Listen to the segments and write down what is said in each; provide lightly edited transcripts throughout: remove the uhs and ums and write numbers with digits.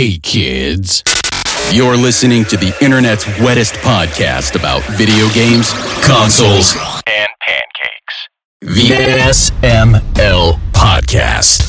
Hey kids, you're listening to the internet's wettest podcast about video games, consoles, and pancakes. The SML Podcast.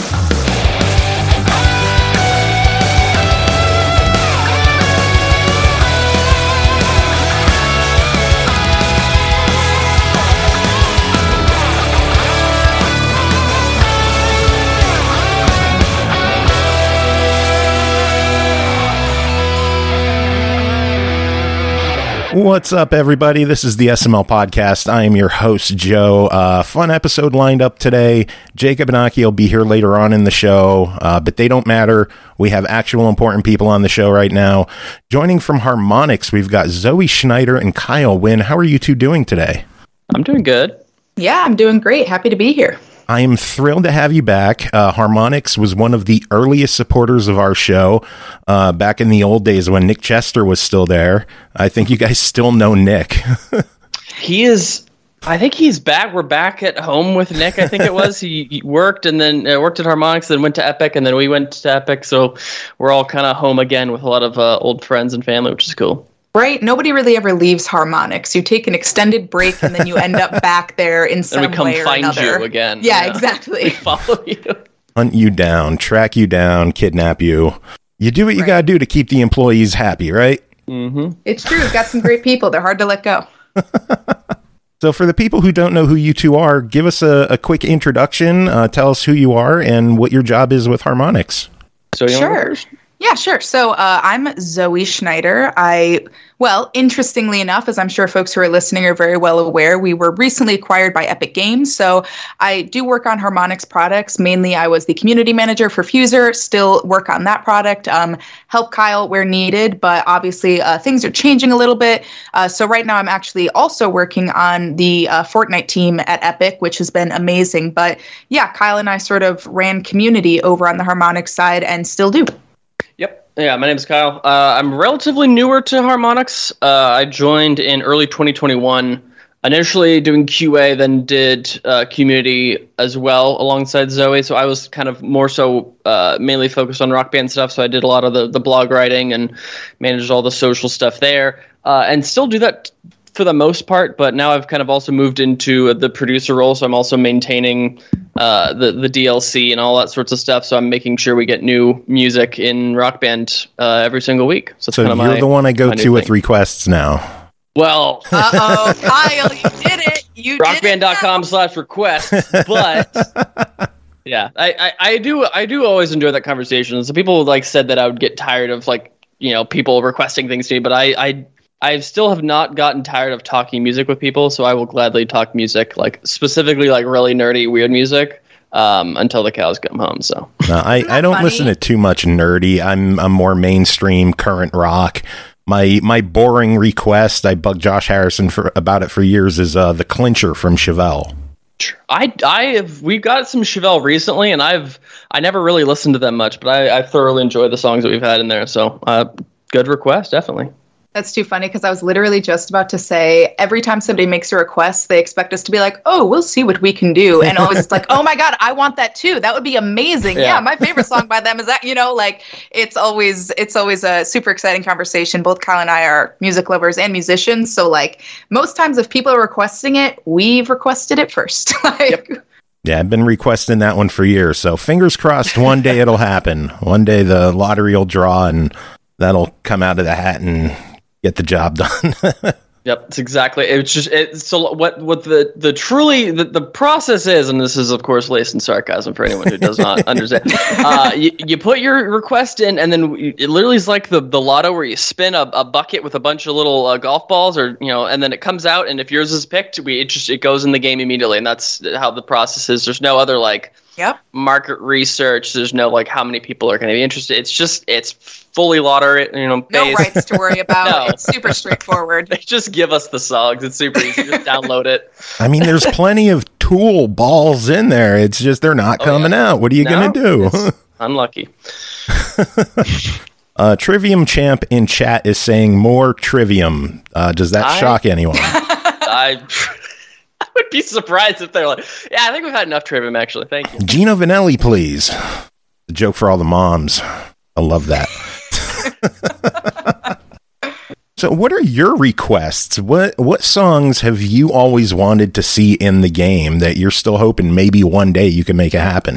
What's up, everybody? This is the SML Podcast. I am your host, Joe. Fun episode lined up today. Jacob and Aki will be here later on in the show, but they don't matter. We have actual important people on the show right now. Joining from Harmonix, we've got Zoe Schneider and Kyle Wynn. How are you two doing today? I'm doing good. Yeah, I'm doing great. Happy to be here. I am thrilled to have you back. Harmonix was one of the earliest supporters of our show back in the old days when Nick Chester was still there. I think you guys still know Nick. He is, I think he's back. We're back at home with Nick, I think it was. He worked and then worked at Harmonix, then went to Epic, and then we went to Epic. So we're all kind of home again with a lot of old friends and family, which is cool. Right? Nobody really ever leaves Harmonix. You take an extended break and then you end up back there in some way or another. And we come find you again. Yeah, exactly. We follow you. Hunt you down, track you down, kidnap you. You do what you gotta do to keep the employees happy, right? Mm-hmm. It's true. We've got some great people. They're hard to let go. So for the people who don't know who you two are, give us a quick introduction. Tell us who you are and what your job is with Harmonix. So you Sure. Yeah, sure. So I'm Zoe Schneider. Interestingly enough, as I'm sure folks who are listening are very well aware, we were recently acquired by Epic Games. So I do work on Harmonix products. Mainly, I was the community manager for Fuser, still work on that product, help Kyle where needed. But obviously, things are changing a little bit. So right now, I'm actually also working on the Fortnite team at Epic, which has been amazing. But yeah, Kyle and I sort of ran community over on the Harmonix side and still do. Yep. Yeah, my name is Kyle. I'm relatively newer to Harmonix. I joined in early 2021, initially doing QA, then did community as well alongside Zoe. So I was kind of more so mainly focused on Rock Band stuff. So I did a lot of the blog writing and managed all the social stuff there, and still do that for the most part. But now I've kind of also moved into the producer role. So I'm also maintaining the DLC and all that sorts of stuff. So I'm making sure we get new music in Rock Band every single week. So you're the one I go to with requests now. Well, uh-oh, Kyle, you did it. Rockband.com/request. But yeah, I do always enjoy that conversation. So people said that I would get tired of people requesting things to me, but I still have not gotten tired of talking music with people, so I will gladly talk music, specifically really nerdy, weird music, until the cows come home. So I don't listen to too much nerdy. I'm more mainstream, current rock. My boring request, I bugged Josh Harrison about it for years, is the Clincher from Chevelle. We got some Chevelle recently, and I never really listened to them much, but I thoroughly enjoy the songs that we've had in there. So good request, definitely. That's too funny because I was literally just about to say every time somebody makes a request, they expect us to be like, oh, we'll see what we can do. And always it's like, oh my God, I want that too. That would be amazing. Yeah, my favorite song by them is that, it's always a super exciting conversation. Both Kyle and I are music lovers and musicians. So most times if people are requesting it, we've requested it first. Yep. Yeah, I've been requesting that one for years. So fingers crossed one day it'll happen. One day the lottery will draw and that'll come out of the hat and get the job done. Yep, it's exactly. It's just so what the process is, and this is of course laced in sarcasm for anyone who does not understand. You put your request in, and then it literally is like the lotto where you spin a bucket with a bunch of little golf balls, and then it comes out, and if yours is picked, it goes in the game immediately, and that's how the process is. There's no other market research. There's no how many people are going to be interested. It's fully lottery, no rights to worry about. No. It's super straightforward. They just give us the songs. It's super easy. Just download it. I mean, there's plenty of Tool balls in there. It's just they're not coming out. What are you going to do? Unlucky. Trivium Champ in chat is saying more Trivium. Does that shock anyone? I would be surprised if they're like, yeah, I think we've had enough Trivium, actually. Thank you. Gino Vanelli, please. A joke for all the moms. I love that. So what are your requests? What songs have you always wanted to see in the game that you're still hoping maybe one day you can make it happen?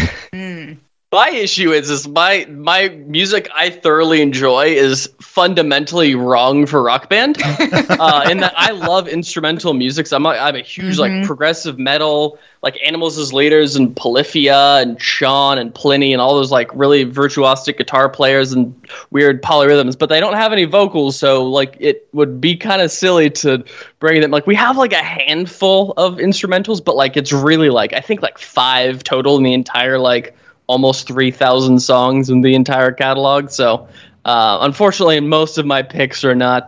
My issue is my music I thoroughly enjoy is fundamentally wrong for Rock Band. In that I love instrumental music. So I'm a huge like progressive metal, like Animals as Leaders and Polyphia and Sean and Pliny and all those like really virtuosic guitar players and weird polyrhythms, but they don't have any vocals, so like it would be kind of silly to bring them. Like we have like a handful of instrumentals, but like it's really like I think like 5 total in the entire like almost 3,000 songs in the entire catalog. So unfortunately, most of my picks are not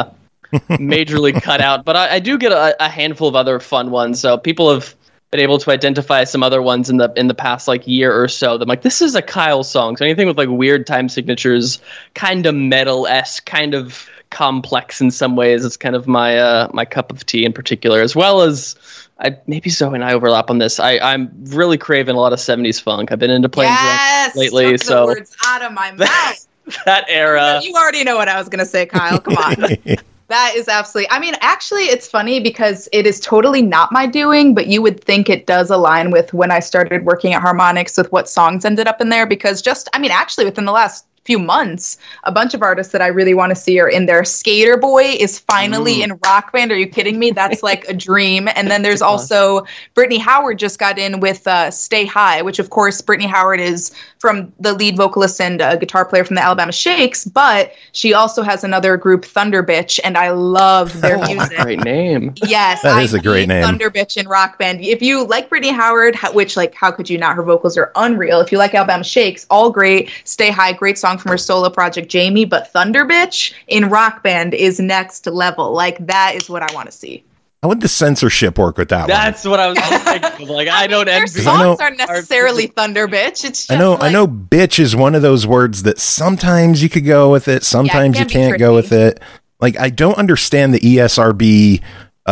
majorly cut out, but I do get a handful of other fun ones. So people have been able to identify some other ones in the past like year or so. That I'm like, this is a Kyle song. So anything with like weird time signatures, kind of metal-esque, kind of complex in some ways. It's kind of my my cup of tea in particular, as well as maybe Zoe and I overlap on this. I'm really craving a lot of 70s funk. I've been into playing drums lately. Took the words out of my mouth. That era. You already know what I was going to say, Kyle. Come on. That is absolutely, I mean, actually, it's funny because it is totally not my doing, but you would think it does align with when I started working at Harmonix with what songs ended up in there, because actually within the last few months, a bunch of artists that I really want to see are in there. Skater Boy is finally in Rock Band. Are you kidding me? That's like a dream. And then there's also Brittany Howard just got in with Stay High, which of course Brittany Howard is from the lead vocalist and guitar player from the Alabama Shakes, but she also has another group, Thunder Bitch, and I love their music. Great name. Yes, that is a great name. Thunder Bitch in Rock Band. If you like Brittany Howard, which like how could you not? Her vocals are unreal. If you like Alabama Shakes, all great. Stay High, great song from her solo project Jamie, but Thunder Bitch in Rock Band is next level. Like that is what I want to see. How would the censorship work with that That's what I was thinking. Like I don't their songs aren't necessarily Thunder Bitch. It's just I know bitch is one of those words that sometimes you could go with it, sometimes you can't go with it. Like I don't understand the ESRB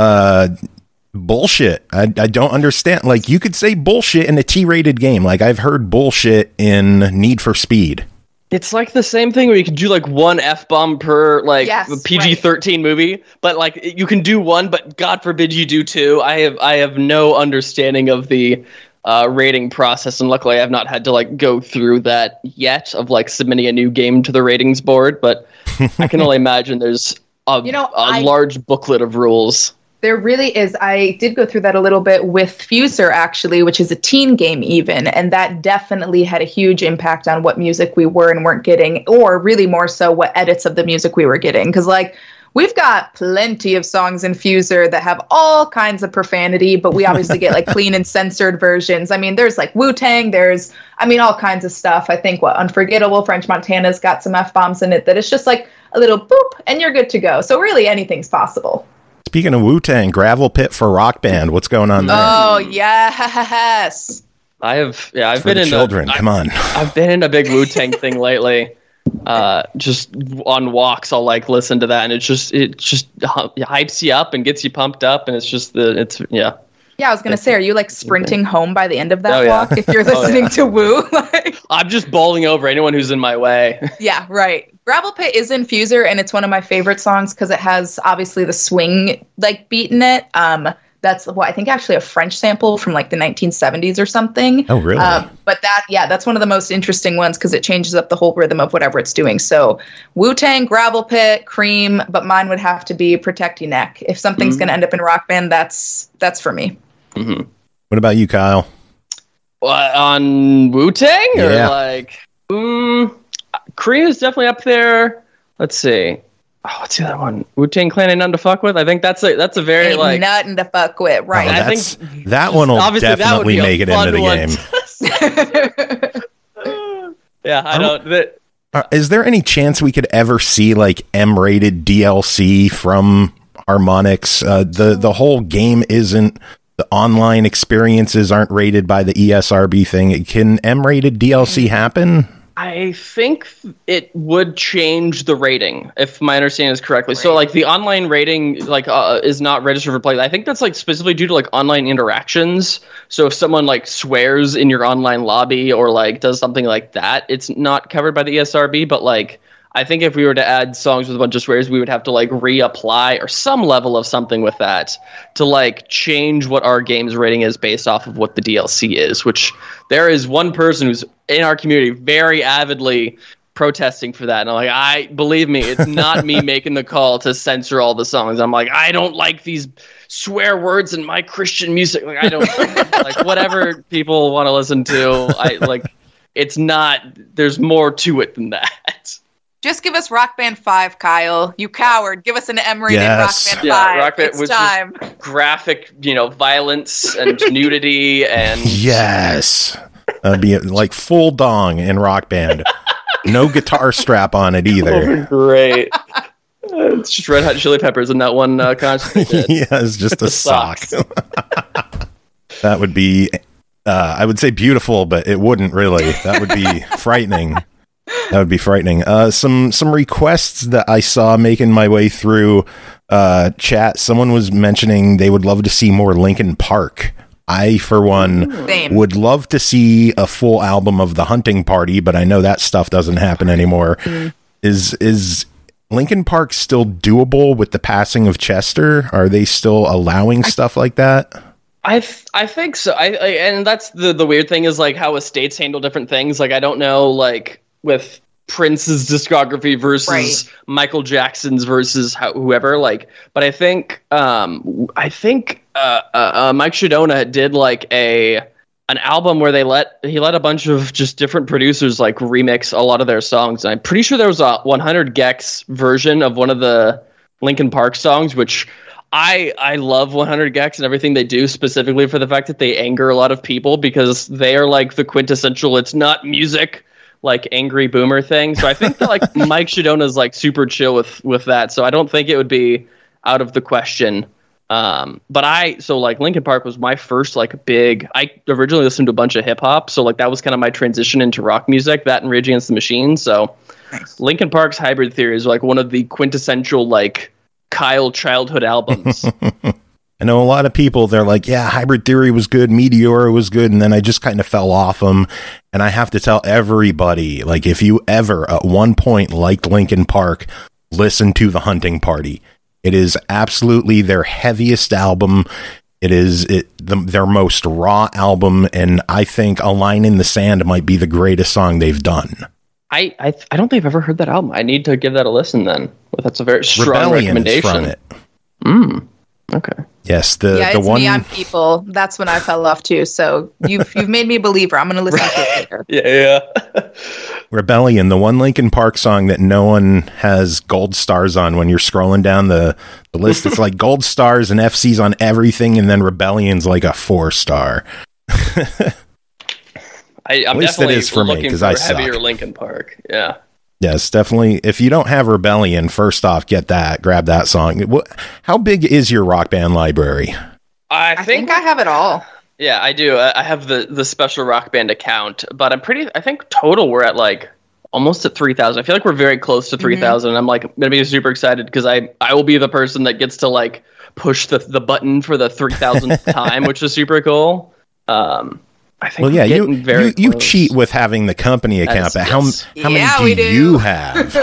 bullshit. I don't understand. Like you could say bullshit in a T-rated game. Like I've heard bullshit in Need for Speed. It's like the same thing where you can do like one F-bomb per like PG-13 movie, but like you can do one, but God forbid you do 2. I have no understanding of the rating process, and luckily I have not had to like go through that yet of like submitting a new game to the ratings board, but I can only imagine there's a large booklet of rules. There really is. I did go through that a little bit with Fuser, actually, which is a teen game even, and that definitely had a huge impact on what music we were and weren't getting, or really more so what edits of the music we were getting. Because, like, we've got plenty of songs in Fuser that have all kinds of profanity, but we obviously get, like, clean and censored versions. I mean, there's, like, Wu-Tang, there's, all kinds of stuff. I think, Unforgettable, French Montana's got some F-bombs in it that it's just, like, a little boop, and you're good to go. So really anything's possible. Speaking of Wu-Tang, Gravel Pit for Rock Band. What's going on there? Oh, yes. I've for been the in children. Come on. I've been in a big Wu-Tang thing lately. Just on walks, I'll like listen to that, and it just hypes you up and gets you pumped up, and Yeah, I was gonna say, are you like sprinting home by the end of that walk if you're listening to Wu? I'm just bowling over anyone who's in my way. Yeah, right. Gravel Pit is in Fuser, and it's one of my favorite songs because it has obviously the swing like beat in it. That's I think actually a French sample from like the 1970s or something. Oh, really? But that's one of the most interesting ones because it changes up the whole rhythm of whatever it's doing. So Wu-Tang, Gravel Pit, Cream, but mine would have to be Protect Your Neck. If something's going to end up in Rock Band, that's for me. Mm-hmm. What about you, Kyle? On Wu-Tang? Or like, Cream is definitely up there. Let's see. Oh, what's the other one? Wu-Tang Clan ain't nothing to fuck with. I think that's a very ain't like nothing to fuck with, right? I think that one will definitely make it into the game. Yeah, I know. Is there any chance we could ever see like M-rated DLC from Harmonix? The whole game isn't. The online experiences aren't rated by the ESRB thing. Can M-rated DLC happen? I think it would change the rating, if my understanding is correctly. Right. So, like, the online rating, like, is not registered for play. I think that's, like, specifically due to, like, online interactions. So if someone, like, swears in your online lobby or, like, does something like that, it's not covered by the ESRB. But, like, I think if we were to add songs with a bunch of swears, we would have to, like, reapply or some level of something with that to, like, change what our game's rating is based off of what the DLC is, which there is one person who's in our community very avidly protesting for that. And I'm like, believe me, it's not me making the call to censor all the songs. I'm like, I don't like these swear words in my Christian music. Like, I don't like whatever people want to listen to. It's not, there's more to it than that. Just give us Rock Band 5, Kyle. You coward. Give us an M rated yes. Rock Band 5. Rock Band it's time. Graphic, violence and nudity and... Yes. That'd be like full dong in Rock Band. No guitar strap on it either. Oh, great. It's just Red Hot Chili Peppers in that one concert. Yeah, it's just a sock. That would be, I would say beautiful, but it wouldn't really. That would be frightening. That would be frightening. Some requests that I saw making my way through chat. Someone was mentioning they would love to see more Linkin Park. I, for one, would love to see a full album of The Hunting Party, but I know that stuff doesn't happen anymore. Is Linkin Park still doable with the passing of Chester? Are they still allowing stuff like that? I think so. And that's the weird thing is like how estates handle different things. Like I don't know, like with Prince's discography versus Michael Jackson's versus whoever. Like, but I think Mike Shidona did like an album where he let a bunch of just different producers like remix a lot of their songs. And I'm pretty sure there was a 100 Gex version of one of the Linkin Park songs, which I love 100 Gex and everything they do, specifically for the fact that they anger a lot of people because they are like the quintessential it's not music, like angry boomer thing. So I think that like Mike Shidona is like super chill with that. So I don't think it would be out of the question. So Linkin Park was my first like big, I originally listened to a bunch of hip hop. So like that was kind of my transition into rock music, that and Rage Against the Machine. So nice. Linkin Park's Hybrid Theory is like one of the quintessential like Kyle childhood albums. I know a lot of people, they're like, yeah, Hybrid Theory was good, Meteora was good, and then I just kind of fell off them. And I have to tell everybody, like, if you ever at one point liked Linkin Park, listen to The Hunting Party. It is absolutely their heaviest album. It is their most raw album, and I think A Line in the Sand might be the greatest song they've done. I don't think I've ever heard that album. I need to give that a listen then. Well, that's a very strong Rebellion recommendation. Is from it. Okay. Yes, it's Me on People. That's when I fell off too. So you've made me a believer. I'm going to listen to it later. Yeah. Rebellion, the one Linkin Park song that no one has gold stars on when you're scrolling down the list. It's like gold stars and FCs on everything, and then Rebellion's like a 4-star. I'm definitely looking for heavier Linkin Park. Yeah. Yes, definitely. If you don't have Rebellion, first off, grab that song. How big is your Rock Band library? I think I have it all. Yeah, I do. I have the special Rock Band account, but I think total we're at like almost at 3,000. I feel like we're very close to 3,000. Mm-hmm. I'm like going to be super excited because I will be the person that gets to like push the button for the 3,000th time, which is super cool. I think you cheat with having the company account, but how many do you have?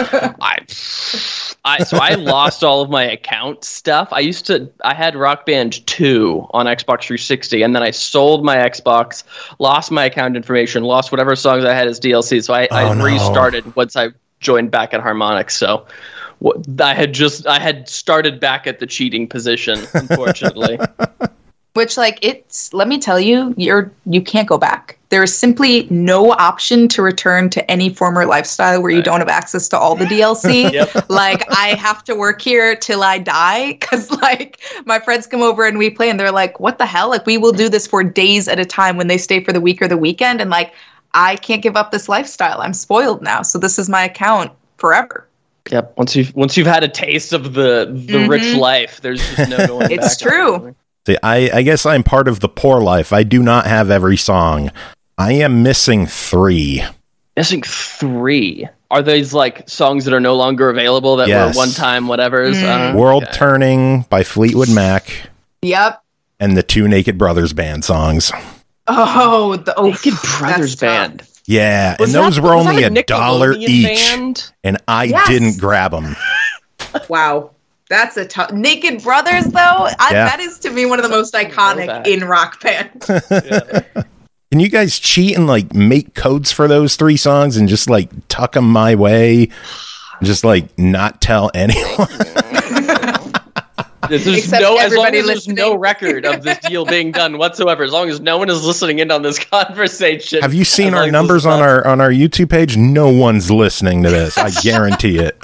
I lost all of my account stuff. I had Rock Band 2 on Xbox 360, and then I sold my Xbox, lost my account information, lost whatever songs I had as DLC. So I restarted once I joined back at Harmonix. So I had started back at the cheating position, unfortunately. Which, like, let me tell you, you can't go back. There is simply no option to return to any former lifestyle where you don't have access to all the DLC. Yep. Like, I have to work here till I die because, like, my friends come over and we play and they're like, what the hell? Like, we will do this for days at a time when they stay for the week or the weekend. And, like, I can't give up this lifestyle. I'm spoiled now. So this is my account forever. Yep. Once you've had a taste of the rich life, there's just no going back. It's true. I guess I'm part of the poor life. I do not have every song. I am missing 3. Missing 3. Are these like songs that are no longer available that Yes. were one time whatever's? World Turning by Fleetwood Mac. Yep. And the 2 Naked Brothers Band songs. Oh, Naked Brothers Band. Yeah, Was and those that- were was that only a $1 Nickelodeon each, band? and I Yes. didn't grab them. Wow. That's a tough. Naked Brothers, though, that is to me one of the most iconic in rock bands. Can you guys cheat and like make codes for those 3 songs and just like tuck them my way? Just like not tell anyone. There's Except no, as long everybody as there's no listening. record of this deal being done whatsoever, as long as no one is listening in on this conversation. Have you seen as our long as numbers it's on not- our YouTube page? No one's listening to this. I guarantee it.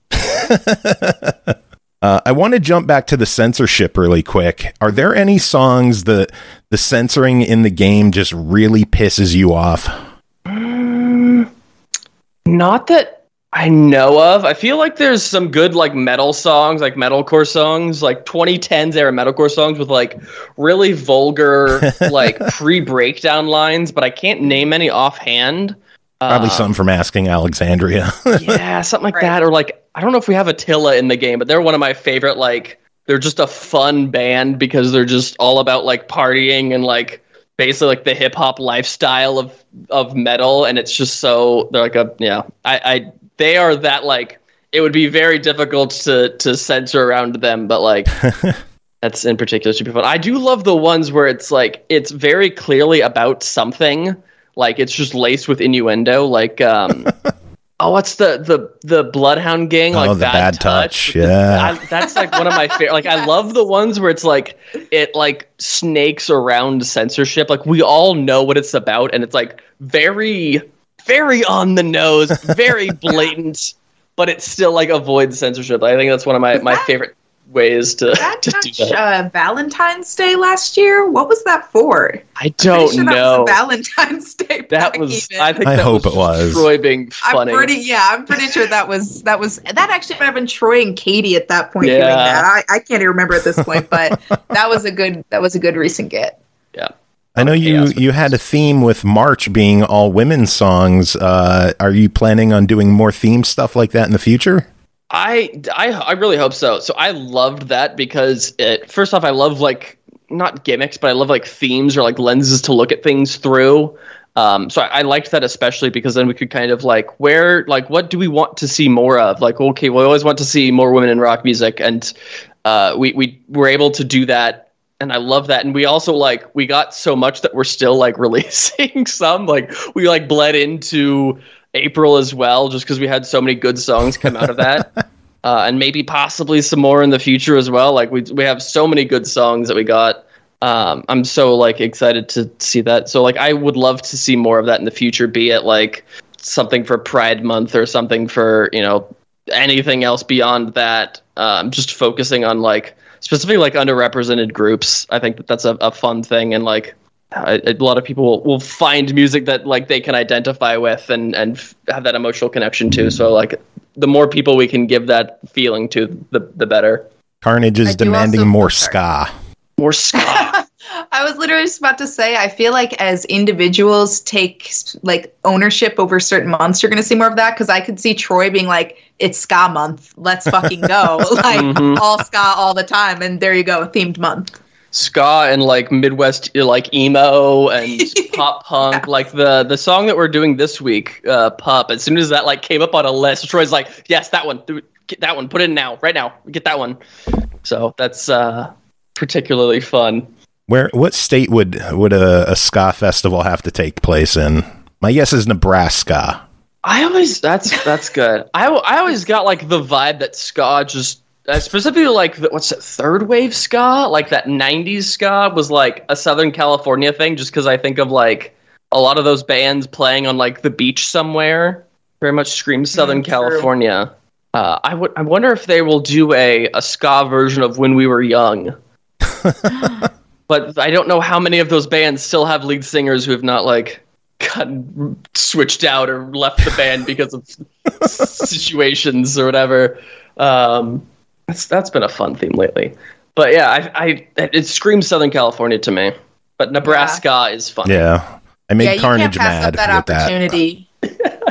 I want to jump back to the censorship really quick. Are there any songs that the censoring in the game just really pisses you off? Not that I know of. I feel like there's some good like metal songs, like metalcore songs, like 2010s era metalcore songs with like really vulgar like pre-breakdown lines, but I can't name any offhand. Probably something from Asking Alexandria. Yeah, something like Right. that. Or like, I don't know if we have Attila in the game, but they're one of my favorite, like, they're just a fun band because they're just all about like partying and like basically like the hip hop lifestyle of metal. And it's just so, they're like they are that like, it would be very difficult to censor around them, but like, that's in particular super fun. I do love the ones where it's like, it's very clearly about something. Like it's just laced with innuendo, like what's the Bloodhound Gang? Like the Bad Touch. Yeah, that's like one of my favorite. Like I love the ones where it's like it like snakes around censorship. Like we all know what it's about, and it's like very, very on the nose, very blatant, but it still like avoids censorship. I think that's one of my favorite ways to do that. Valentine's Day last year. What was that for? I don't know. That was a Valentine's Day. That was. Even. I think. I that hope was it was. Troy being funny. I'm pretty sure that actually might have been Troy and Katie at that point doing Yeah. that. I can't even remember at this point, but that was a good recent get. Yeah. I know you had a theme with March being all women's songs. Are you planning on doing more theme stuff like that in the future? I really hope so. So I loved that because first off, I love like not gimmicks, but I love like themes or like lenses to look at things through. So I liked that especially because then we could kind of like what do we want to see more of? Like, okay, we always want to see more women in rock music, and we were able to do that. And I love that. And we also we got so much that we're still like releasing some, like we like bled into April as well, just because we had so many good songs come out of that. And maybe possibly some more in the future as well. Like we have so many good songs that we got. I'm so like excited to see that. So like I would love to see more of that in the future, be it like something for Pride Month or something for, anything else beyond that. Just focusing on like specifically like underrepresented groups. I think that's a fun thing, and like a lot of people will find music that like they can identify with and have that emotional connection to. So like the more people we can give that feeling to, the better. Carnage is demanding more ska. More ska. I was literally just about to say, I feel like as individuals take like ownership over certain months, you're going to see more of that. Because I could see Troy being like, "It's ska month, let's fucking go!" Like all ska all the time, and there you go, themed month. Ska and like Midwest like emo and pop punk. Like the song that we're doing this week, Pup. As soon as that like came up on a list, Troy's like, "Yes, that one. Get that one. Put it in now, right now. Get that one." So that's particularly fun. What state would a ska festival have to take place in? My guess is Nebraska. That's good. I always got like the vibe that ska just specifically like third wave ska, like that 90s ska was like a Southern California thing, just because I think of like a lot of those bands playing on like the beach somewhere very much screams Southern California. I wonder if they will do a ska version of When We Were Young. But I don't know how many of those bands still have lead singers who have not like gotten switched out or left the band because of situations or whatever. That's been a fun theme lately. But yeah, it screams Southern California to me. But Nebraska is fun. Yeah, I made Carnage you can't pass mad up that with opportunity.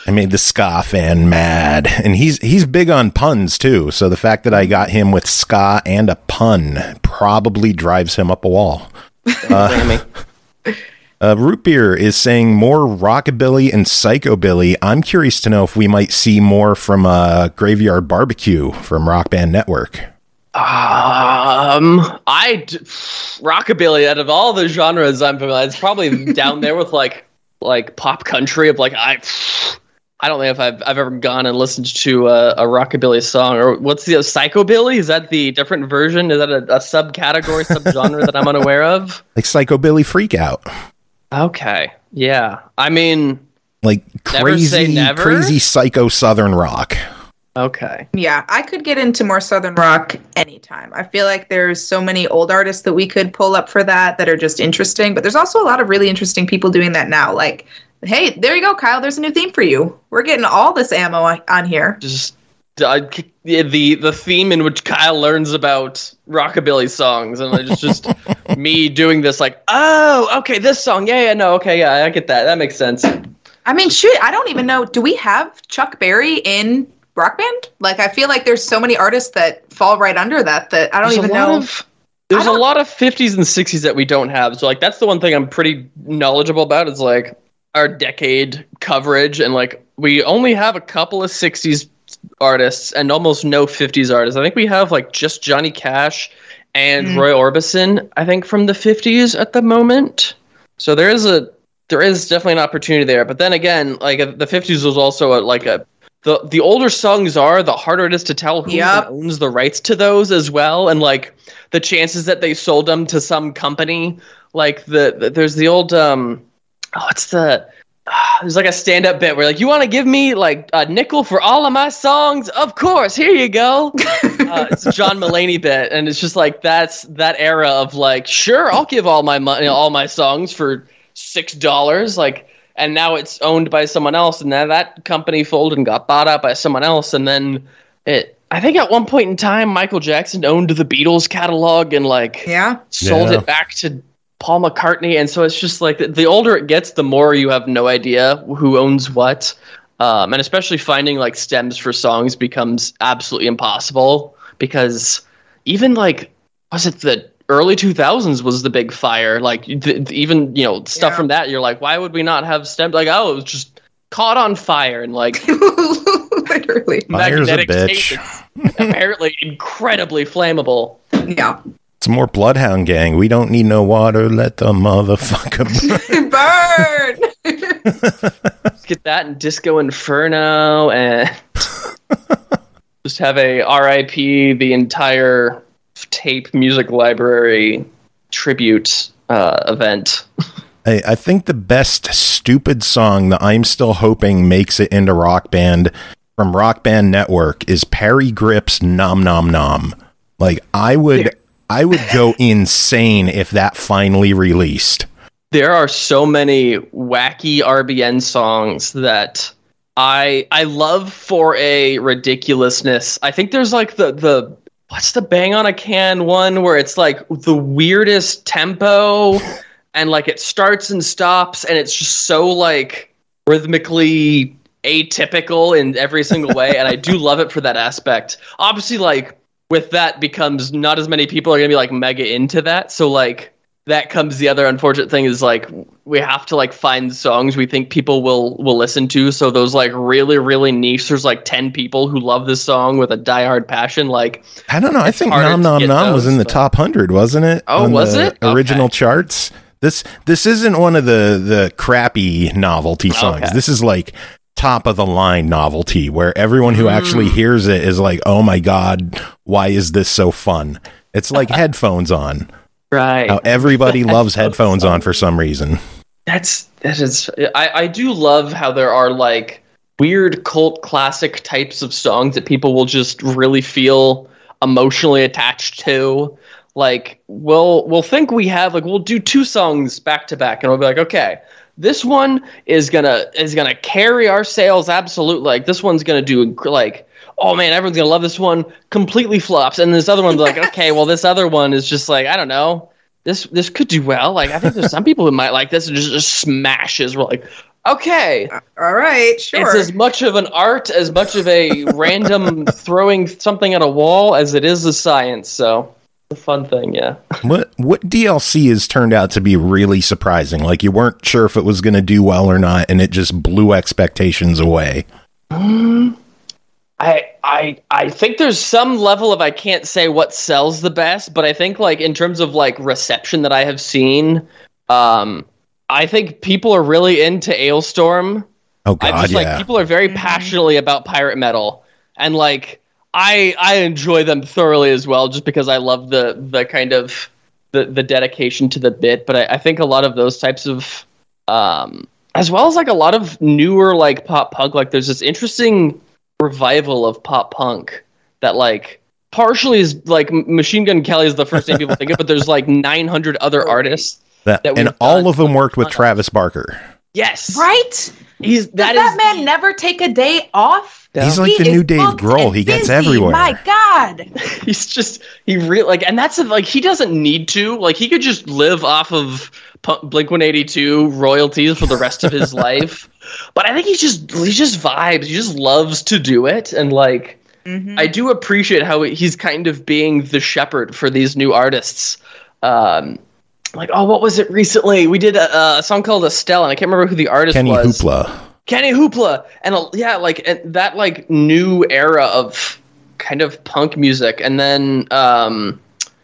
I made the ska fan mad, and he's big on puns too. So the fact that I got him with ska and a pun probably drives him up a wall. Root Beer is saying more rockabilly and psychobilly. I'm curious to know if we might see more from Graveyard Barbecue from Rock Band Network. Rockabilly, out of all the genres I'm familiar, it's probably down there with like pop country. Of like I don't think if I've ever gone and listened to a rockabilly song. Or what's the psychobilly? Is that the different version? Is that a subcategory, subgenre that I'm unaware of? Like Psychobilly Freakout. Okay, yeah. I mean, like crazy psycho southern rock. Okay. Yeah, I could get into more southern rock anytime. I feel like there's so many old artists that we could pull up for that are just interesting, but there's also a lot of really interesting people doing that now. Like, hey, there you go, Kyle. There's a new theme for you. We're getting all this ammo on here. Just the theme in which Kyle learns about rockabilly songs, and it's just me doing this like, oh, okay, this song. Yeah, no, okay, yeah, I get that. That makes sense. I mean, shoot, I don't even know. Do we have Chuck Berry in Rock Band? Like, I feel like there's so many artists that fall right under that I don't even know. There's a lot of 50s and 60s that we don't have. So, like, that's the one thing I'm pretty knowledgeable about is, like, our decade coverage. And, like, we only have a couple of 60s artists and almost no 50s artists. I think we have, like, just Johnny Cash and Roy Orbison, I think, from the 50s at the moment. So there is definitely an opportunity there. But then again, like, the 50s was also the older songs the harder it is to tell who owns the rights to those as well, and like the chances that they sold them to some company. Like there's the old there's like a stand-up bit where like, you want to give me like a nickel for all of my songs? Of course, here you go. It's a John Mulaney bit, and it's just like that's that era of like, sure, I'll give all my money, all my songs for $6, like. And now it's owned by someone else, and then that company folded and got bought out by someone else. And then I think at one point in time, Michael Jackson owned the Beatles catalog and sold it back to Paul McCartney. And so it's just like the older it gets, the more you have no idea who owns what. And especially finding like stems for songs becomes absolutely impossible, because even like, was it the early 2000s was the big fire, like even stuff from that, you're like, why would we not have stems? Like, oh, it was just caught on fire, and like literally magnetic tape, apparently incredibly flammable. Yeah, it's more Bloodhound Gang. We don't need no water, let the motherfucker burn. Let's get that in Disco Inferno, and just have a RIP the entire tape music library tribute event. I think the best stupid song that I'm still hoping makes it into Rock Band from Rock Band Network is Parry Grips Nom Nom Nom. Like, I would go insane if that finally released. There are so many wacky RBN songs that I love for a ridiculousness. I think there's like the what's the Bang on a Can one where it's like the weirdest tempo and like it starts and stops and it's just so like rhythmically atypical in every single way. And I do love it for that aspect. Obviously, like with that becomes not as many people are going to be like mega into that. So like that comes the other unfortunate thing is like we have to like find songs we think people will listen to. So those like really, really niche, there's like 10 people who love this song with a diehard passion. Like, I don't know. I think Nom Nom Nom was in the top 100, wasn't it? Oh, was it? Original charts. This isn't one of the crappy novelty songs. Okay. This is like top of the line novelty where everyone who actually hears it is like, oh my God, why is this so fun? It's like headphones on. Right. How everybody loves headphones on for some reason. That is. I do love how there are like weird cult classic types of songs that people will just really feel emotionally attached to. Like we'll think we have like we'll do 2 songs back to back and we'll be like, okay, this one is gonna carry our sales absolutely. Like this one's gonna do like, oh man, everyone's gonna love this one. Completely flops, and this other one's like, okay, well this other one is just like, I don't know, this could do well. Like I think there's some people who might like this and just smashes. We're like, Okay. All right, sure. It's as much of an art, as much of a random throwing something at a wall as it is a science, so it's a fun thing, yeah. What DLC has turned out to be really surprising? Like, you weren't sure if it was going to do well or not, and it just blew expectations away. I think there's some level of, I can't say what sells the best, but I think, like, in terms of, like, reception that I have seen, I think people are really into Ailstorm. Oh God, like, people are very passionately about pirate metal, and like I enjoy them thoroughly as well, just because I love the kind of the dedication to the bit. But I think a lot of those types of as well as like a lot of newer like pop punk, like there's this interesting revival of pop punk that like partially is like Machine Gun Kelly is the first name people think of, but there's like 900 other artists. And all of them worked with Travis Barker. Yes. Right? Does that man never take a day off? He's like the new Dave Grohl. He gets everywhere. My God. And that's like, he doesn't need to. Like, he could just live off of Blink-182 royalties for the rest of his life. But I think he just vibes. He just loves to do it. And like, I do appreciate how he's kind of being the shepherd for these new artists. Like, what was it recently? We did a song called Estelle, and I can't remember who the artist was. Kenny Hoopla. And and that like new era of kind of punk music. And then the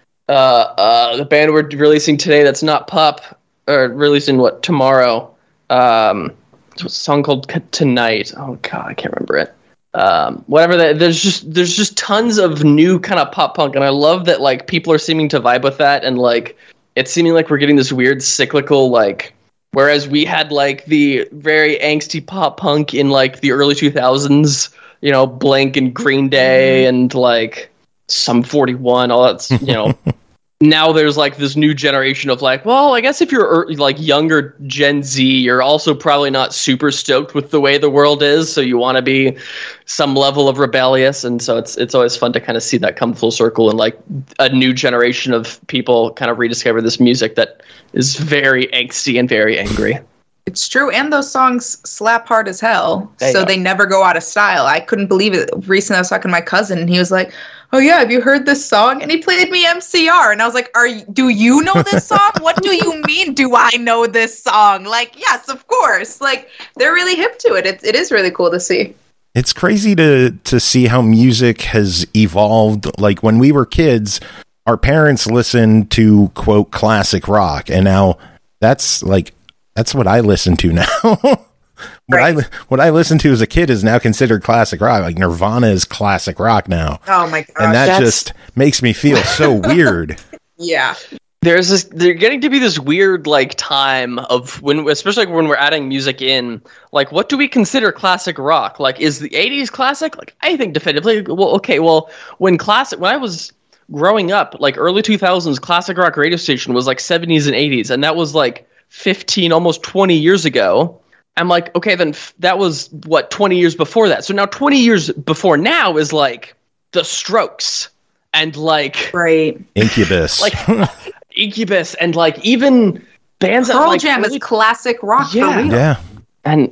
band we're releasing today that's not Pup, or releasing tomorrow. It's a song called Tonight. Oh God, I can't remember it. Whatever there's just tons of new kind of pop punk, and I love that like people are seeming to vibe with that, and like it's seeming like we're getting this weird cyclical, like, whereas we had like the very angsty pop punk in like the early 2000s, you know, Blink and Green Day and like Sum 41, all that's, you know. Now there's like this new generation of like, well, I guess if you're like younger Gen Z, you're also probably not super stoked with the way the world is, so you want to be some level of rebellious, and so it's always fun to kind of see that come full circle, and like a new generation of people kind of rediscover this music that is very angsty and very angry. It's true, and those songs slap hard as hell, so they never go out of style. I couldn't believe it. Recently I was talking to my cousin, and he was like, oh yeah, have you heard this song? And he played me MCR, and I was like, do you know this song? What do you mean, do I know this song? Like, yes, of course. Like, they're really hip to it. It is really cool to see. It's crazy to see how music has evolved. Like, when we were kids, our parents listened to, quote, classic rock, and now that's what I listen to now. What I listened to as a kid is now considered classic rock. Like, Nirvana is classic rock now. Oh my gosh. And that just makes me feel so weird. Yeah. They're getting to be this weird like time of when, especially when we're adding music in, like, what do we consider classic rock? Like, is the 80s classic? Like, I think definitively. Well, when I was growing up, like early 2000s, classic rock radio station was like 70s and 80s, and that was like 15, almost 20 years ago. I'm like, okay, then that was 20 years before that. So now 20 years before now is like the Strokes and like Incubus. Like Incubus, and like even bands Pearl that like Jam is classic rock for real. Yeah. And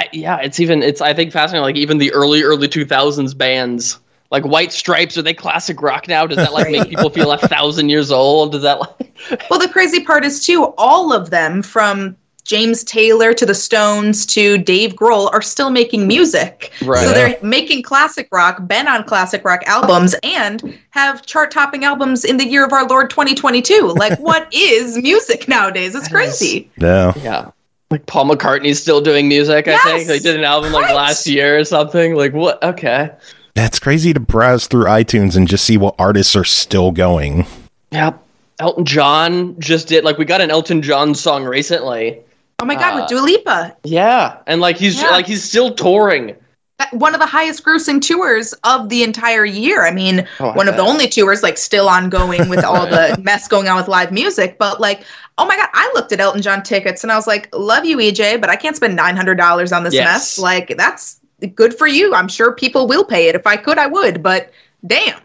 it's I think fascinating, like even the early 2000s bands like White Stripes, are they classic rock now? Does that like make people feel 1,000 years old? Does that like Well, the crazy part is too, all of them, from James Taylor to the Stones to Dave Grohl, are still making music. Right. So they're making classic rock, been on classic rock albums, and have chart-topping albums in the year of our Lord 2022. Like, what is music nowadays? It's crazy. Yeah. Like Paul McCartney's still doing music, I think. They did an album like last year or something. Like, what? Okay. It's crazy to browse through iTunes and just see what artists are still going. Yep. Elton John just did, like, we got an Elton John song recently. Oh my God, with Dua Lipa. Yeah, and like he's still touring. One of the highest grossing tours of the entire year. I mean, one of the only tours like still ongoing with all the mess going on with live music. But like, oh my God, I looked at Elton John tickets and I was like, love you, EJ, but I can't spend $900 on this mess. Like, that's good for you. I'm sure people will pay it. If I could, I would, but damn.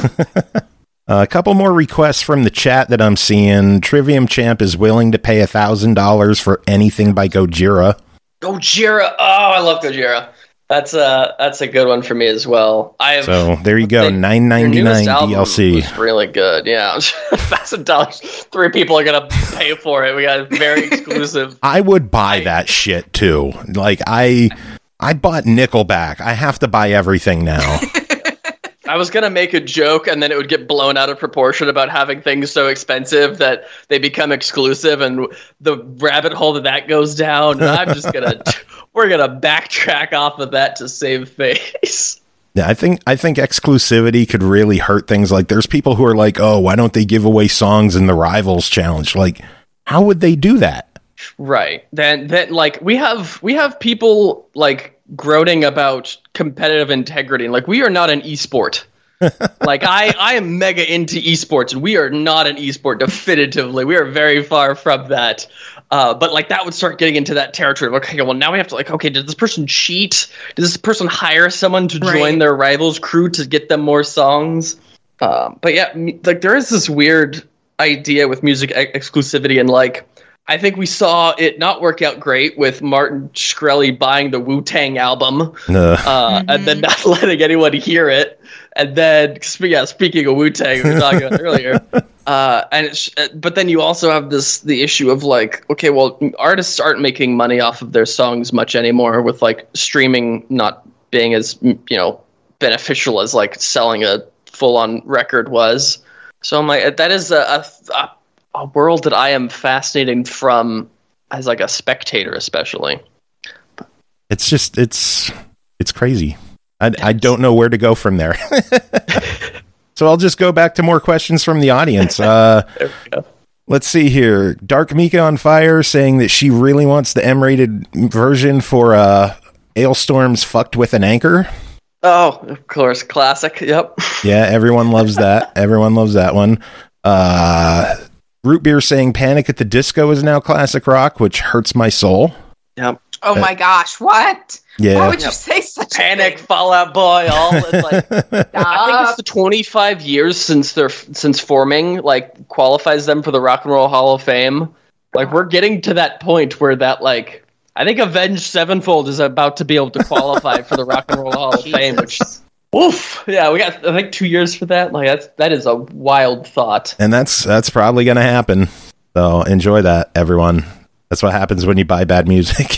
A couple more requests from the chat that I'm seeing. Trivium Champ is willing to pay $1,000 for anything by Gojira. Gojira. Oh, I love Gojira. That's a good one for me as well. So there you go, $9.99 DLC. Was really good. Yeah, $1,000. 3 people are gonna pay for it. We got very exclusive. I would buy that shit too. Like I bought Nickelback. I have to buy everything now. I was going to make a joke and then it would get blown out of proportion about having things so expensive that they become exclusive and the rabbit hole that goes down. And I'm just going to, we're going to backtrack off of that to save face. Yeah, I think exclusivity could really hurt things. Like there's people who are like, oh, why don't they give away songs in the Rivals Challenge? Like, how would they do that? Right. Then like we have people like groaning about competitive integrity. Like we are not an esport. Like I am mega into esports and we are not an esport definitively. We are very far from that. But like that would start getting into that territory. Okay, well now we have to like, okay, did this person cheat? Did this person hire someone to join their rivals crew to get them more songs? But yeah, like there is this weird idea with music exclusivity and like, I think we saw it not work out great with Martin Shkreli buying the Wu-Tang album and then not letting anyone hear it. And then, speaking of Wu-Tang, we were talking about earlier. But then you also have the issue of like, okay, well, artists aren't making money off of their songs much anymore with like streaming not being as, beneficial as like selling a full-on record was. So I'm like, that is a world that I am fascinated from as like a spectator, especially. It's just, it's crazy. I don't know where to go from there. So I'll just go back to more questions from the audience. There we go. Let's see here. Dark Mika on Fire saying that she really wants the M-rated version for Ailstorm's Fucked with an Anchor. Oh, of course. Classic. Yep. Yeah, everyone loves that. Everyone loves that one. Root Beer saying Panic at the Disco is now classic rock, which hurts my soul. Yep. Oh my gosh, what? Yeah. Why would you say such Panic, a thing? Fall Out Boy, all it's like I think it's the 25 years since forming, like qualifies them for the Rock and Roll Hall of Fame. Like we're getting to that point where that like I think Avenged Sevenfold is about to be able to qualify for the Rock and Roll Hall of Fame, which oof. Yeah, we got I think 2 years for that. Like that is a wild thought. And that's probably gonna happen. So enjoy that, everyone. That's what happens when you buy bad music.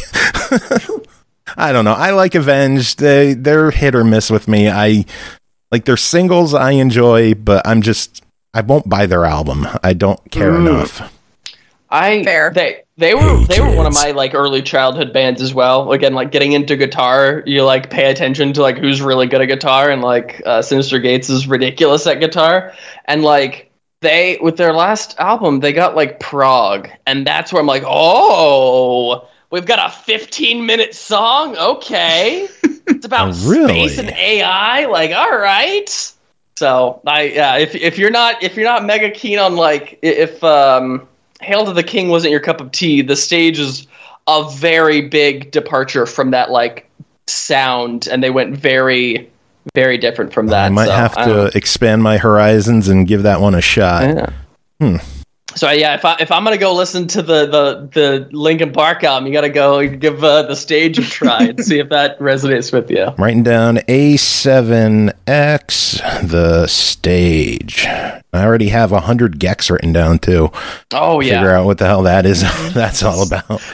I don't know. I like Avenged. They're hit or miss with me. I like their singles I enjoy, but I won't buy their album. I don't care enough. Fair. They were one of my like early childhood bands as well. Again, like getting into guitar, you like pay attention to like who's really good at guitar, and like Sinister Gates is ridiculous at guitar, and like they with their last album they got like Prague, and that's where I'm like, oh, we've got a 15-minute song. Okay, it's about space and AI. Like, all right. So if you're not mega keen on like if Hail to the King wasn't your cup of tea, the stage is a very big departure from that like sound, and they went very, very different from that. I might have to expand my horizons and give that one a shot. Yeah. So yeah, if I'm gonna go listen to the Linkin Park album, you gotta go give the stage a try and see if that resonates with you. I'm writing down A7X the stage. I already have 100 gecs written down too. Oh yeah, figure out what the hell that is. That's all about.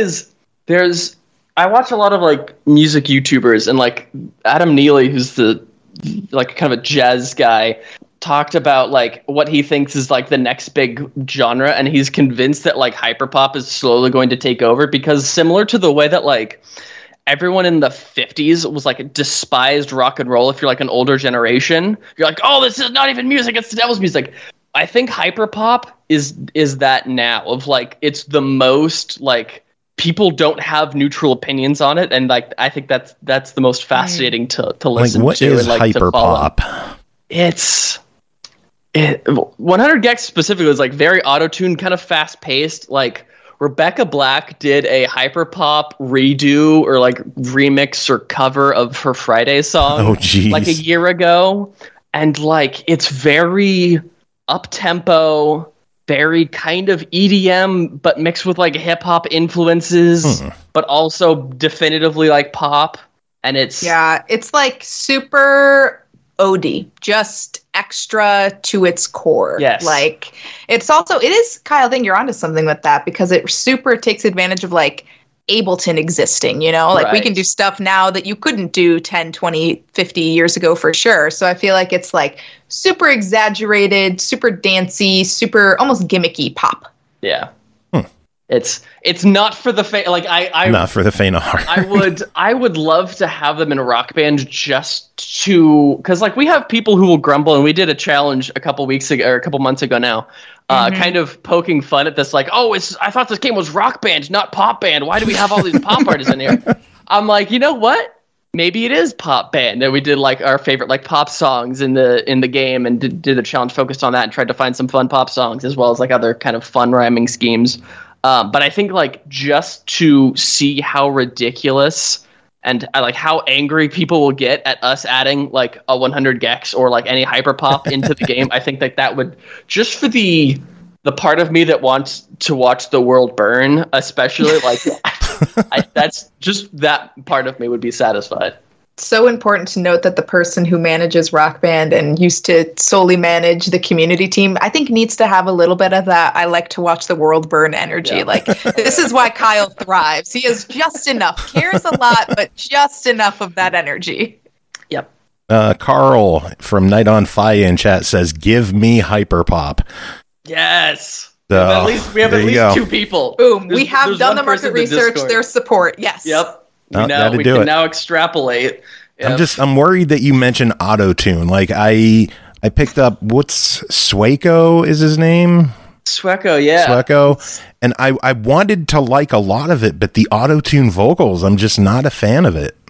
I watch a lot of like music YouTubers, and like Adam Neely, who's the like kind of a jazz guy, talked about like what he thinks is like the next big genre, and he's convinced that like hyperpop is slowly going to take over, because similar to the way that like everyone in the 50s was like despised rock and roll, if you're like an older generation, you're like, oh, this is not even music, it's the devil's music. I think hyperpop is that now, of like it's the most like people don't have neutral opinions on it, and like I think that's the most fascinating to listen like, what to. Is and like hyperpop? It's 100 gecs specifically is like very auto-tuned, kind of fast-paced. Like Rebecca Black did a hyperpop redo or like remix or cover of her Friday song like a year ago, and like it's very up-tempo, very kind of EDM, but mixed with like hip hop influences, but also definitively like pop. And it's like super OD, just extra to its core. Yes. Like it is, Kyle, I think you're onto something with that, because it super takes advantage of like Ableton existing, you know, like we can do stuff now that you couldn't do 10, 20, 50 years ago for sure. So I feel like it's like super exaggerated, super dancey, super almost gimmicky pop. Yeah. It's not for the not for the faint of heart. I would love to have them in a rock band just to, because like we have people who will grumble, and we did a challenge a couple months ago now, kind of poking fun at this, like, I thought this game was rock band, not pop band. Why do we have all these pop artists in here? I'm like, you know what? Maybe it is pop band. And we did like our favorite like pop songs in the game, and did a challenge focused on that, and tried to find some fun pop songs as well as like other kind of fun rhyming schemes. But I think like just to see how ridiculous and like how angry people will get at us adding like a 100 gex or like any hyperpop into the game, I think that would, just for the part of me that wants to watch the world burn, especially like that's just that part of me would be satisfied. So important to note that the person who manages Rock Band and used to solely manage the community team, I think needs to have a little bit of that I like to watch the world burn energy. Yeah. Like, this is why Kyle thrives. He has just enough, cares a lot, but just enough of that energy. Yep. Carl from Night on Fire in chat says, give me hyperpop. Yes. So, we have at least two people. Boom. We have done the market research, their support. Yes. Yep. We can now extrapolate. Yep. I'm worried that you mentioned auto-tune. Like I picked up, what's Sweko is his name? Sweko, yeah. Sweko. And I wanted to like a lot of it, but the auto-tune vocals, I'm just not a fan of it.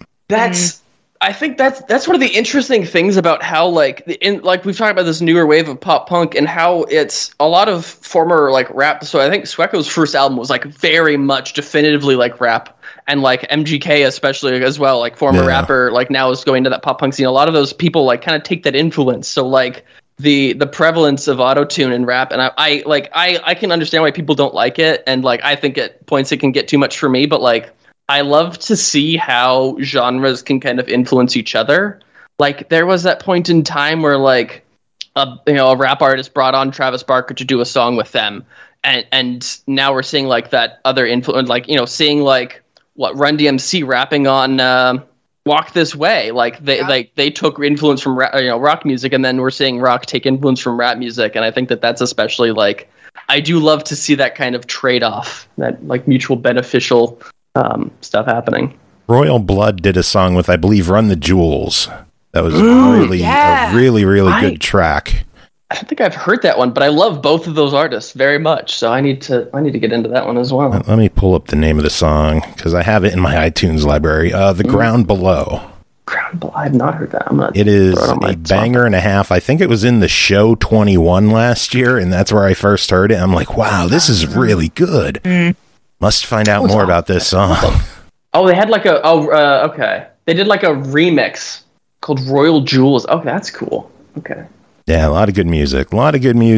I think that's one of the interesting things about how like we've talked about this newer wave of pop punk, and how it's a lot of former like rap. So I think Sweko's first album was like very much definitively like rap. And like MGK especially as well, like former rapper, like now is going to that pop punk scene. A lot of those people like kind of take that influence. So like the prevalence of autotune in rap, and I can understand why people don't like it, and like I think at points it can get too much for me. But like I love to see how genres can kind of influence each other. Like there was that point in time where like a rap artist brought on Travis Barker to do a song with them, and now we're seeing like that other influence, like seeing like Run DMC rapping on Walk This Way. Like they took influence from rock music, and then we're seeing rock take influence from rap music. And I think that's especially like, I do love to see that kind of trade-off, that like mutual beneficial stuff happening. Royal Blood did a song with, I believe, Run the Jewels. That was a really good track. I don't think I've heard that one, but I love both of those artists very much, so I need to get into that one as well. Let me pull up the name of the song, because I have it in my iTunes library. The Ground Below. Ground Below. I have not heard that. It is a banger and a half. I think it was in the show 21 last year, and that's where I first heard it. I'm like, wow, this is really good. Must find out more about this song. Oh, they had like okay. They did like a remix called Royal Jewels. Oh, that's cool. Okay. Yeah, a lot of good music. What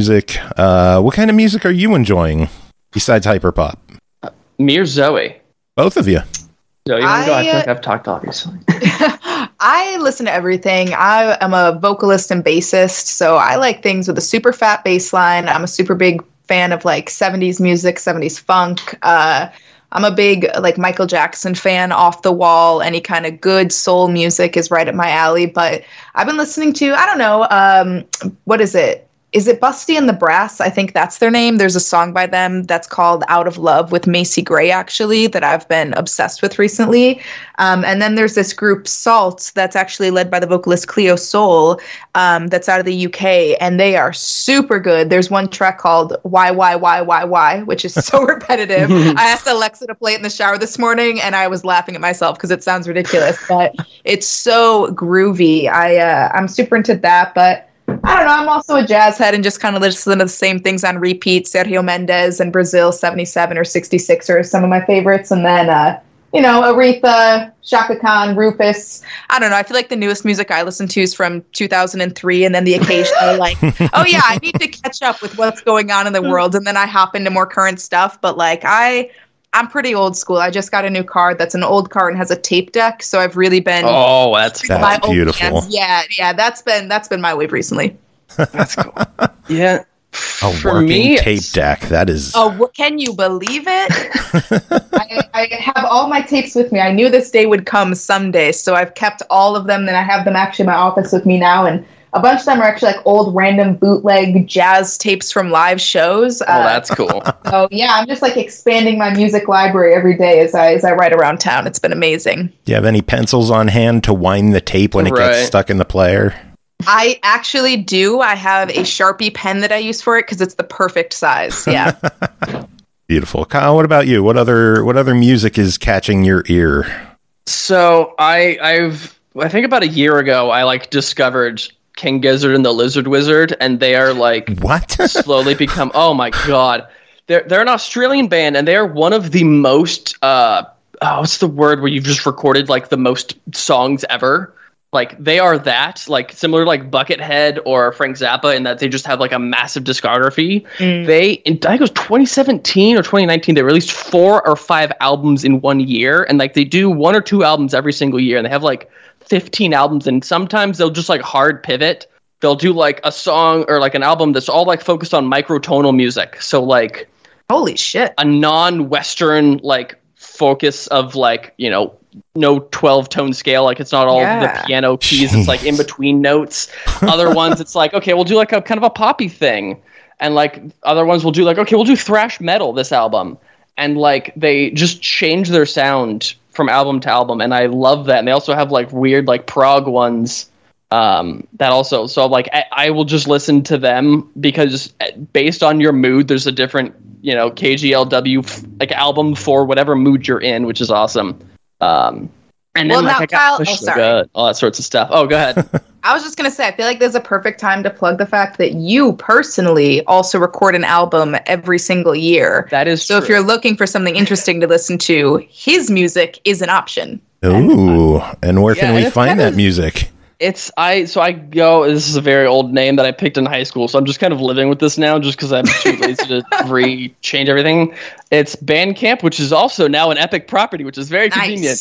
kind of music are you enjoying besides hyperpop? Me or Zoe? Both of you. Zoe, you want to go? I think I've talked, obviously. I listen to everything. I am a vocalist and bassist, so I like things with a super fat bass line. I'm a super big fan of like 70s music, 70s funk. I'm a big like Michael Jackson fan, off the wall. Any kind of good soul music is right up my alley. But I've been listening to, I don't know, what is it? Is it Busty and the Brass? I think that's their name. There's a song by them that's called Out of Love with Macy Gray, actually, that I've been obsessed with recently. And then there's this group, Salt, that's actually led by the vocalist Cleo Sol, that's out of the UK, and they are super good. There's one track called Why, which is so repetitive. I asked Alexa to play it in the shower this morning, and I was laughing at myself because it sounds ridiculous, but it's so groovy. I'm super into that, but I don't know. I'm also a jazz head and just kind of listen to the same things on repeat. Sergio Mendes and Brazil 77 or 66 are some of my favorites. And then Aretha, Shaka Khan, Rufus. I don't know. I feel like the newest music I listen to is from 2003, and then the occasional oh yeah, I need to catch up with what's going on in the world, and then I hop into more current stuff. But I'm pretty old school. I just got a new car that's an old car and has a tape deck, so I've really been that's beautiful. Yeah, that's been my wave recently. That's cool. Yeah. A working tape deck. That is. Oh, can you believe it? I have all my tapes with me. I knew this day would come someday, so I've kept all of them, and I have them actually in my office with me now. And a bunch of them are actually old random bootleg jazz tapes from live shows. That's cool. So yeah, I'm just expanding my music library every day as I ride around town. It's been amazing. Do you have any pencils on hand to wind the tape when it gets stuck in the player? I actually do. I have a Sharpie pen that I use for it because it's the perfect size. Yeah. Beautiful. Kyle, what about you? What other music is catching your ear? So I think about a year ago, I discovered King Gizzard and the Lizard Wizard, and they are what? slowly become, oh my God. They're an Australian band, and they are one of the most, what's the word where you've just recorded the most songs ever? They are that, similar to Buckethead or Frank Zappa, in that they just have a massive discography. They, I think it was 2017 or 2019, they released 4 or 5 albums in 1 year, and they do 1 or 2 albums every single year, and they have 15 albums, and sometimes they'll just hard pivot. They'll do a song or an album that's all focused on microtonal music. So holy shit, a non-Western focus of no 12-tone scale, it's not all the piano keys. Jeez. It's in between notes. Other ones it's okay, we'll do a kind of a poppy thing, and other ones will do okay, we'll do thrash metal this album, and they just change their sound from album to album, and I love that. And they also have weird prog ones that also, so I will just listen to them because based on your mood there's a different KGLW album for whatever mood you're in, which is awesome. And then now, Kyle, all that sorts of stuff. Oh, go ahead. I was just going to say, I feel like there's a perfect time to plug the fact that you personally also record an album every single year. That is so true. If you're looking for something interesting to listen to, his music is an option. Ooh, and where can we find that music? This is a very old name that I picked in high school, so I'm just kind of living with this now just because I'm too lazy to change everything. It's Bandcamp, which is also now an Epic property, which is very convenient.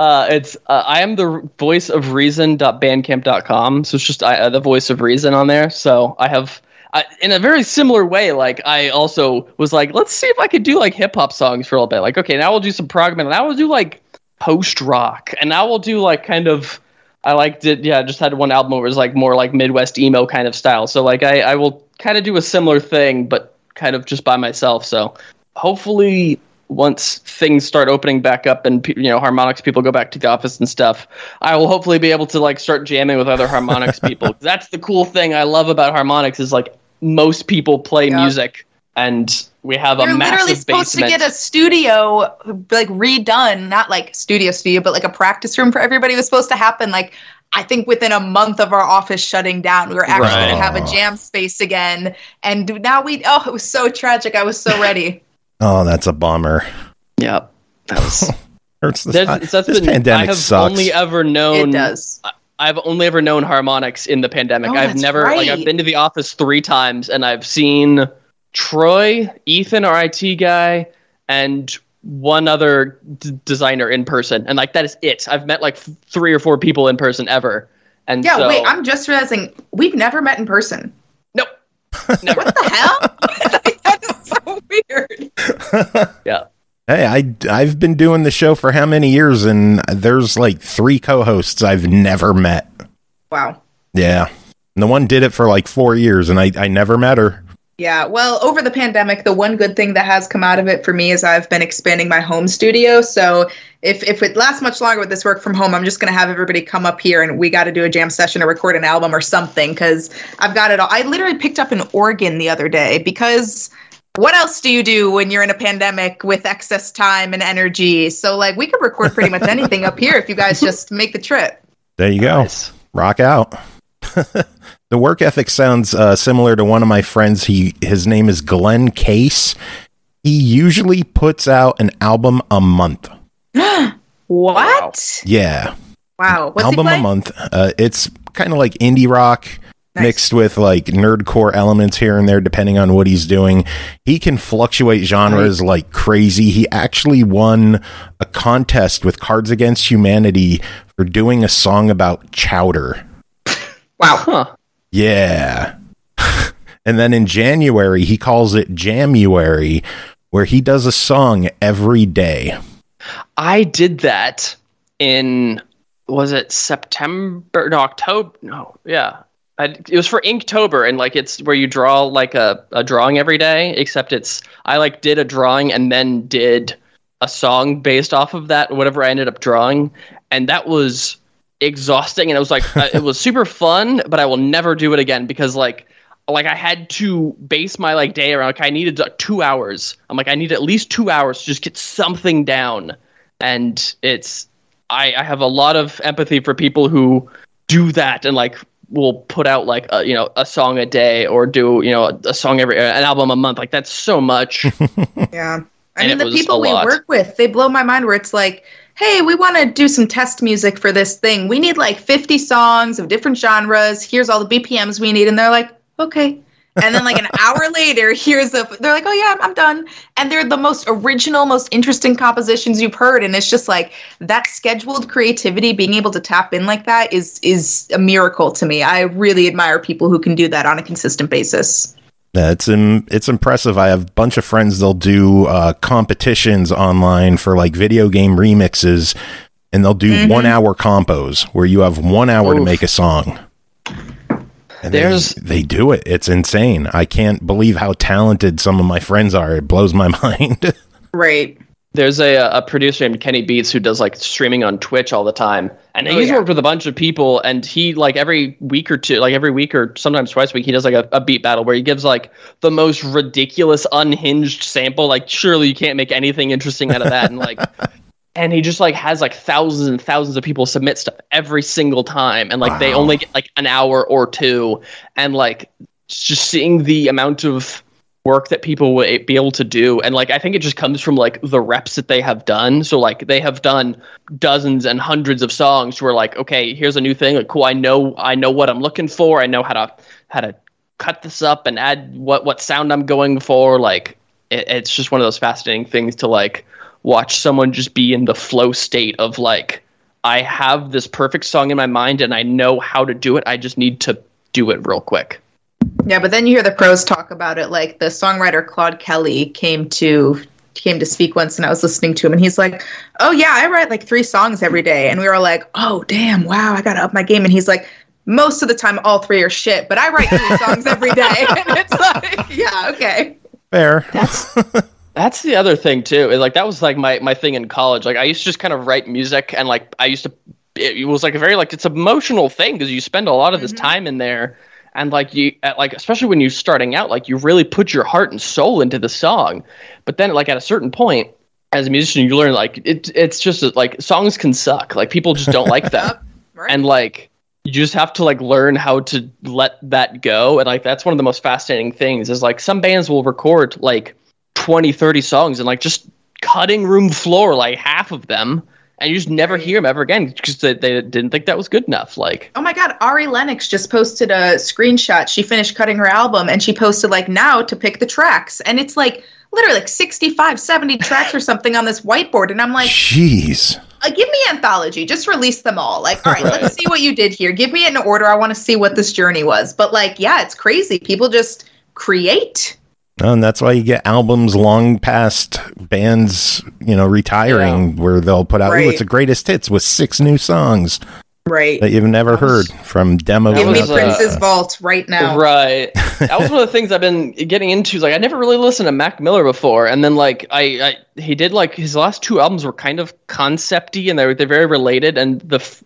I am the voice of reason.bandcamp.com, so it's just the voice of reason on there. So I have, in a very similar way, I also was let's see if I could do hip hop songs for a little bit. Okay, now we'll do some prog metal, now we'll do post rock, and now we'll do kind of, I just had one album where it was more Midwest emo kind of style. So I will kind of do a similar thing, but kind of just by myself. So hopefully once things start opening back up and harmonics people go back to the office and stuff, I will hopefully be able to start jamming with other harmonics people. That's the cool thing I love about harmonics is most people play music, and we have a massive basement. You're literally supposed to get a studio redone, not studio, but a practice room for everybody. It was supposed to happen I think within a month of our office shutting down. We were actually going to have a jam space again, and now it was so tragic. I was so ready. Oh, that's a bummer. Yep, that was. This pandemic sucks. Only ever known. It does. I've only ever known harmonics in the pandemic. I've never I've been to the office 3 times, and I've seen Troy, Ethan, our IT guy, and one other designer in person, and that is it. I've met 3 or 4 people in person ever, and wait, I'm just realizing we've never met in person. Nope, never. What the hell? That is so weird. Yeah. Hey, I've been doing the show for how many years, and there's 3 co-hosts I've never met. Wow. Yeah, and the one did it for 4 years, and I never met her. Yeah, well, over the pandemic, the one good thing that has come out of it for me is I've been expanding my home studio. So if it lasts much longer with this work from home, I'm just going to have everybody come up here and we got to do a jam session or record an album or something because I've got it all. I literally picked up an organ the other day because what else do you do when you're in a pandemic with excess time and energy? So we could record pretty much anything up here if you guys just make the trip. There you go. Nice. Rock out. The work ethic sounds similar to one of my friends. His name is Glenn Case. He usually puts out an album a month. What? Yeah. Wow. What's Album he play? a month. It's kind of like indie rock mixed with like nerdcore elements here and there, depending on what he's doing. He can fluctuate genres like crazy. He actually won a contest with Cards Against Humanity for doing a song about chowder. Wow. Huh. Yeah. And then in January, he calls it Jamuary, where he does a song every day. I did that in, was it September? No, October? No, yeah. It was for Inktober, and like it's where you draw like a drawing every day, except I like did a drawing and then did a song based off of that, whatever I ended up drawing. And that was exhausting, and it was like, it was super fun, but I will never do it again because like I had to base my like day around, like I needed 2 hours. I'm like, I need at least 2 hours to just get something down. And I have a lot of empathy for people who do that and like will put out like a song a day or do a song an album a month. Like that's so much. Yeah. I mean, the people we work with, they blow my mind where it's like, hey, we want to do some test music for this thing. We need like 50 songs of different genres. Here's all the BPMs we need. And they're like, okay. And then like an hour later, they're like, oh yeah, I'm done. And they're the most original, most interesting compositions you've heard. And it's just like that scheduled creativity, being able to tap in like that is a miracle to me. I really admire people who can do that on a consistent basis. Yeah, it's impressive. I have a bunch of friends. They'll do competitions online for like video game remixes, and they'll do 1 hour compos where you have 1 hour to make a song. And they do it. It's insane. I can't believe how talented some of my friends are. It blows my mind. Right. There's a producer named Kenny Beats who does like streaming on Twitch all the time. And he's worked with a bunch of people, and he like every week or sometimes twice a week, he does like a beat battle where he gives like the most ridiculous unhinged sample. Like surely you can't make anything interesting out of that. And like, and he just like has like thousands and thousands of people submit stuff every single time. And like, they only get like an hour or two. And like just seeing the amount of work that people will be able to do, and like I think it just comes from like the reps that they have done. So like they have done dozens and hundreds of songs where like, okay, here's a new thing, like cool, I know what I'm looking for, I know how to cut this up and add what sound I'm going for. Like it's just one of those fascinating things to like watch someone just be in the flow state of like, I have this perfect song in my mind and I know how to do it, I just need to do it real quick. Yeah, but then you hear the pros talk about it. Like the songwriter Claude Kelly came to speak once, and I was listening to him, and he's like, "Oh yeah, I write like 3 songs every day." And we were like, "Oh damn, wow, I gotta up my game." And he's like, "Most of the time, all 3 are shit, but I write 3 songs every day." And it's like, yeah, okay, fair. That's the other thing too. Is like that was like my thing in college. Like I used to just kind of write music, and like it was like a very like it's an emotional thing because you spend a lot of this time in there. And like especially when you're starting out, like you really put your heart and soul into the song. But then like at a certain point as a musician, you learn like it's just like songs can suck. Like people just don't like them. Right. And like you just have to like learn how to let that go. And like that's one of the most fascinating things is like some bands will record like 20, 30 songs and like just cutting room floor like half of them. And you just never hear them ever again because they didn't think that was good enough. Like, oh my God, Ari Lennox just posted a screenshot. She finished cutting her album and she posted like now to pick the tracks. And it's like literally like 65, 70 tracks or something on this whiteboard. And I'm like, jeez, give me Anthology. Just release them all. Like, all right, let's see what you did here. Give me it in order. I want to see what this journey was. But like, yeah, it's crazy. People just create. And that's why you get albums long past bands, retiring, where they'll put out, it's the greatest hits with 6 new songs. Right. That you've never heard from demos. Give me Prince's Vault right now. Right. That was one of the things I've been getting into. Like, I never really listened to Mac Miller before. And then, like, he did, like, his last 2 albums were kind of concept-y, and they're very related. And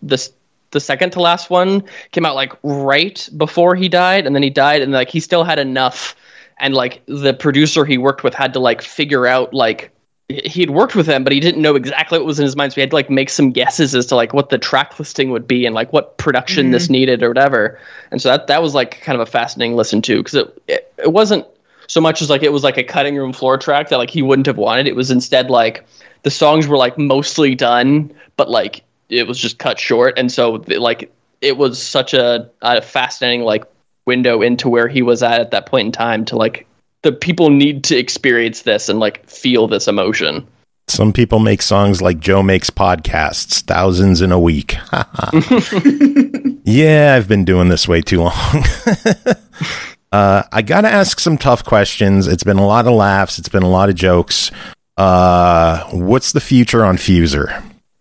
the second to last one came out, like, right before he died. And then he died, and, like, he still had enough. And like the producer he worked with had to like figure out like he'd worked with him, but he didn't know exactly what was in his mind. So he had to like make some guesses as to like what the track listing would be and like what production this needed or whatever. And so that was like kind of a fascinating listen too, because it wasn't so much as like it was like a cutting room floor track that like he wouldn't have wanted. It was instead like the songs were like mostly done, but like it was just cut short. And so like it was such a fascinating like window into where he was at that point in time to like the people need to experience this and like feel this emotion. Some people make songs like Joe makes podcasts, thousands in a week. Yeah, I've been doing this way too long. I got to ask some tough questions. It's been a lot of laughs. It's been a lot of jokes. What's the future on Fuser?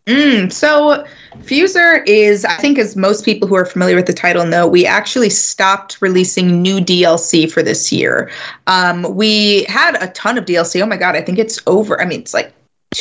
So Fuser is, I think as most people who are familiar with the title know, we actually stopped releasing new DLC for this year. We had a ton of DLC. Oh my God, I think it's over. I mean, it's like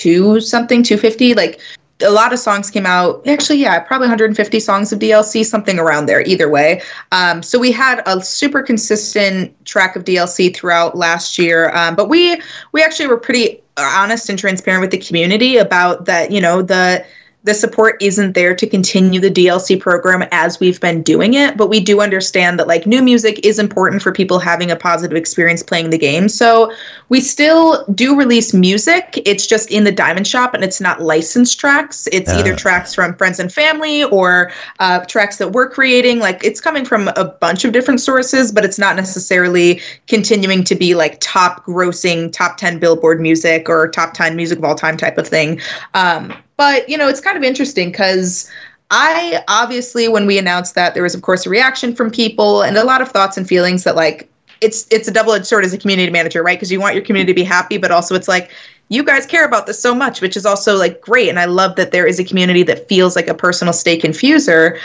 250. Like a lot of songs came out. Actually, yeah, probably 150 songs of DLC, something around there, either way. So we had a super consistent track of DLC throughout last year. But we actually were pretty honest and transparent with the community about that, you know, the support isn't there to continue the DLC program as we've been doing it, but we do understand that like new music is important for people having a positive experience playing the game. So we still do release music. It's just in the Diamond Shop and it's not licensed tracks. It's either tracks from friends and family or tracks that we're creating. Like it's coming from a bunch of different sources, but it's not necessarily continuing to be like top grossing, top 10 Billboard music or top 10 music of all time type of thing. But, you know, it's kind of interesting because I obviously, when we announced that, there was, of course, a reaction from people and a lot of thoughts and feelings that, like, it's a double-edged sword as a community manager, right? Because you want your community to be happy, but also it's like, you guys care about this so much, which is also, like, great. And I love that there is a community that feels like a personal stake in Fuser.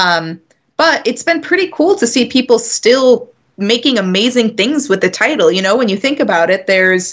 But it's been pretty cool to see people still making amazing things with the title. You know, when you think about it,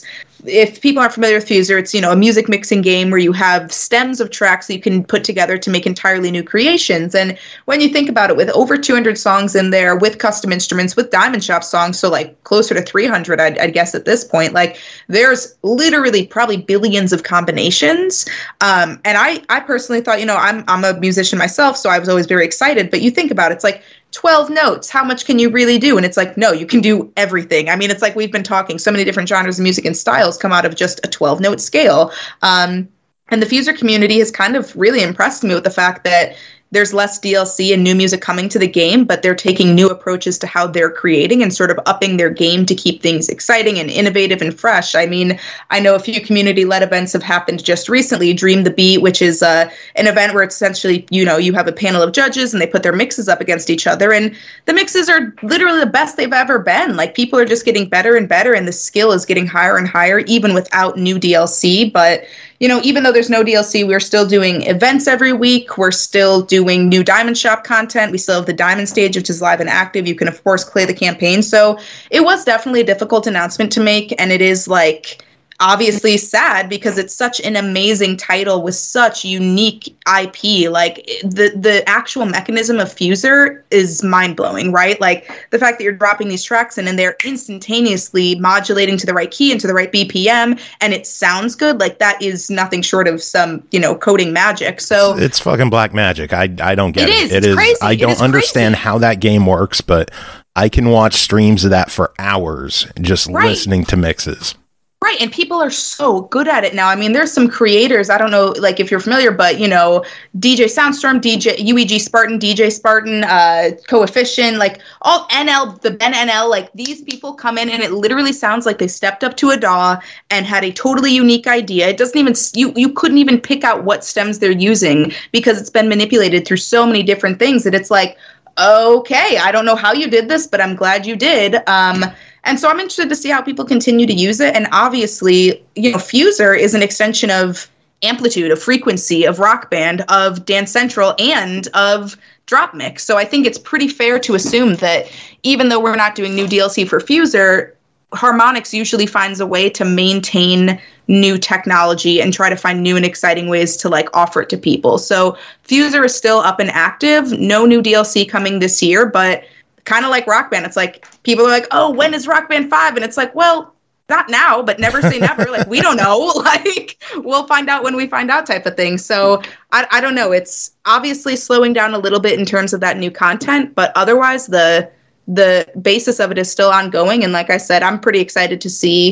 if people aren't familiar with Fuser, it's, you know, a music mixing game where you have stems of tracks that you can put together to make entirely new creations. And when you think about it, with over 200 songs in there, with custom instruments, with Diamond Shop songs, so like closer to 300, I'd guess at this point, like there's literally probably billions of combinations. And I personally thought, you know, I'm a musician myself, so I was always very excited. But you think about it, it's like 12 notes. How much can you really do? And it's like, no, you can do everything. I mean, it's like we've been talking, so many different genres of music and styles come out of just a 12-note scale. And the Fuser community has kind of really impressed me with the fact that there's less DLC and new music coming to the game, but they're taking new approaches to how they're creating and sort of upping their game to keep things exciting and innovative and fresh. I mean, I know a few community-led events have happened just recently. Dream the Beat, which is an event where it's essentially, you know, you have a panel of judges and they put their mixes up against each other. And the mixes are literally the best they've ever been. Like, people are just getting better and better, and the skill is getting higher and higher, even without new DLC. But you know, even though there's no DLC, we're still doing events every week. We're still doing new Diamond Shop content. We still have the Diamond Stage, which is live and active. You can, of course, play the campaign. So it was definitely a difficult announcement to make. And it is, like, obviously sad because it's such an amazing title with such unique IP. Like, the actual mechanism of Fuser is mind-blowing, right? Like, the fact that you're dropping these tracks in and they're instantaneously modulating to the right key and to the right BPM, and it sounds good, like, that is nothing short of some, you know, coding magic. So it's fucking black magic. I don't get it. It is crazy. I don't understand how that game works, but I can watch streams of that for hours just listening to mixes. Right, and people are so good at it now. I mean, there's some creators, I don't know, like, if you're familiar, but, you know, DJ Soundstorm, DJ UEG Spartan, DJ Spartan, Coefficient, like, all NL, the Ben NL, like, these people come in and it literally sounds like they stepped up to a DAW and had a totally unique idea. It doesn't even, you couldn't even pick out what stems they're using because it's been manipulated through so many different things that it's like, okay, I don't know how you did this, but I'm glad you did. And so I'm interested to see how people continue to use it. And obviously, you know, Fuser is an extension of Amplitude, of Frequency, of Rock Band, of Dance Central, and of Drop Mix. So I think it's pretty fair to assume that even though we're not doing new DLC for Fuser, Harmonix usually finds a way to maintain new technology and try to find new and exciting ways to, like, offer it to people. So Fuser is still up and active. No new DLC coming this year, but kind of like Rock Band, it's like people are like, oh, when is Rock Band 5? And it's like, well, not now, but never say never. Like, we don't know. Like, we'll find out when we find out type of thing. So I don't know. It's obviously slowing down a little bit in terms of that new content, but otherwise the basis of it is still ongoing. And like I said, I'm pretty excited to see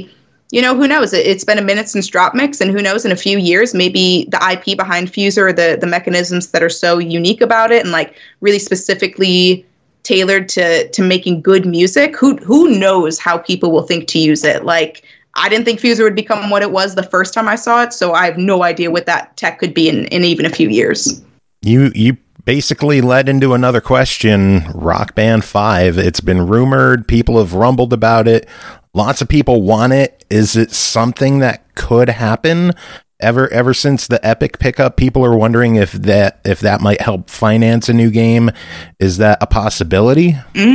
who knows? It's been a minute since Drop Mix, and who knows, in a few years, maybe the IP behind Fuser, the mechanisms that are so unique about it and like really specifically tailored to making good music, who knows how people will think to use it. Like, I didn't think Fuser would become what it was the first time I saw it, so I have no idea what that tech could be in even a few years. You basically led into another question. Rock Band 5, it's been rumored, people have rumbled about it, lots of people want it. Is it something that could happen? Ever since the Epic pickup, people are wondering if that might help finance a new game. Is that a possibility?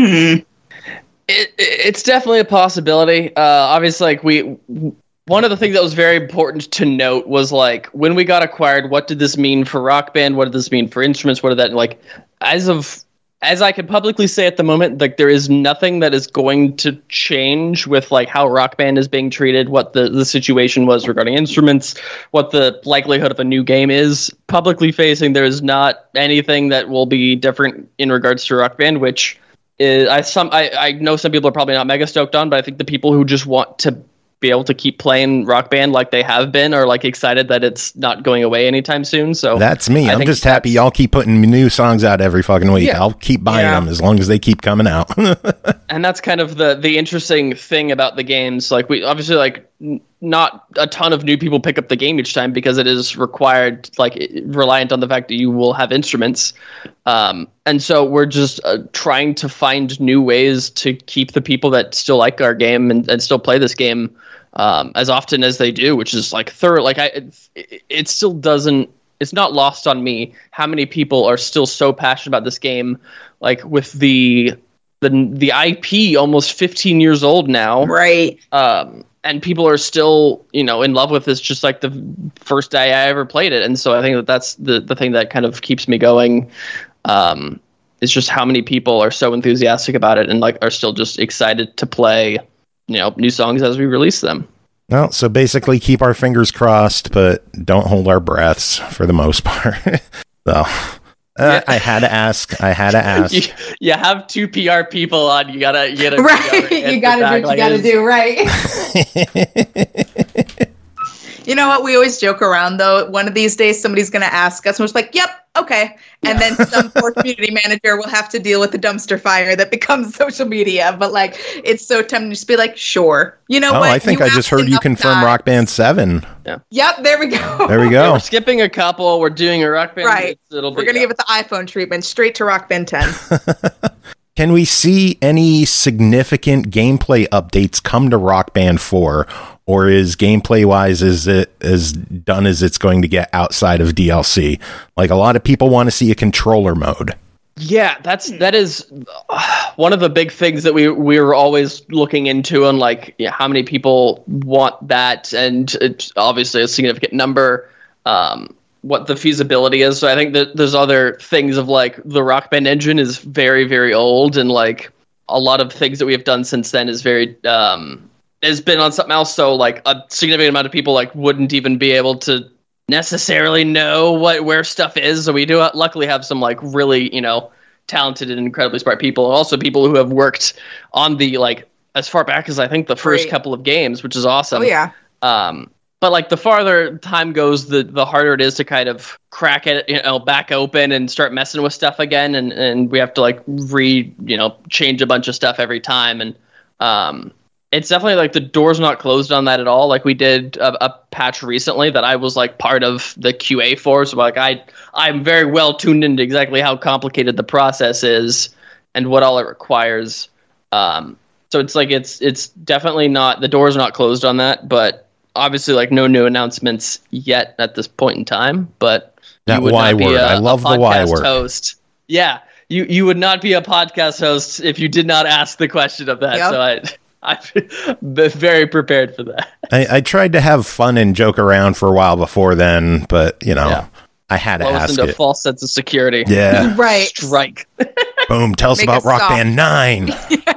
It's definitely a possibility. Obviously, like one of the things that was very important to note was like when we got acquired, what did this mean for Rock Band? What did this mean for instruments? What did that like? As I can publicly say at the moment, like there is nothing that is going to change with like how Rock Band is being treated, what the situation was regarding instruments, what the likelihood of a new game is publicly facing. There is not anything that will be different in regards to Rock Band, which is I know some people are probably not mega stoked on, but I think the people who just want to be able to keep playing Rock Band like they have been are like excited that it's not going away anytime soon. So that's me. I'm just happy y'all keep putting new songs out every fucking week. Yeah. I'll keep buying them as long as they keep coming out. And that's kind of the interesting thing about the games. Like we obviously like not a ton of new people pick up the game each time because it is required, like reliant on the fact that you will have instruments. And so we're just trying to find new ways to keep the people that still like our game and still play this game as often as they do, which is like thorough. Like it still doesn't, it's not lost on me how many people are still so passionate about this game. Like with the IP almost 15 years old now. Right. And people are still, in love with this, just like the first day I ever played it. And so I think that's the thing that kind of keeps me going. It's just how many people are so enthusiastic about it and like are still just excited to play, new songs as we release them. Well, so basically keep our fingers crossed, but don't hold our breaths for the most part. So I had to ask. You have two PR people on. You gotta right. You gotta do what you gotta do, right? You know what? We always joke around, though. One of these days, somebody's going to ask us, and we're just like, yep, okay. And then some poor community manager will have to deal with the dumpster fire that becomes social media. But, like, it's so tempting to just be like, sure. You know what? I think I just heard you confirm Rock Band 7. Yeah. Yep, there we go. There we go. Yeah, we're skipping a couple. We're doing a Rock Band. Right. We're going to give it the iPhone treatment, straight to Rock Band 10. Can we see any significant gameplay updates come to Rock Band 4? Or is gameplay-wise, is it as done as it's going to get outside of DLC? Like, a lot of people want to see a controller mode. Yeah, that is one of the big things that we're always looking into, and like, how many people want that, and it's obviously a significant number. What the feasibility is. So I think that there's other things of like the Rock Band engine is very, very old, and like a lot of things that we have done since then is very has been on something else. So like a significant amount of people like wouldn't even be able to necessarily know where stuff is. So we do luckily have some like really, talented and incredibly smart people, and also people who have worked on the like as far back as I think the first couple of games, which is awesome. Oh yeah. But like the farther time goes, the harder it is to kind of crack it, back open and start messing with stuff again. And we have to like change a bunch of stuff every time. And it's definitely like the door's not closed on that at all. Like we did a patch recently that I was like part of the QA for. So like I'm very well tuned into exactly how complicated the process is and what all it requires. So it's like, it's definitely not, the door's not closed on that, but obviously, like, no new announcements yet at this point in time, but that Y word. I love the Y word. Host. Yeah, you would not be a podcast host if you did not ask the question of that. Yep. So I've been very prepared for that. I tried to have fun and joke around for a while before then, but I had to ask into it. A false sense of security. Yeah, right. Strike. Boom. Tell us about Rock Band 9.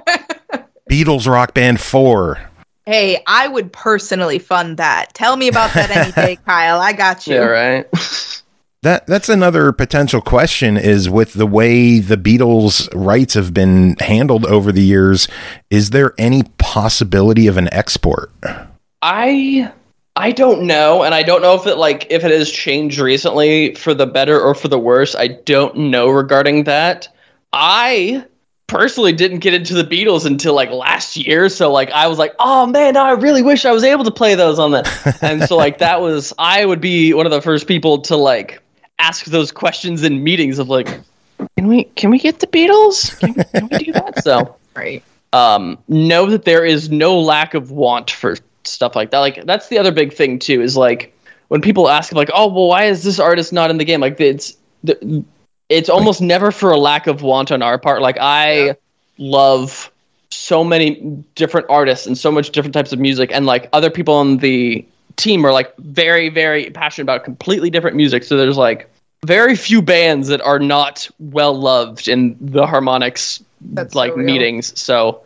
Beatles Rock Band 4. Hey, I would personally fund that. Tell me about that any day, Kyle. I got you. Yeah, right. That's another potential question is with the way the Beatles rights have been handled over the years, is there any possibility of an export? I don't know, and I don't know if it has changed recently for the better or for the worse. I don't know regarding that. I personally didn't get into the Beatles until like last year, so like I was like, oh man, I really wish I was able to play those on that. And so like I would be one of the first people to like ask those questions in meetings of like, can we get the Beatles? Can we do that? So Right. Know that there is no lack of want for stuff like that. Like that's the other big thing too, is like when people ask like, oh well, why is this artist not in the game? Like it's almost never for a lack of want on our part. Like I love so many different artists and so much different types of music, and like other people on the team are like very, very passionate about completely different music. So there's like very few bands that are not well loved in the Harmonix meetings. So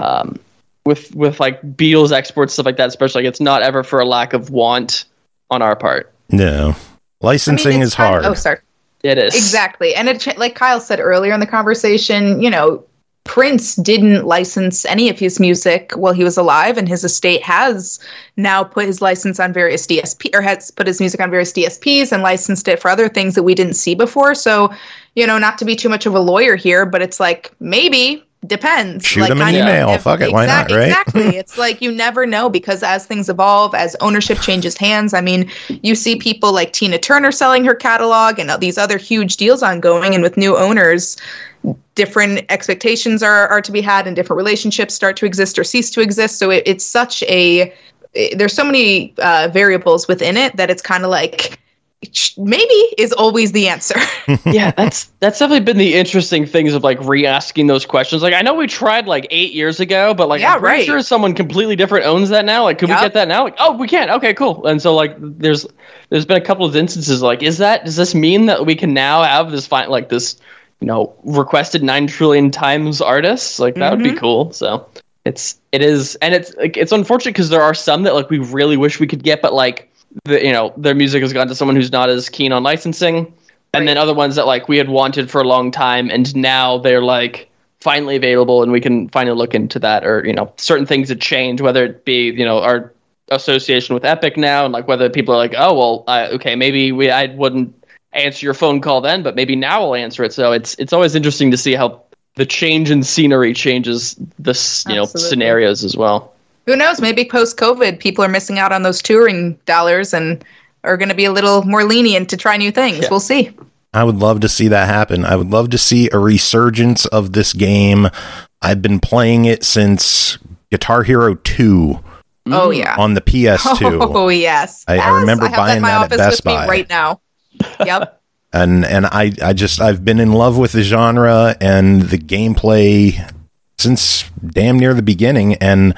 with like Beatles exports, stuff like that, especially, like, it's not ever for a lack of want on our part. No. Licensing is hard. Oh, sorry. It is. Exactly. And it, like Kyle said earlier in the conversation, you know, Prince didn't license any of his music while he was alive, and his estate has now put his license on various has put his music on various DSPs and licensed it for other things that we didn't see before. So, you know, not to be too much of a lawyer here, but it's like, maybe, depends. Shoot like, him an email. Fuck it. Why not, right? Exactly. It's like, you never know, because as things evolve, as ownership changes hands, I mean, you see people like Tina Turner selling her catalog and these other huge deals ongoing, and with new owners, different expectations are to be had, and different relationships start to exist or cease to exist. So it's such there's so many variables within it that it's kind of like, maybe is always the answer. Yeah, that's definitely been the interesting things of like re-asking those questions. Like I know we tried like 8 years ago, but like I'm pretty sure someone completely different owns that now. Like, could we get that now? Like, oh, we can. Okay, cool. And so like there's been a couple of instances like, does this mean that we can now have this this, you know, requested 9 trillion times artists? Like that would be cool. So it is, and it's unfortunate because there are some that like we really wish we could get, but like their music has gone to someone who's not as keen on licensing, and then other ones that like we had wanted for a long time, and now they're like finally available, and we can finally look into that, or certain things that change, whether it be our association with Epic now, and like whether people are like, oh well, okay, maybe I wouldn't answer your phone call then, but maybe now I'll answer it. So it's always interesting to see how the change in scenery changes this scenarios as well. Who knows? Maybe post-COVID, people are missing out on those touring dollars and are going to be a little more lenient to try new things. Yeah. We'll see. I would love to see that happen. I would love to see a resurgence of this game. I've been playing it since Guitar Hero 2. Oh, yeah. On the PS2. Oh, yes. I remember buying that at Best Buy. Right now. Yep. And I've been in love with the genre and the gameplay since damn near the beginning. And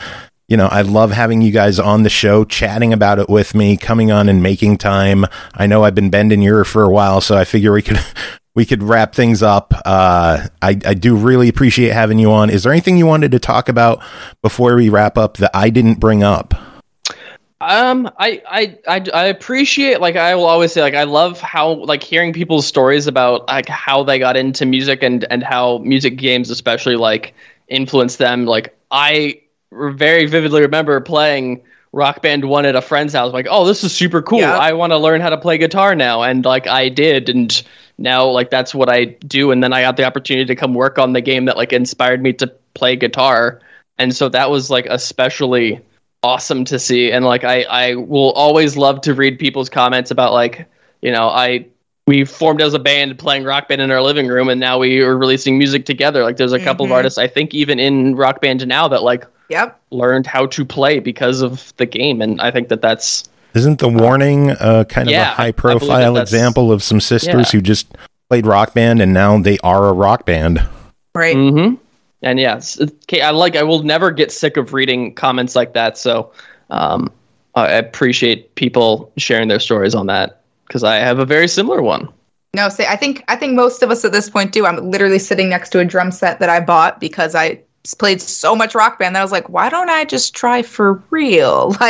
I love having you guys on the show, chatting about it with me, coming on and making time. I know I've been bending your ear for a while, so I figure we could wrap things up. I do really appreciate having you on. Is there anything you wanted to talk about before we wrap up that I didn't bring up? I appreciate, like, I will always say, like, I love how, like, hearing people's stories about like how they got into music and how music games especially like influenced them. Like, I very vividly remember playing Rock Band 1 at a friend's house. Like, oh, this is super cool. Yeah. I want to learn how to play guitar now. And like I did, and now like that's what I do. And then I got the opportunity to come work on the game that like inspired me to play guitar. And so that was like especially awesome to see. And like I will always love to read people's comments about like, we formed as a band playing Rock Band in our living room, and now we are releasing music together. Like there's a couple of artists, I think even in Rock Band now, that like learned how to play because of the game. And I think that's... Isn't The Warning kind of a high-profile example of some sisters who just played Rock Band and now they are a rock band? Right. Mm-hmm. And yes, I will never get sick of reading comments like that. So I appreciate people sharing their stories on that, because I have a very similar one. No, I think most of us at this point do. I'm literally sitting next to a drum set that I bought because I played so much Rock Band that I was like, why don't I just try for real? Like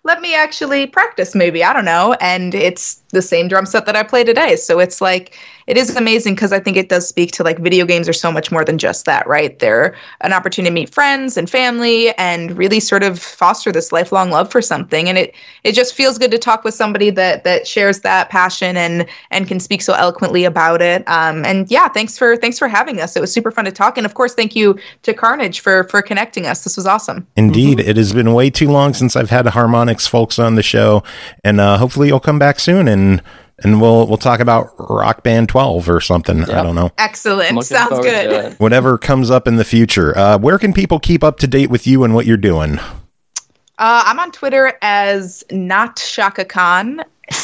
let me actually practice maybe, I don't know. And it's the same drum set that I play today. So it's like, it is amazing because I think it does speak to like video games are so much more than just that, right? They're an opportunity to meet friends and family and really sort of foster this lifelong love for something. And it just feels good to talk with somebody that shares that passion and can speak so eloquently about it. And yeah, thanks for having us. It was super fun to talk. And of course, thank you to Carnage for connecting us. This was awesome. Indeed. It has been way too long since I've had Harmonix folks on the show, and hopefully you'll come back soon and we'll talk about Rock Band 12 or something. Yep. I don't know. Excellent. Sounds good. Whatever comes up in the future. Where can people keep up to date with you and what you're doing? I'm on Twitter as Not Shaka Khan,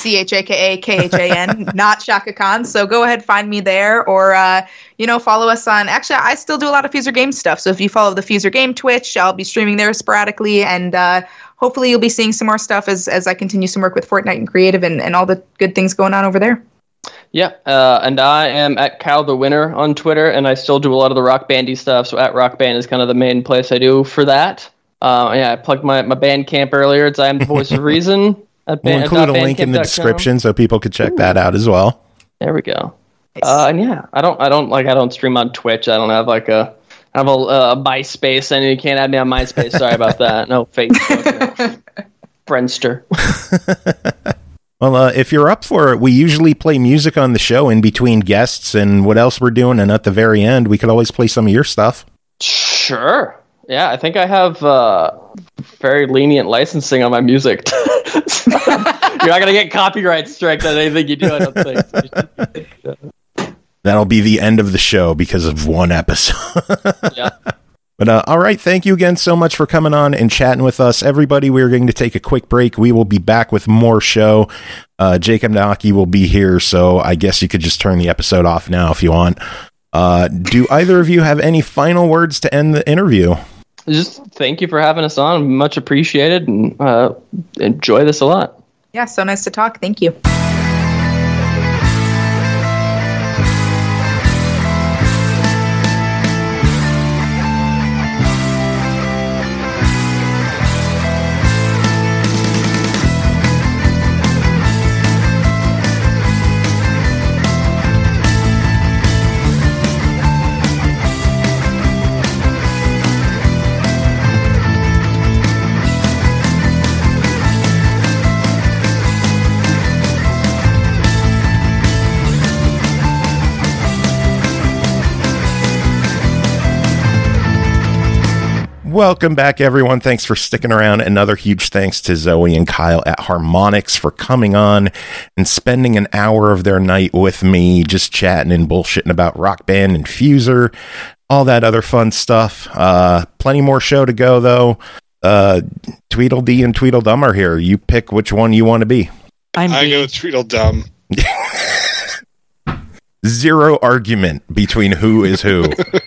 CHAKAKHAN, Not Shaka Khan. So go ahead, find me there, or follow us on. Actually, I still do a lot of Fuser Game stuff. So if you follow the Fuser Game Twitch, I'll be streaming there sporadically, and hopefully you'll be seeing some more stuff as I continue some work with Fortnite and Creative and all the good things going on over there. Yeah, and I am at Kyle the Winner on Twitter, and I still do a lot of the Rock Bandy stuff. So at Rock Band is kind of the main place I do for that. I plugged my Bandcamp earlier. It's I Am the Voice of Reason. We'll include a link in the description so people could check that out as well. There we go. And yeah, I don't stream on Twitch. I don't have a MySpace, and you can't add me on MySpace. Sorry about that. No Facebook. Friendster. Well, if you're up for it, we usually play music on the show in between guests and what else we're doing, and at the very end, we could always play some of your stuff. Sure. Yeah, I think I have very lenient licensing on my music. You're not going to get copyright strikes on anything you do, I don't think. That'll be the end of the show because of one episode. Yeah. But all right, thank you again so much for coming on and chatting with us. Everybody, we're going to take a quick break. We will be back with more show. Jacob Naki will be here, so I guess you could just turn the episode off now if you want. Do either of you have any final words to end the interview? Just thank you for having us on. Much appreciated, and enjoy this a lot. Yeah, so nice to talk. Thank you. Welcome back, everyone. Thanks for sticking around. Another huge thanks to Zoe and Kyle at Harmonix for coming on and spending an hour of their night with me, just chatting and bullshitting about Rock Band and Fuser, all that other fun stuff. Plenty more show to go, though. Tweedledee and Tweedledum are here. You pick which one you want to be. I go with Tweedledum. Zero argument between who is who.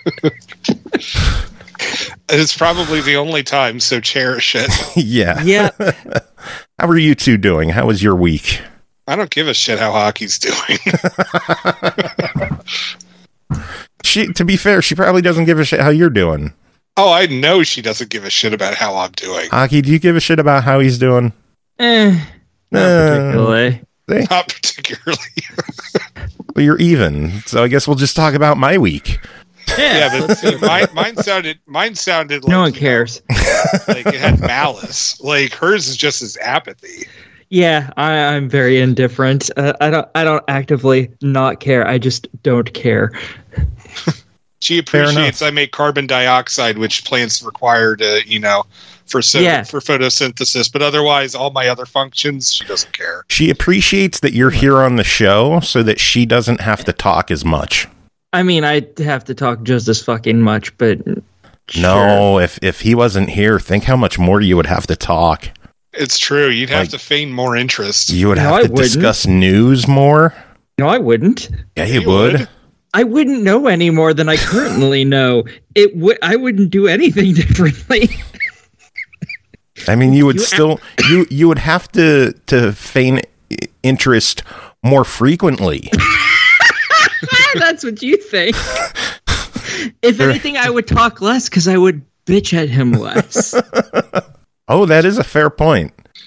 It's probably the only time, so cherish it. Yeah. How are you two doing? How was your week? I don't give a shit how hockey's doing. To be fair, she probably doesn't give a shit how you're doing. Oh, I know she doesn't give a shit about how I'm doing. Hockey, do you give a shit about how he's doing? Not particularly. Not particularly. Well, you're even, so I guess we'll just talk about my week. Yeah, but see, mine sounded like no one cares. Like it had malice. Like hers is just as apathy. Yeah, I'm very indifferent. I don't actively not care. I just don't care. She appreciates I make carbon dioxide, which plants require to, for photosynthesis, but otherwise all my other functions, she doesn't care. She appreciates that you're here on the show so that she doesn't have to talk as much. I mean, I have to talk just as fucking much, but no, if he wasn't here, think how much more you would have to talk. It's true. You'd have to feign more interest. You would have to discuss news more. No, I wouldn't. Yeah, you would. I wouldn't know any more than I currently know. I wouldn't do anything differently. I mean, you would you would have to feign interest more frequently. That's what you think. If anything, I would talk less because I would bitch at him less. Oh, that is a fair point.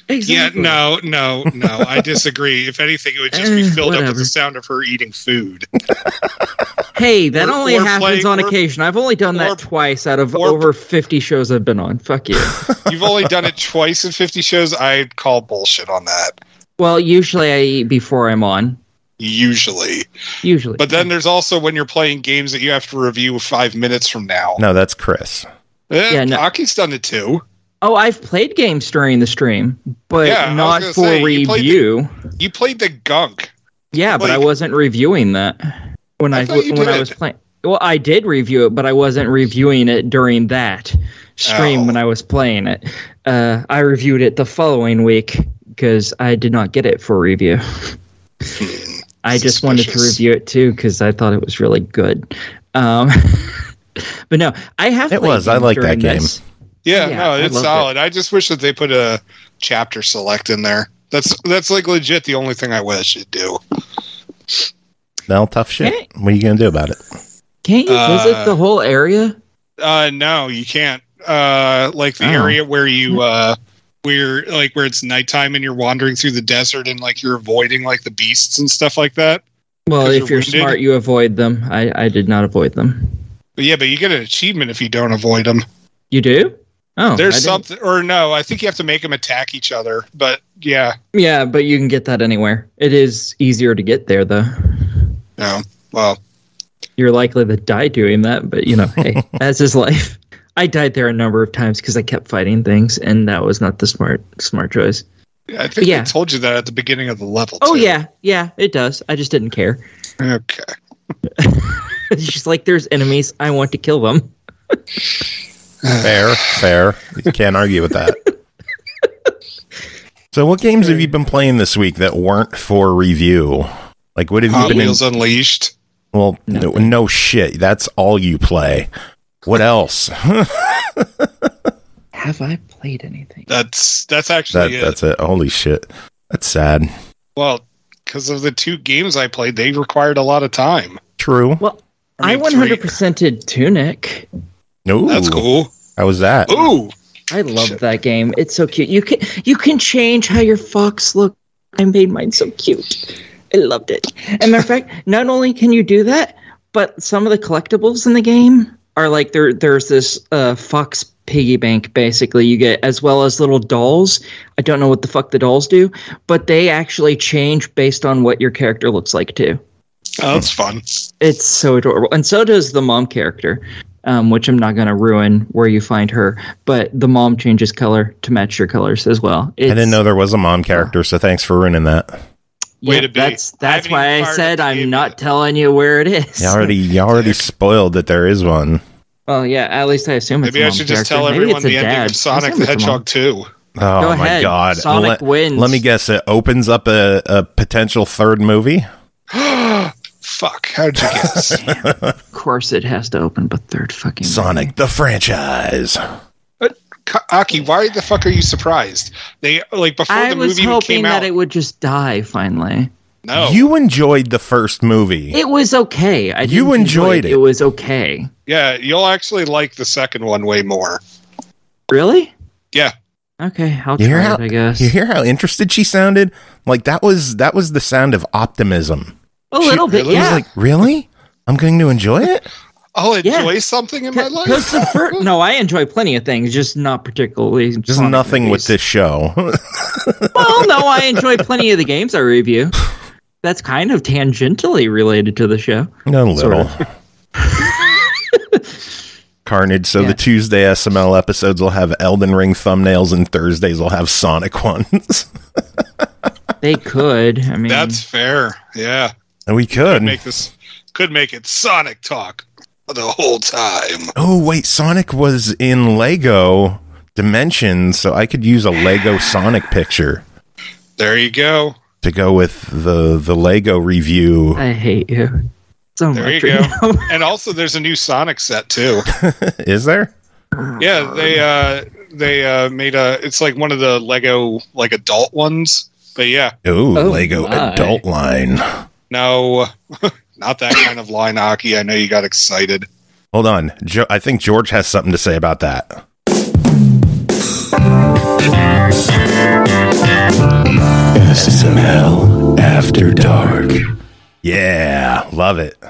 Exactly. Yeah, no. I disagree. If anything, it would just be filled up with the sound of her eating food. Hey, that only happens on occasion. I've only done that twice out of over 50 shows I've been on. Fuck you. You've only done it twice in 50 shows? I'd call bullshit on that. Well, usually I eat before I'm on. Usually. But then there's also when you're playing games that you have to review 5 minutes from now. No, that's Chris. Aki's done it too. Oh, I've played games during the stream, but not for review. You played the gunk. Yeah, but I wasn't reviewing that when I was playing. Well, I did review it, but I wasn't reviewing it during that stream when I was playing it. I reviewed it the following week because I did not get it for review. I just wanted to review it too because I thought it was really good. But no, I have. It was. I like that game. Yeah, no, it's solid. I just wish that they put a chapter select in there. That's like legit the only thing I wish it'd do. No, tough shit. What are you going to do about it? Can't you visit the whole area? No, you can't. Like the area where you where it's nighttime and you're wandering through the desert and like you're avoiding like the beasts and stuff like that. Well, if you're smart, you avoid them. I did not avoid them. But yeah, but you get an achievement if you don't avoid them. You do? Oh, there's something, or no, I think you have to make them attack each other, but yeah. Yeah, but you can get that anywhere. It is easier to get there, though. No, well. You're likely to die doing that, but, hey, that's his life. I died there a number of times because I kept fighting things, and that was not the smart choice. Yeah, I think I told you that at the beginning of the level, too. Oh, yeah, it does. I just didn't care. Okay. It's just like, there's enemies, I want to kill them. Fair. You can't argue with that. So what games have you been playing this week that weren't for review? Like, what have you been Wheels Unleashed? Well, no shit. That's all you play. What else? Have I played anything? That's actually it. That's it. Holy shit. That's sad. Well, because of the 2 games I played, they required a lot of time. True. Well, I 100%ed Tunic. Ooh, that's cool. How was that? Ooh, I love that game. It's so cute. You can change how your fox look. I made mine so cute. I loved it. And matter of fact, not only can you do that, but some of the collectibles in the game are like there's this fox piggy bank basically you get, as well as little dolls. I don't know what the fuck the dolls do, but they actually change based on what your character looks like too. Oh, that's fun. It's so adorable. And so does the mom character. Which I'm not going to ruin where you find her, but the mom changes color to match your colors as well. I didn't know there was a mom character, so thanks for ruining that. Yeah, that's why I said I'm not telling you where it is. You already spoiled that there is one. Well, yeah, at least I assume it's maybe I should just tell everyone the ending of Sonic the Hedgehog 2. Oh my god. Sonic wins. Let me guess, it opens up a potential third movie? Fuck, how did you guess? Of course it has to open, but third fucking Sonic the franchise. Aki, why the fuck are you surprised? They before the movie came out. I was hoping that it would just die finally. No, you enjoyed the first movie. It was okay. You enjoyed it. It was okay. Yeah, you'll actually like the second one way more. Really? Yeah. Okay, I'll try it, I guess. You hear how interested she sounded? Like that was the sound of optimism. A little bit, yeah. Was like, really? I'm going to enjoy it? I'll enjoy something in my life? No, I enjoy plenty of things, just not particularly. Just nothing movies. With this show. Well, no, I enjoy plenty of the games I review. That's kind of tangentially related to the show. A little. Carnage. So the Tuesday SML episodes will have Elden Ring thumbnails and Thursdays will have Sonic ones. They could. I mean, that's fair. Yeah. We could make it Sonic talk the whole time. Oh wait, Sonic was in Lego Dimensions, so I could use a Lego Sonic picture. There you go. To go with the Lego review. I hate you so there much. There you go. And also, there's a new Sonic set too. Is there? Yeah, they made it's like one of the Lego like adult ones. But yeah. Ooh, Lego adult line. No, not that kind of line, Aki. I know you got excited. Hold on. I think George has something to say about that. SML After Dark. Yeah, love it.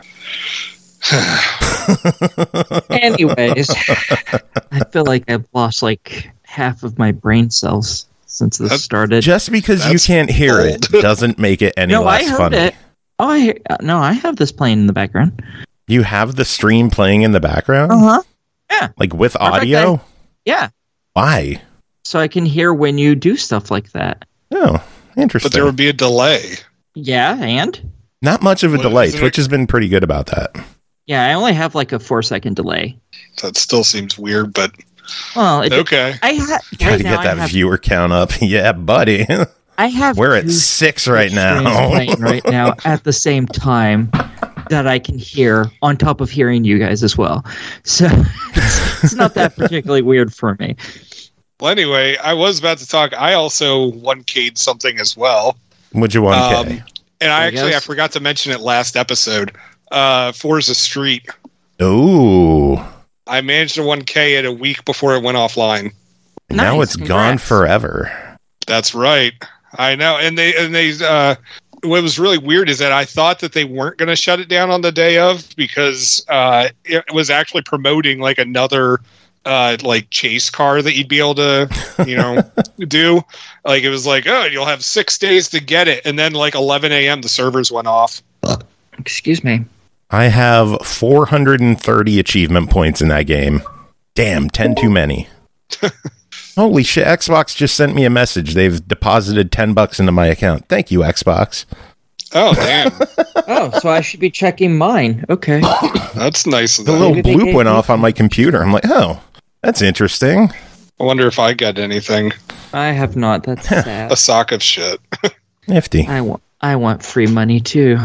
Anyways, I feel like I've lost like half of my brain cells since this started. Just because you can't hear it doesn't make it any less funny. It. Oh, I have this playing in the background. You have the stream playing in the background? Uh-huh. Yeah. Like with audio? Yeah. Why? So I can hear when you do stuff like that. Oh, interesting. But there would be a delay. Yeah, and? Not much of a delay. Twitch has been pretty good about that. Yeah, I only have like a 4-second delay. That still seems weird, but You okay. gotta get that viewer count up. Yeah, buddy. We're at 6 right now. Right now at the same time that I can hear on top of hearing you guys as well. So it's not that particularly weird for me. Well, anyway, I was about to talk. I also 1K'd something as well. What'd you 1K? And I forgot to mention it last episode. Forza Street. Ooh. I managed to 1K it a week before it went offline. Now it's gone forever. That's right. I know. And they what was really weird is that I thought that they weren't going to shut it down on the day of because it was actually promoting like another like chase car that you'd be able to, do. Like it was like, oh, you'll have 6 days to get it. And then like 11 a.m. the servers went off. Excuse me. I have 430 achievement points in that game. Damn, 10 too many. Holy shit, Xbox just sent me a message. They've deposited $10 into my account. Thank you, Xbox. Oh, damn. Oh, so I should be checking mine. Okay. That's nice. The little bloop went off on my computer. I'm like, oh, that's interesting. I wonder if I got anything. I have not. That's sad. A sock of shit. Nifty. I want free money too.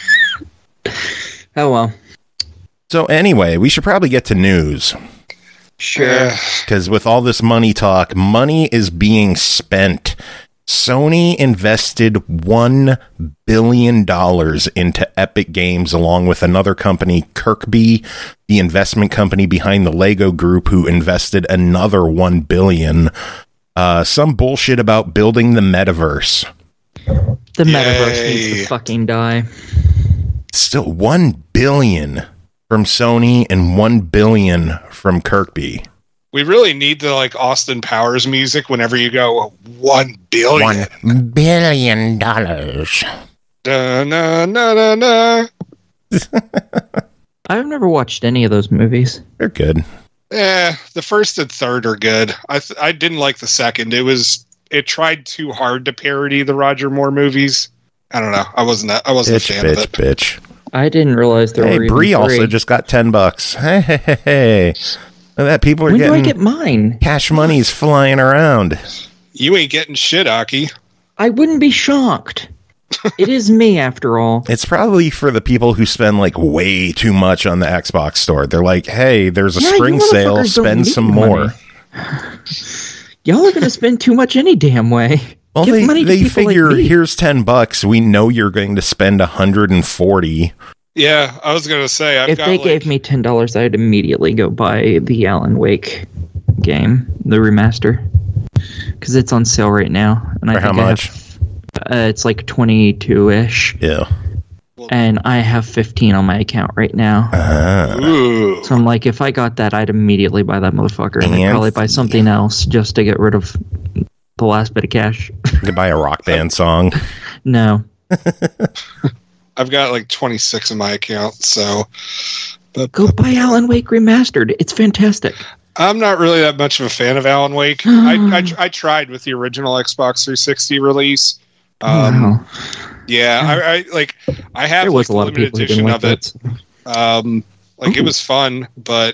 Oh well. So anyway, we should probably get to news. Sure. Because with all this money talk, money is being spent. Sony invested $1 billion into Epic Games along with another company, Kirkby, the investment company behind the Lego Group, who invested another $1 billion. Some bullshit about building the metaverse. The metaverse needs to fucking die. Still $1 billion from Sony and $1 billion from Kirkby. We really need the like Austin Powers music whenever you go $1 billion. $1 billion. Da, na, na, na, na. I've never watched any of those movies. They're good. Yeah, the first and third are good. I didn't like the second. It tried too hard to parody the Roger Moore movies. I don't know. I wasn't a fan of it. Bitch. I didn't realize there were even Bree three. Also just got $10. Hey. Look at that. People are when getting. When do I get mine? Cash money's flying around. You ain't getting shit, Aki. I wouldn't be shocked. It is me, after all. It's probably for the people who spend like way too much on the Xbox store. They're like, hey, there's a spring sale. Spend some more. Y'all are going to spend too much any damn way. Well, they figure like here's $10. We know you're going to spend $140. Yeah, I was going to say, if they gave me $10, I'd immediately go buy the Alan Wake game, the remaster, because it's on sale right now. And for how much? It's like 22-ish. Yeah. And I have 15 on my account right now. So I'm like, if I got that, I'd immediately buy that motherfucker, and I'd probably buy something else just to get rid of the last bit of cash. To buy a Rock Band song? No. I've got like 26 in my account, so... Go buy Alan Wake Remastered. It's fantastic. I'm not really that much of a fan of Alan Wake. I tried with the original Xbox 360 release. Wow. Yeah, I have there was like, a lot of people who didn't like it. It was fun, but...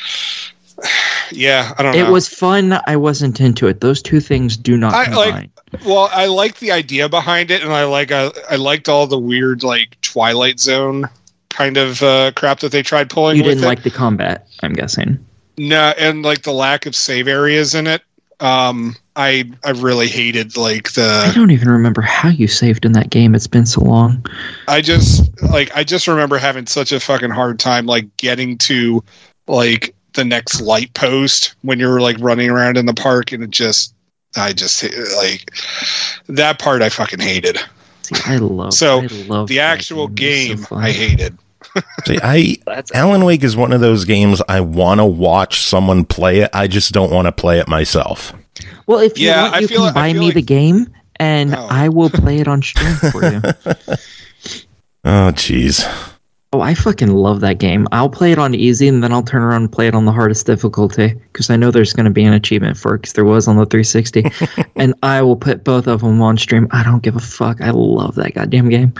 Yeah, I don't know. It was fun. I wasn't into it. Those two things do not combine. I liked the idea behind it, and I liked all the weird like Twilight Zone kind of crap that they tried pulling. You didn't like the combat, I'm guessing. No, and like the lack of save areas in it. I really hated like the. I don't even remember how you saved in that game. It's been so long. I just remember having such a fucking hard time like getting to like the next light post when you're like running around in the park, and it just I just like that part. I fucking hated. See, I love the actual game. So I hated. See, Alan Wake is one of those games I want to watch someone play it. I just don't want to play it myself. Well, if you want, you can buy me the game, and I will play it on stream for you. Oh, jeez. Oh, I fucking love that game. I'll play it on easy, and then I'll turn around and play it on the hardest difficulty, because I know there's going to be an achievement for it, because there was on the 360. And I will put both of them on stream. I don't give a fuck. I love that goddamn game.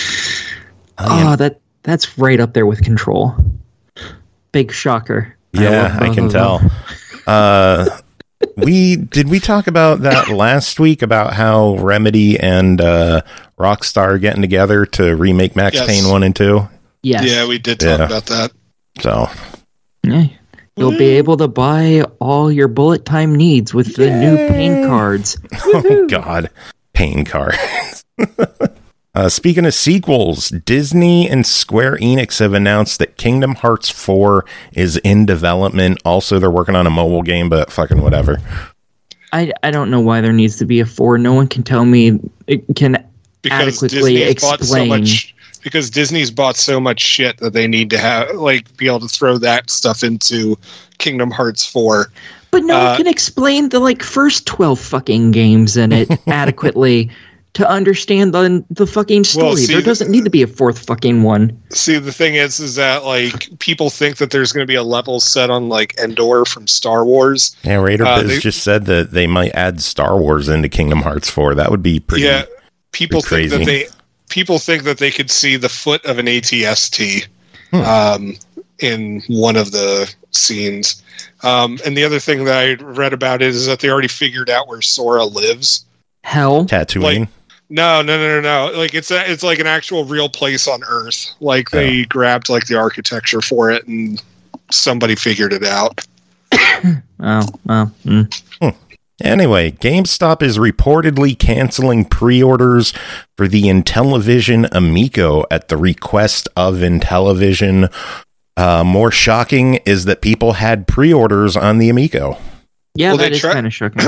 That's right up there with Control. Big shocker. Yeah, I can tell. Did we talk about that last week, about how Remedy and Rockstar are getting together to remake Max Payne 1 and 2? Yes. Yeah, we did talk about that. So, yeah, you'll be able to buy all your bullet time needs with the new Pain cards. Oh God, Pain cards. Speaking of sequels, Disney and Square Enix have announced that Kingdom Hearts 4 is in development. Also, they're working on a mobile game, but fucking whatever. I don't know why there needs to be a 4. No one can tell me it can adequately explain. Because Disney's bought so much shit that they need to have be able to throw that stuff into Kingdom Hearts 4. But no one can explain the first 12 fucking games in it adequately to understand the fucking story. Well, there doesn't need to be a 4th fucking one. See, the thing is that people think that there's going to be a level set on Endor from Star Wars. Yeah, Raider Biz just said that they might add Star Wars into Kingdom Hearts 4. That would be pretty. Yeah, people think crazy. People think that they could see the foot of an AT-ST in one of the scenes. And the other thing that I read about is that they already figured out where Sora lives. Hell? Tatooine? No. It's like an actual real place on Earth. They grabbed the architecture for it and somebody figured it out. Anyway, GameStop is reportedly canceling pre-orders for the Intellivision Amico at the request of Intellivision. More shocking is that people had pre-orders on the Amico. Yeah, that is kind of shocking.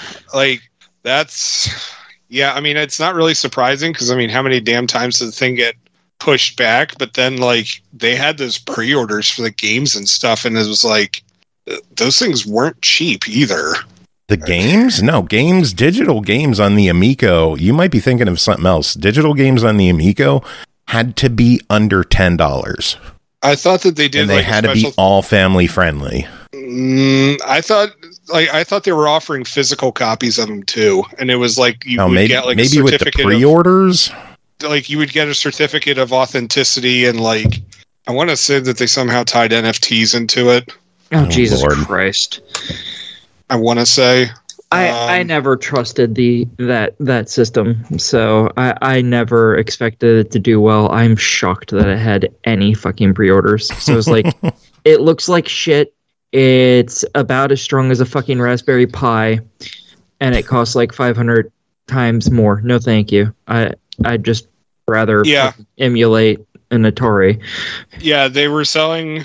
It's not really surprising because, how many damn times did the thing get pushed back? But then, they had those pre-orders for the games and stuff, and it was those things weren't cheap either. The games? No, digital games on the Amico. You might be thinking of something else. Digital games on the Amico had to be under $10. I thought that they did, and they had to be all family friendly. I thought they were offering physical copies of them too, and it was you would get a certificate with the pre-orders. You would get a certificate of authenticity, and I want to say that they somehow tied NFTs into it. Oh, Jesus Lord. Christ! I want to say I never trusted that system, so I never expected it to do well. I'm shocked that it had any fucking pre-orders. So it's it looks like shit. It's about as strong as a fucking Raspberry Pi, and it costs 500 times more. No, thank you. I'd just rather emulate an Atari. Yeah, they were selling.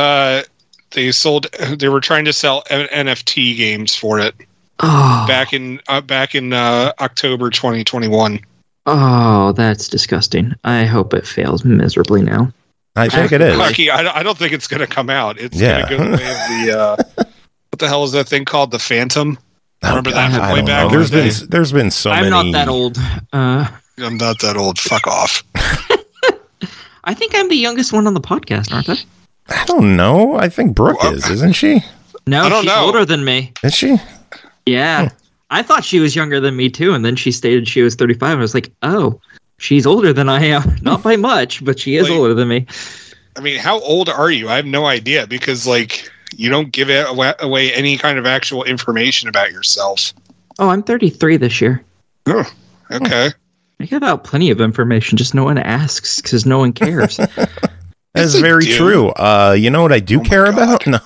They were trying to sell NFT games for it back in October 2021. Oh, that's disgusting. I hope it fails miserably now. I think it is. Lucky, I don't think it's going to come out. It's going to go the way of the what the hell is that thing called? The Phantom? Remember that from way back? There's been so many. I'm not that old. I'm not that old. Fuck off. I think I'm the youngest one on the podcast, aren't I? I don't know. I think Brooke isn't she? No, she's older than me. Is she? Yeah. I thought she was younger than me too, and then she stated she was 35. I was like, oh, she's older than I am. Not by much, but she is older than me. How old are you? I have no idea because you don't give away any kind of actual information about yourself. Oh, I'm 33 this year. Oh, okay. I give out plenty of information, just no one asks because no one cares. That's very true. You know what I do care about? No.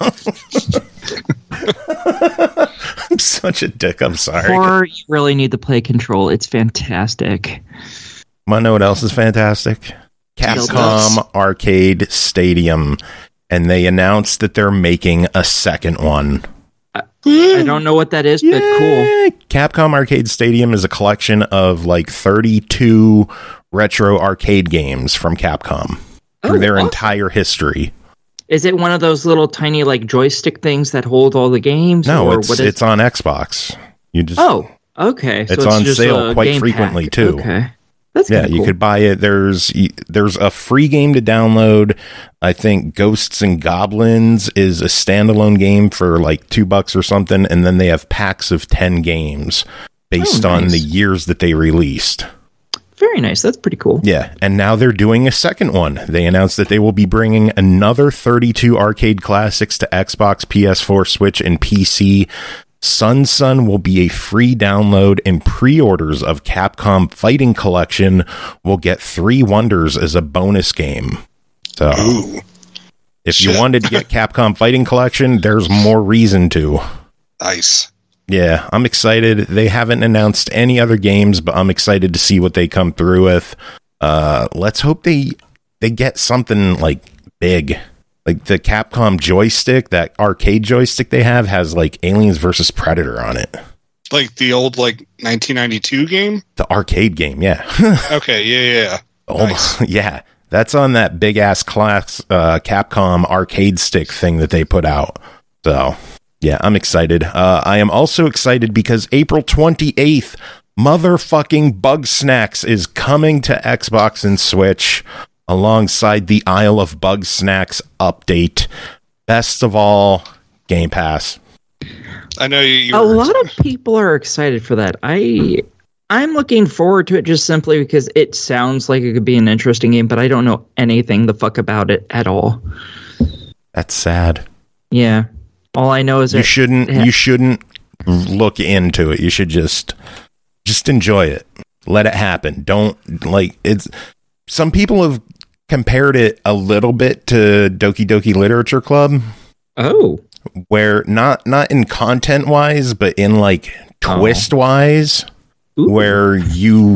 I'm such a dick. I'm sorry. Or you really need to play Control. It's fantastic. Want to know what else is fantastic? Capcom Arcade Stadium. And they announced that they're making a second one. I don't know what that is, but cool. Capcom Arcade Stadium is a collection of like 32 retro arcade games from Capcom through their entire history. Is it one of those little tiny like joystick things that hold all the games? No, it's on Xbox. You just okay. So it's on sale quite frequently too. Okay. That's you cool. could buy it. There's a free game to download. I think Ghosts and Goblins is a standalone game for like $2 or something, and then they have packs of 10 games based on the years that they released. Very nice. That's pretty cool. Yeah, and now they're doing a second one. They announced that they will be bringing another 32 arcade classics to Xbox, PS4, Switch, and PC. Sun will be a free download, and pre-orders of Capcom Fighting Collection will get 3 Wonders as a bonus game. So, if you wanted to get Capcom Fighting Collection, there's more reason to. Nice. Yeah, I'm excited. They haven't announced any other games, but I'm excited to see what they come through with. Let's hope they get something like big. Like the Capcom joystick, that arcade joystick they have has like Aliens vs. Predator on it. Like the old 1992 game? The arcade game, yeah. Okay, yeah. Nice. Yeah, that's on that big ass class Capcom arcade stick thing that they put out. So, yeah, I'm excited. I am also excited because April 28th, motherfucking Bugsnax is coming to Xbox and Switch, alongside the Isle of Bugsnax update. Best of all, Game Pass. I know you. A lot of people are excited for that. I'm looking forward to it just simply because it sounds like it could be an interesting game, but I don't know anything the fuck about it at all. That's sad. Yeah. All I know is you shouldn't look into it. You should just enjoy it. Let it happen. Don't some people have compared it a little bit to Doki Doki Literature Club. Oh. Where not in content wise, but in like twist wise, where you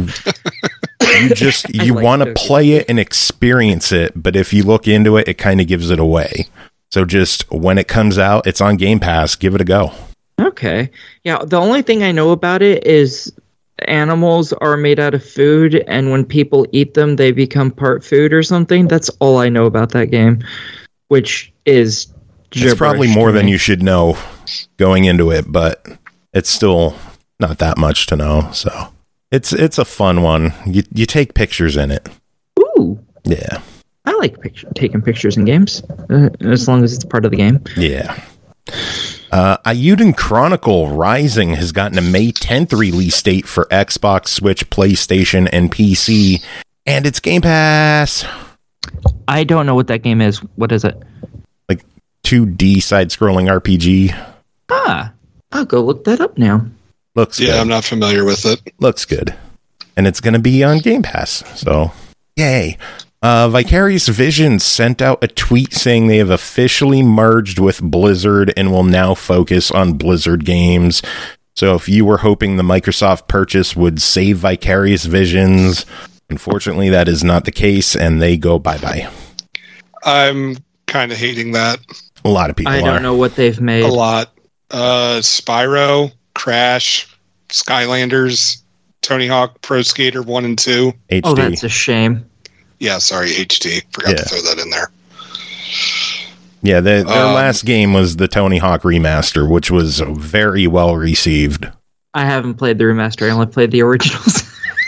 want to play it and experience it, but if you look into it, it kind of gives it away. So just when it comes out, it's on Game Pass, give it a go. Okay. Yeah, the only thing I know about it is animals are made out of food, and when people eat them, they become part food or something. That's all I know about that game, which is it's probably more than you should know going into it, but it's still not that much to know. So it's a fun one. You take pictures in it. Ooh. Yeah. I like taking pictures in games, as long as it's part of the game. Yeah. Ayuden Chronicle Rising has gotten a May 10th release date for Xbox, Switch, PlayStation, and PC, and it's Game Pass. I don't know what that game is. What is it? Like 2D side-scrolling RPG. I'll go look that up now. Looks good. I'm not familiar with it. Looks good. And it's going to be on Game Pass, so yay. Vicarious Visions sent out a tweet saying they have officially merged with Blizzard and will now focus on Blizzard games. So if you were hoping the Microsoft purchase would save Vicarious Visions, unfortunately that is not the case, and they go bye-bye. I'm kind of hating that. A lot of people I don't know what they've made. A lot. Spyro, Crash, Skylanders, Tony Hawk Pro Skater 1 and 2. HD. Oh, that's a shame. Yeah, sorry, HD. Forgot to throw that in there. Yeah, their last game was the Tony Hawk remaster, which was very well received. I haven't played the remaster. I only played the originals.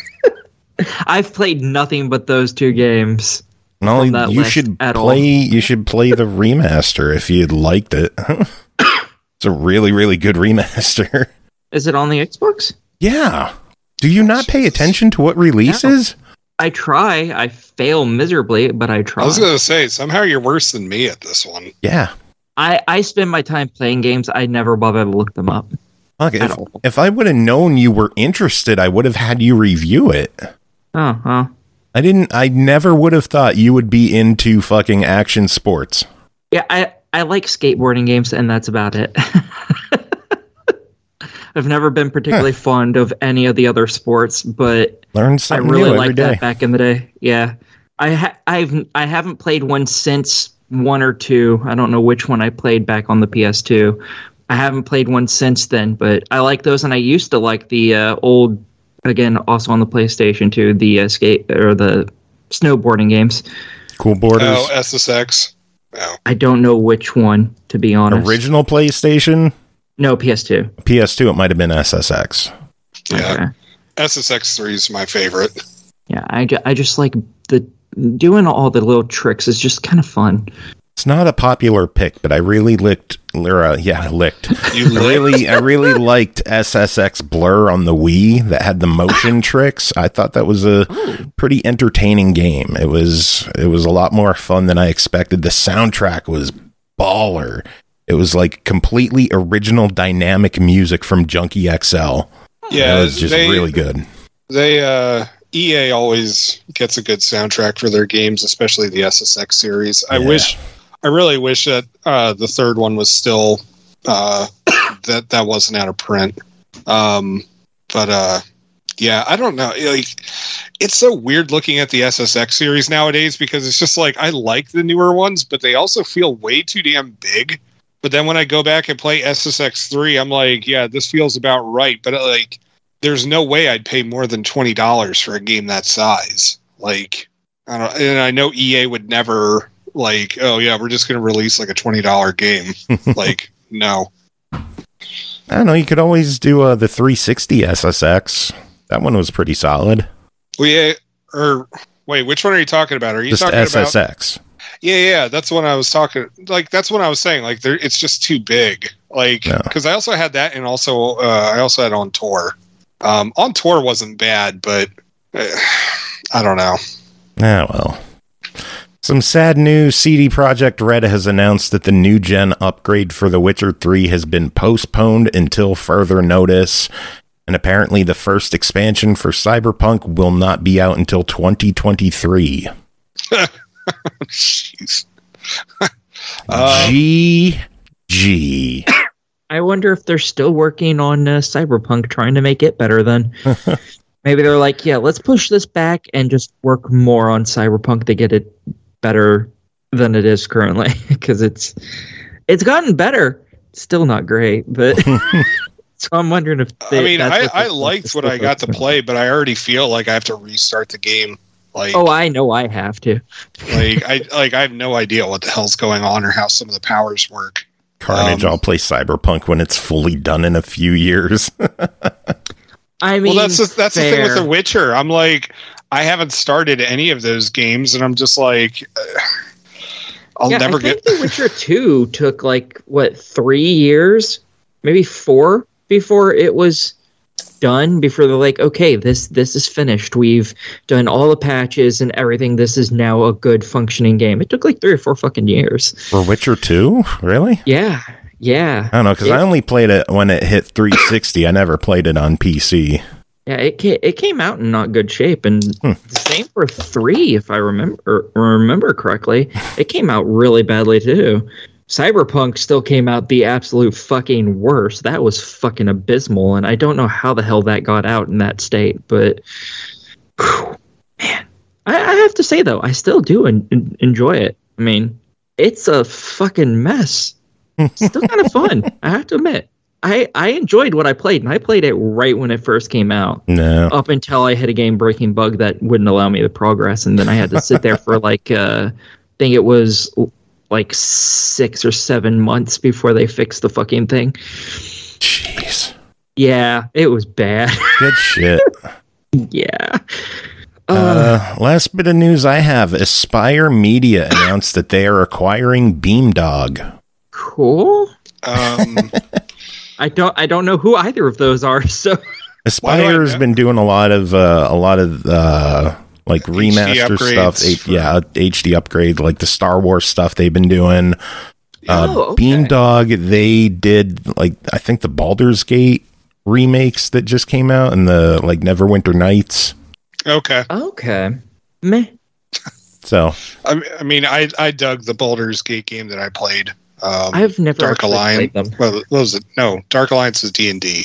I've played nothing but those 2 games. No, you should play the remaster if you liked it. It's a really, really good remaster. Is it on the Xbox? Yeah. Do you not pay attention to what releases? No. I try. I fail miserably, but I try. I was going to say, somehow you're worse than me at this one. Yeah. I spend my time playing games. I never bother to look them up. Okay, if I would have known you were interested, I would have had you review it. Oh. I never would have thought you would be into fucking action sports. Yeah, I like skateboarding games, and that's about it. I've never been particularly fond of any of the other sports, but learn something I really new liked every day. that back in the day. Yeah, I haven't played one since 1 or 2. I don't know which one I played back on the PS2, I haven't played one since then, but I like those, and I used to like the old, again, also on the PlayStation 2, the skate or the snowboarding games. Cool Borders. Oh, SSX. Oh. I don't know which one, to be honest. Original PlayStation? No, PS2. PS2, it might have been SSX. Yeah. Okay. SSX3 is my favorite. Yeah, I just like doing all the little tricks is just kind of fun. It's not a popular pick, but I really licked. You I really liked SSX Blur on the Wii that had the motion tricks. I thought that was a pretty entertaining game. It was a lot more fun than I expected. The soundtrack was baller. It was like completely original dynamic music from Junkie XL. Yeah, it was just really good. EA always gets a good soundtrack for their games, especially the SSX series. I really wish that the third one was still that wasn't out of print. Yeah, I don't know. Like, it's so weird looking at the SSX series nowadays because it's just like I like the newer ones, but they also feel way too damn big. But then when I go back and play SSX3, I'm like, yeah, this feels about right. But like, there's no way I'd pay more than $20 for a game that size. Like, I don't. And I know EA would never like, oh yeah, we're just going to release like a $20 game. Like, no. I don't know. You could always do the 360 SSX. That one was pretty solid. Well, yeah. Or wait, which one are you talking about? Are you just talking SSX? About? Yeah. That's what I was talking. Like, that's what I was saying. Like, it's just too big. Like, because I also had that, and also I also had On Tour. On Tour wasn't bad, but I don't know. Ah, well. Some sad news. CD Projekt Red has announced that the new gen upgrade for The Witcher 3 has been postponed until further notice. And apparently the first expansion for Cyberpunk will not be out until 2023. Jeez. GG. I wonder if they're still working on Cyberpunk, trying to make it better then. Maybe they're like, yeah, let's push this back and just work more on Cyberpunk to get it better than it is currently. Because it's gotten better. Still not great, but... So I'm wondering if I liked what I got to play, but I already feel like I have to restart the game. Like, oh, I know I have to. I have no idea what the hell's going on or how some of the powers work. Carnage, I'll play Cyberpunk when it's fully done in a few years. I mean, well, that's the thing with The Witcher. I'm like, I haven't started any of those games, and I'm just like, I'll never get. The Witcher 2 took 3 years, maybe 4. Before it was done, before they're like, okay, this is finished. We've done all the patches and everything. This is now a good functioning game. It took 3 or 4 fucking years. For Witcher 2? Really? Yeah. I don't know, because I only played it when it hit 360. I never played it on PC. Yeah, it came out in not good shape, and same for 3, if I remember correctly. It came out really badly too. Cyberpunk still came out the absolute fucking worst. That was fucking abysmal, and I don't know how the hell that got out in that state, but man, I have to say though, I still do enjoy it. I mean, it's a fucking mess. It's still kind of fun, I have to admit. I enjoyed what I played, and I played it right when it first came out. No. Up until I hit a game-breaking bug that wouldn't allow me to progress, and then I had to sit there for I think it was 6 or 7 months before they fixed the fucking thing. Jeez. Yeah, it was bad. Good shit. Yeah. Last bit of news I have. Aspire Media announced that they are acquiring Beamdog. Cool. I don't know who either of those are, so Aspire's been doing a lot of remaster stuff, HD upgrade, like the Star Wars stuff they've been doing. Okay. Beamdog, they did I think the Baldur's Gate remakes that just came out, and the Neverwinter Nights. Okay. Meh. So I mean, I dug the Baldur's Gate game that I played. I've never Dark Alliance. played them. Well, what was it? No, Dark Alliance is D&D.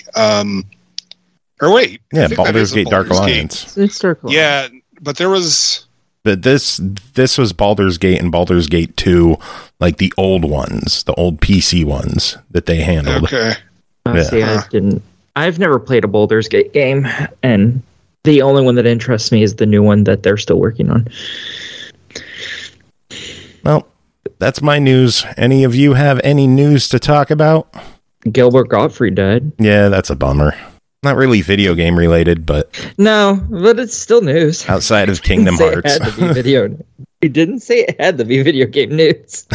Or wait, yeah, Baldur's Gate, Dark Alliance. It's Dark Alliance. Yeah, but there was But this was Baldur's Gate and Baldur's Gate 2, like the old ones, the old PC ones that they handled. Okay. See, I've never played a Baldur's Gate game, and the only one that interests me is the new one that they're still working on. Well, that's my news. Any of you have any news to talk about? Gilbert Gottfried died. Yeah, that's a bummer. Not really video game related, but No, but it's still news. outside of Kingdom Hearts. It had to be video. He didn't say it had to be video game news.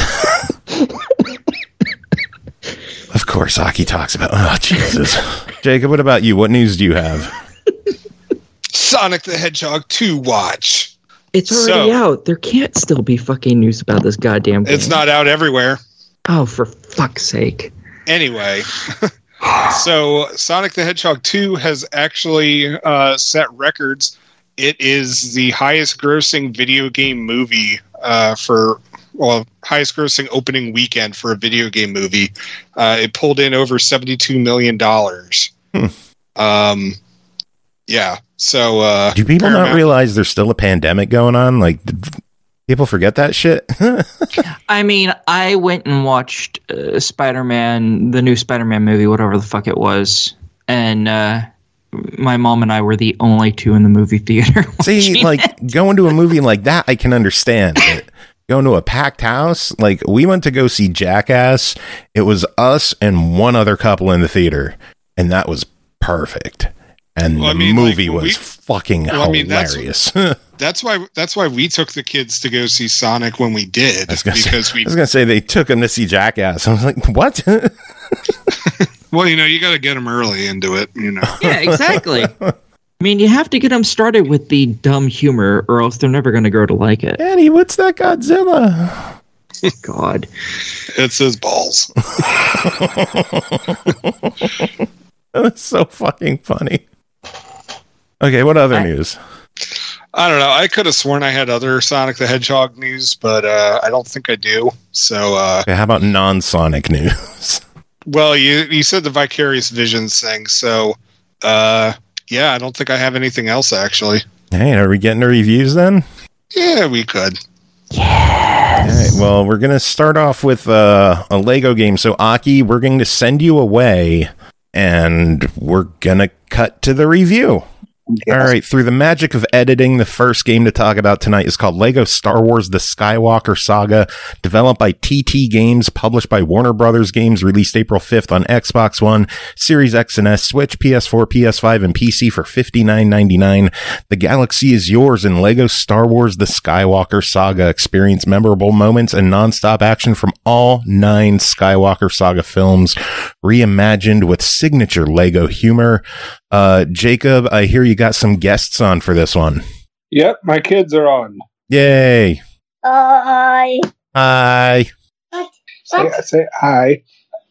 Of course, Aki talks about. Oh, Jesus. Jacob, what about you? What news do you have? Sonic the Hedgehog 2 watch. It's already out. There can't still be fucking news about this goddamn game. It's not out everywhere. Oh, for fuck's sake. Anyway, so Sonic the Hedgehog 2 has actually set records. It is the highest grossing video game movie highest grossing opening weekend for a video game movie. It pulled in over $72 million. Yeah. So do people not realize there's still a pandemic going on? Like, people forget that shit? I mean, I went and watched Spider-Man, the new Spider-Man movie, whatever the fuck it was, and my mom and I were the only two in the movie theater. See, like, going to a movie like that, I can understand it. Going to a packed house, like, we went to go see Jackass. It was us and one other couple in the theater, and that was perfect. And the movie was fucking hilarious. That's why we took the kids to go see Sonic when we did. I was gonna say they took them to see Jackass. I was like, what? Well, you got to get them early into it. Yeah, exactly. I mean, you have to get them started with the dumb humor, or else they're never going to grow to like it. Daddy, what's that Godzilla? God, it's his balls. That was so fucking funny. Okay, what other news? I don't know. I could have sworn I had other Sonic the Hedgehog news, but I don't think I do. So, okay, how about non-Sonic news? Well, you said the Vicarious Visions thing, so yeah, I don't think I have anything else actually. Hey, are we getting the reviews then? Yeah, we could. Yes. Okay, well, we're gonna start off with a Lego game. So, Aki, we're going to send you away, and we're gonna cut to the review. Yes. All right, through the magic of editing, the first game to talk about tonight is called Lego Star Wars The Skywalker Saga, developed by TT Games, published by Warner Brothers Games, released April 5th on Xbox One, Series X and S, Switch, PS4, PS5, and PC for $59.99. The galaxy is yours in Lego Star Wars The Skywalker Saga. Experience memorable moments and non-stop action from all 9 Skywalker Saga films, reimagined with signature Lego humor. Jacob, I hear you got some guests on for this one. Yep, my kids are on. Yay. Hi. Hi. Say hi.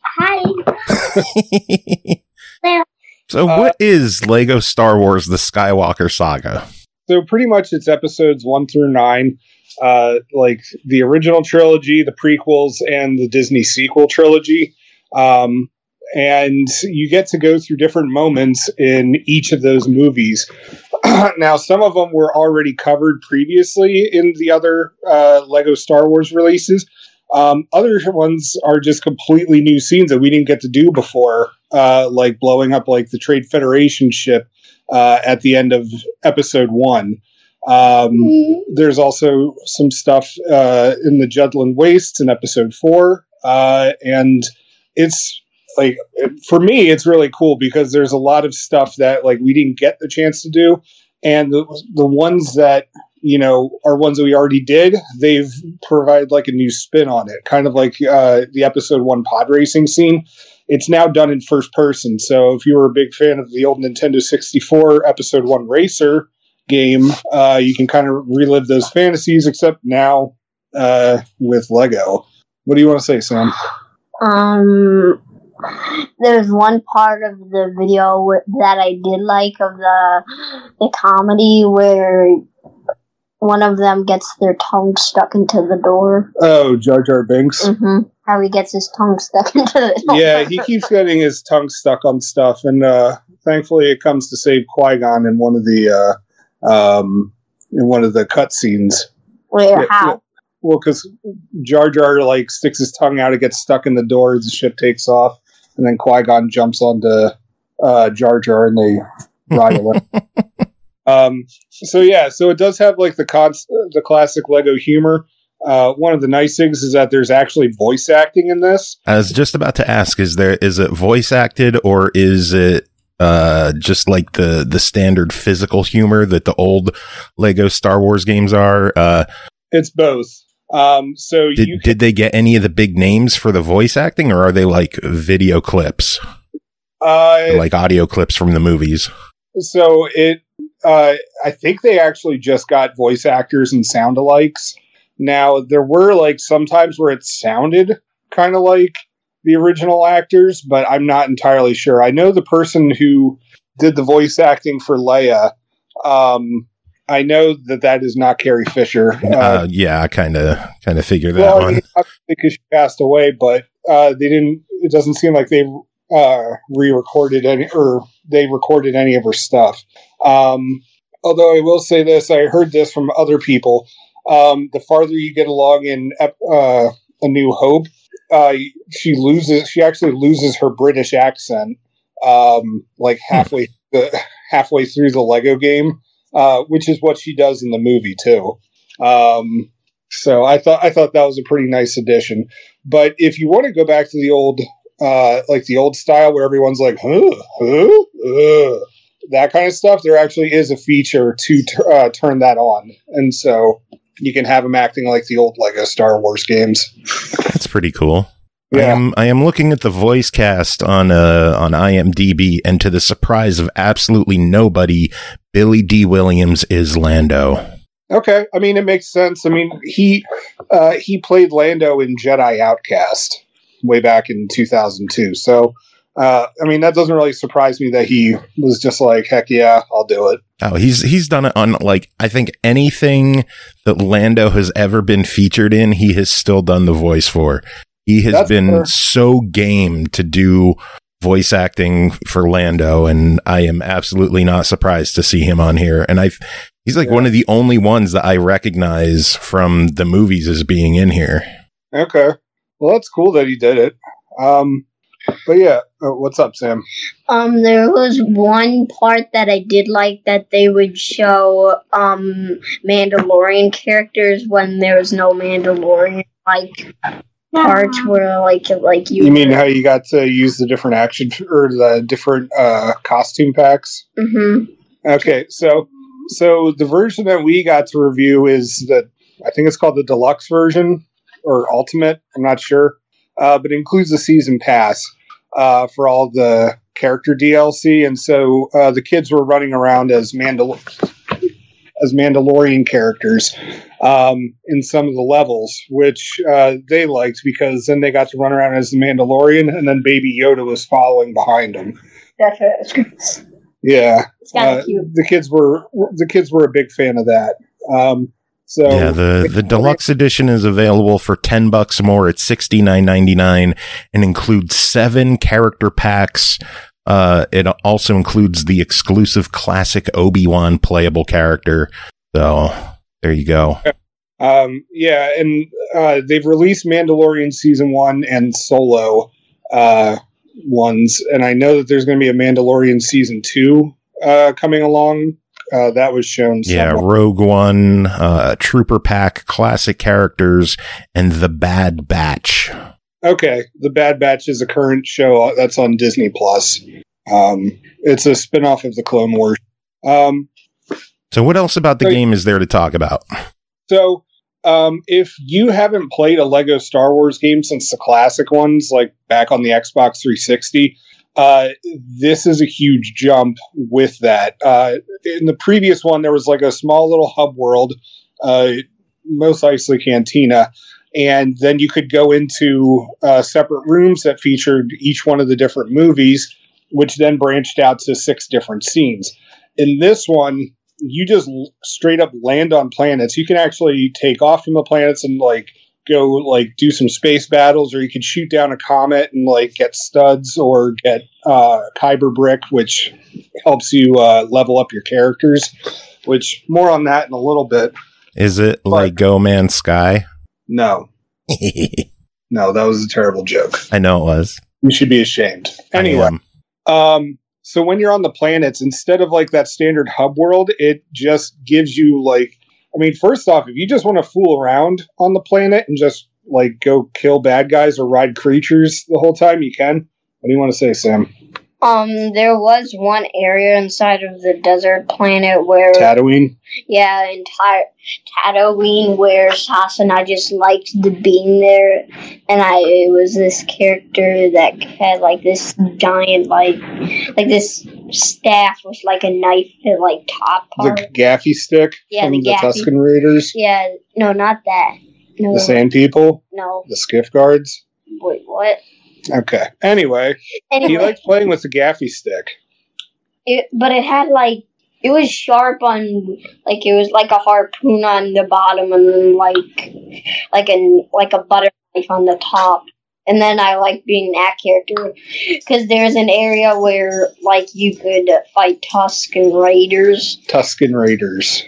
Hi. So what is Lego Star Wars The Skywalker Saga? So pretty much it's episodes 1 through 9, like the original trilogy, the prequels, and the Disney sequel trilogy. And you get to go through different moments in each of those movies. Now, some of them were already covered previously in the other Lego Star Wars releases. Other ones are just completely new scenes that we didn't get to do before, like blowing up like the Trade Federation ship at the end of episode 1. There's also some stuff in the Judland Wastes in episode 4. And it's... like, for me, it's really cool because there's a lot of stuff that like we didn't get the chance to do, and the ones that are ones that we already did, they've provided like a new spin on it, kind of like the episode 1 pod racing scene. It's now done in first person, so if you were a big fan of the old Nintendo 64 episode 1 racer game, you can kind of relive those fantasies, except now with Lego. What do you want to say, Sam? There's one part of the video that I did like of the comedy where one of them gets their tongue stuck into the door. Oh, Jar Jar Binks. Mm-hmm. How he gets his tongue stuck into the door. Yeah, he keeps getting his tongue stuck on stuff, and thankfully it comes to save Qui-Gon in one of the in one of the cutscenes. Wait, how? Well, because Jar Jar like sticks his tongue out, it gets stuck in the door as the ship takes off, and then Qui-Gon jumps onto Jar Jar and they ride away. So it does have like the classic Lego humor. One of the nice things is that there's actually voice acting in this. I was just about to ask, is it voice acted, or is it just like the standard physical humor that the old Lego Star Wars games are? It's both. Did they get any of the big names for the voice acting, or are they like video clips? Like audio clips from the movies? So I think they actually just got voice actors and sound-alikes. Now, there were like some times where it sounded kind of like the original actors, but I'm not entirely sure. I know the person who did the voice acting for Leia. I know that is not Carrie Fisher. Yeah, I kind of figured that one. Not because she passed away, but they didn't. It doesn't seem like they re-recorded any, or they recorded any of her stuff. Although I will say this, I heard this from other people. The farther you get along in A New Hope, she actually loses her British accent, like halfway through the Lego game, which is what she does in the movie too. So I thought that was a pretty nice addition. But if you want to go back to the old, like the old style where everyone's like, that kind of stuff, there actually is a feature to turn that on, and so you can have them acting like the old Lego Star Wars games. That's pretty cool. Yeah. I am looking at the voice cast on IMDb, and to the surprise of absolutely nobody, Billy D. Williams is Lando. Okay, I mean, it makes sense. I mean, he played Lando in Jedi Outcast way back in 2002. So, I mean, that doesn't really surprise me that he was just like, heck yeah, I'll do it. Oh, he's done it on, like, I think anything that Lando has ever been featured in, he has still done the voice for. He has been so game to do voice acting for Lando, and I am absolutely not surprised to see him on here. And he's like one of the only ones that I recognize from the movies as being in here. Okay. Well, that's cool that he did it. But yeah, what's up, Sam? There was one part that I did like, that they would show Mandalorian characters when there was no Mandalorian, like parts where like you mean how you got to use the different action or the different costume packs? Mm-hmm. Okay, so the version that we got to review is I think it's called the deluxe version or ultimate. I'm not sure, but it includes the season pass for all the character DLC, and so the kids were running around as Mandalorian characters in some of the levels, which they liked, because then they got to run around as the Mandalorian, and then Baby Yoda was following behind them. That's right. Yeah, it's kind of cute. The kids were a big fan of that. So yeah, the deluxe edition is available for $10 more at $69.99 and includes 7 character packs. It also includes the exclusive classic Obi-Wan playable character. So there you go. Yeah, and they've released Mandalorian Season 1 and Solo ones, and I know that there's going to be a Mandalorian Season 2 coming along. That was shown somewhere. Yeah, Rogue One, Trooper Pack, classic characters, and The Bad Batch. Okay, The Bad Batch is a current show that's on Disney Plus. It's a spin-off of the Clone Wars. So what else about the game is there to talk about? So, if you haven't played a Lego Star Wars game since the classic ones, like back on the Xbox 360, this is a huge jump with that. In the previous one, there was like a small little hub world, Mos Eisley Cantina, and then you could go into separate rooms that featured each one of the different movies, which then branched out to 6 different scenes. In this one, you just straight up land on planets. You can actually take off from the planets and like go like do some space battles, or you could shoot down a comet and like get studs or get Kyber brick, which helps you level up your characters. which more on that in a little bit. Is it like Go Man's Sky? No. No, that was a terrible joke. I know it was. You should be ashamed. Anyway, so when you're on the planets, instead of like that standard hub world, it just gives you like, I mean, first off, if you just want to fool around on the planet and just like go kill bad guys or ride creatures the whole time, you can. What do you want to say, Sam? There was one area inside of the desert planet where Tatooine? Yeah, entire Tatooine where Sas and I just liked the being there, and it was this character that had like this giant like this staff with like a knife at like top part. The gaffy stick from the Tusken Raiders? Yeah, no, not that. No. The Sand People? No. The Skiff Guards? Wait, what? Okay. Anyway, he liked playing with the gaffy stick. But it had like, it was sharp on, like it was like a harpoon on the bottom and then like a butter knife on the top. And then I like being that character because there's an area where like you could fight Tusken Raiders. Tusken Raiders.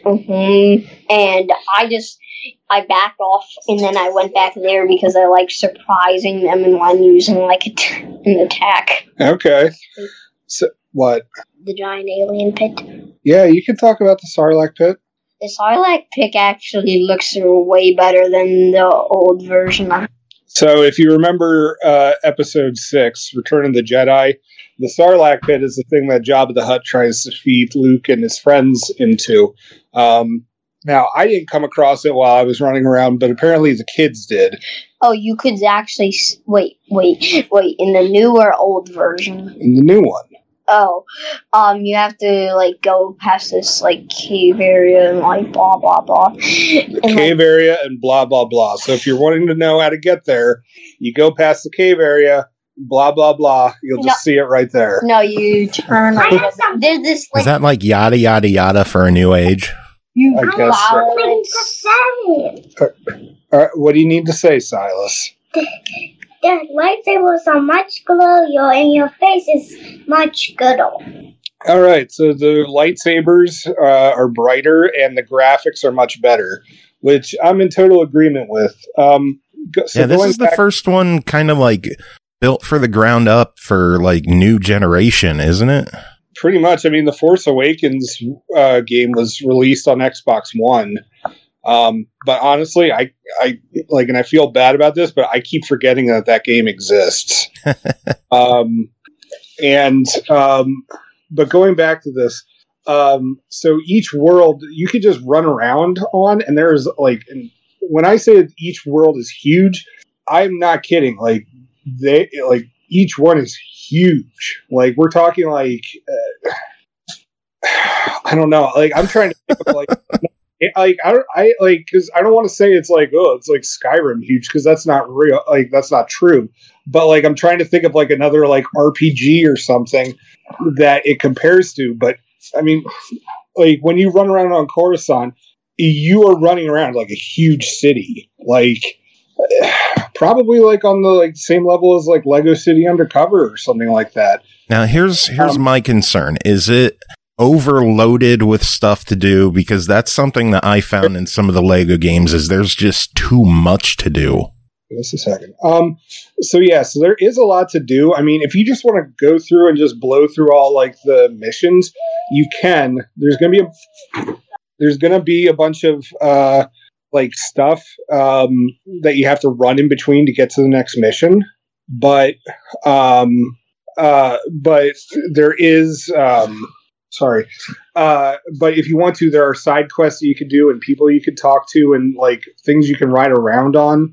And I backed off, and then I went back there because I like surprising them and when using like an attack. Okay. So what? The giant alien pit. Yeah, you can talk about the Sarlacc pit. The Sarlacc pit actually looks way better than the old version. So if you remember episode 6, Return of the Jedi, the Sarlacc pit is the thing that Jabba the Hutt tries to feed Luke and his friends into. Now, I didn't come across it while I was running around, but apparently the kids did. Oh, you could actually... Wait. In the new or old version? In the new one. Oh. You have to, like, go past this, like, cave area and, like, blah, blah, blah. Cave area and blah, blah, blah. So if you're wanting to know how to get there, you go past the cave area, blah, blah, blah. You'll just see it right there. No, you turn... There's this, like... Is that like yada, yada, yada for a new age? I guess so. All right, what do you need to say, Silas? The lightsabers are much glorier and your face is much gooder. All right, so the lightsabers are brighter and the graphics are much better, which I'm in total agreement with. This is the first one kind of like built for the ground up for like new generation, isn't it? Pretty much. I mean, the Force Awakens game was released on Xbox One. But honestly, I like, and I feel bad about this, but I keep forgetting that game exists. But going back to this, so each world you could just run around on, and there's like, and when I say that each world is huge, I'm not kidding. Like each one is huge. Like we're talking like I don't know. Like I'm trying to think of like because I don't want to say it's like, oh, it's like Skyrim huge, because that's not real. Like that's not true. But like I'm trying to think of like another like RPG or something that it compares to. But I mean, like when you run around on Coruscant, you are running around like a huge city. Like probably like on the like same level as like Lego City Undercover or something like that. Now here's my concern. Is it overloaded with stuff to do? Because that's something that I found in some of the Lego games is there's just too much to do. Just a second. So there is a lot to do. I mean, if you just want to go through and just blow through all like the missions, you can. There's gonna be a bunch of like stuff that you have to run in between to get to the next mission. But there is but if you want to, there are side quests that you could do and people you could talk to and like things you can ride around on.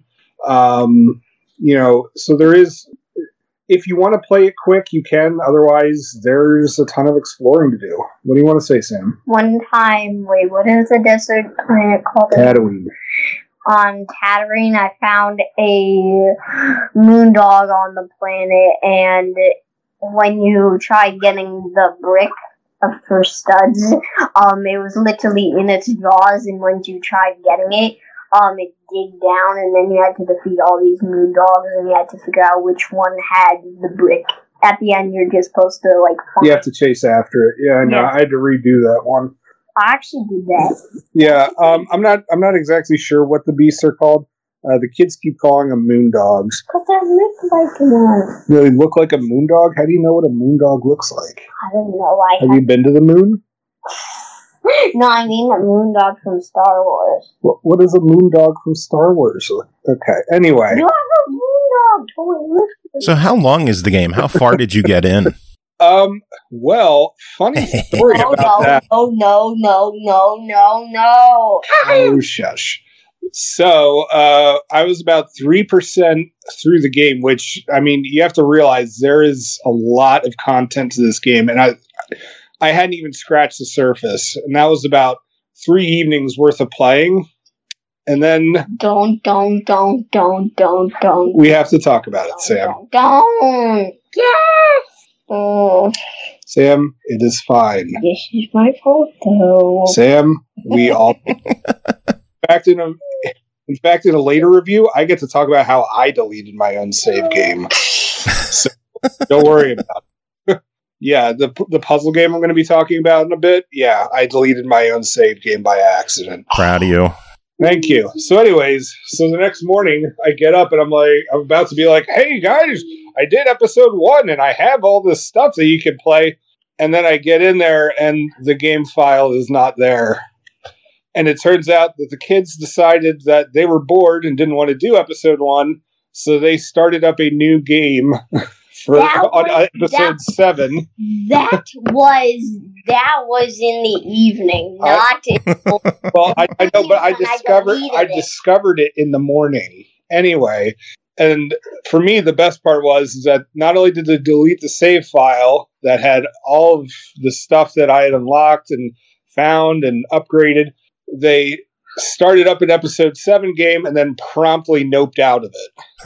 So there is, if you want to play it quick, you can. Otherwise, there's a ton of exploring to do. What do you want to say, Sam? One time, what is the desert planet called? Tatooine. On Tatooine, I found a moondog on the planet, and when you tried getting the brick for studs, it was literally in its jaws, and once you tried getting it, it dig down, and then you had to defeat all these moon dogs, and you had to figure out which one had the brick. At the end, you're just supposed to, like... You have to chase after it. Yeah, no, I had to redo that one. I actually did that. Yeah, I'm not exactly sure what the beasts are called. The kids keep calling them moon dogs. Because they look like one. They look like a moon dog? How do you know what a moon dog looks like? I don't know. Have you been to the moon? No, I mean the moon dog from Star Wars. What is a moon dog from Star Wars? Okay, anyway. You have a moon dog. Oh, So how long is the game? How far did you get in? Well, funny story about that. Oh, no. Oh, shush. So, I was about 3% through the game, which, I mean, you have to realize there is a lot of content to this game, and I hadn't even scratched the surface, and that was about 3 evenings worth of playing, and then... Don't. We have to talk about it, Sam. Don't. Yes! Oh, Sam, it is fine. this is my fault, though. Sam, we all... In fact, in a later review, I get to talk about how I deleted my own save game. So, don't worry about it. Yeah, the puzzle game I'm going to be talking about in a bit, yeah, I deleted my own save game by accident. Proud of you. Thank you. So anyways, the next morning, I get up and I'm about to be like, hey guys, I did episode 1 and I have all this stuff that you can play. And then I get in there and the game file is not there. And it turns out that the kids decided that they were bored and didn't want to do episode 1, so they started up a new game on episode 7. That was in the evening, not in the Well, I know, but I discovered it in the morning anyway. And for me, the best part was that not only did they delete the save file that had all of the stuff that I had unlocked and found and upgraded, they started up an episode 7 game and then promptly noped out of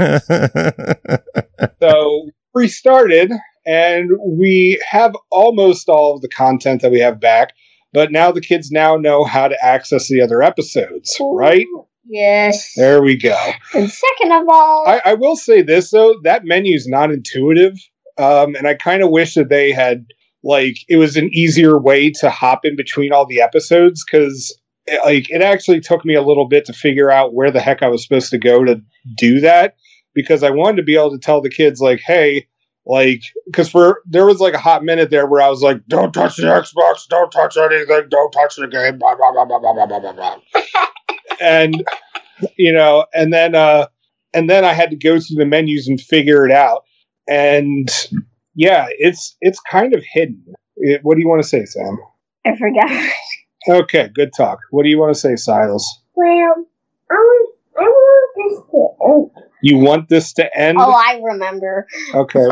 it. So we restarted, and we have almost all of the content that we have back, but now the kids now know how to access the other episodes, right? Yes. There we go. And second of all... I will say this, though. That menu's not intuitive, and I kind of wish that they had, it was an easier way to hop in between all the episodes, because it actually took me a little bit to figure out where the heck I was supposed to go to do that, because I wanted to be able to tell the kids, hey, because there was a hot minute there where I was like, don't touch the Xbox, don't touch anything, don't touch the game, blah, blah, blah, blah, blah, blah, blah, blah. And, and then I had to go through the menus and figure it out. And yeah, it's kind of hidden. What do you want to say, Sam? I forgot. Okay, good talk. What do you want to say, Silas? Well, I want this to end. You want this to end? Oh, I remember. Okay.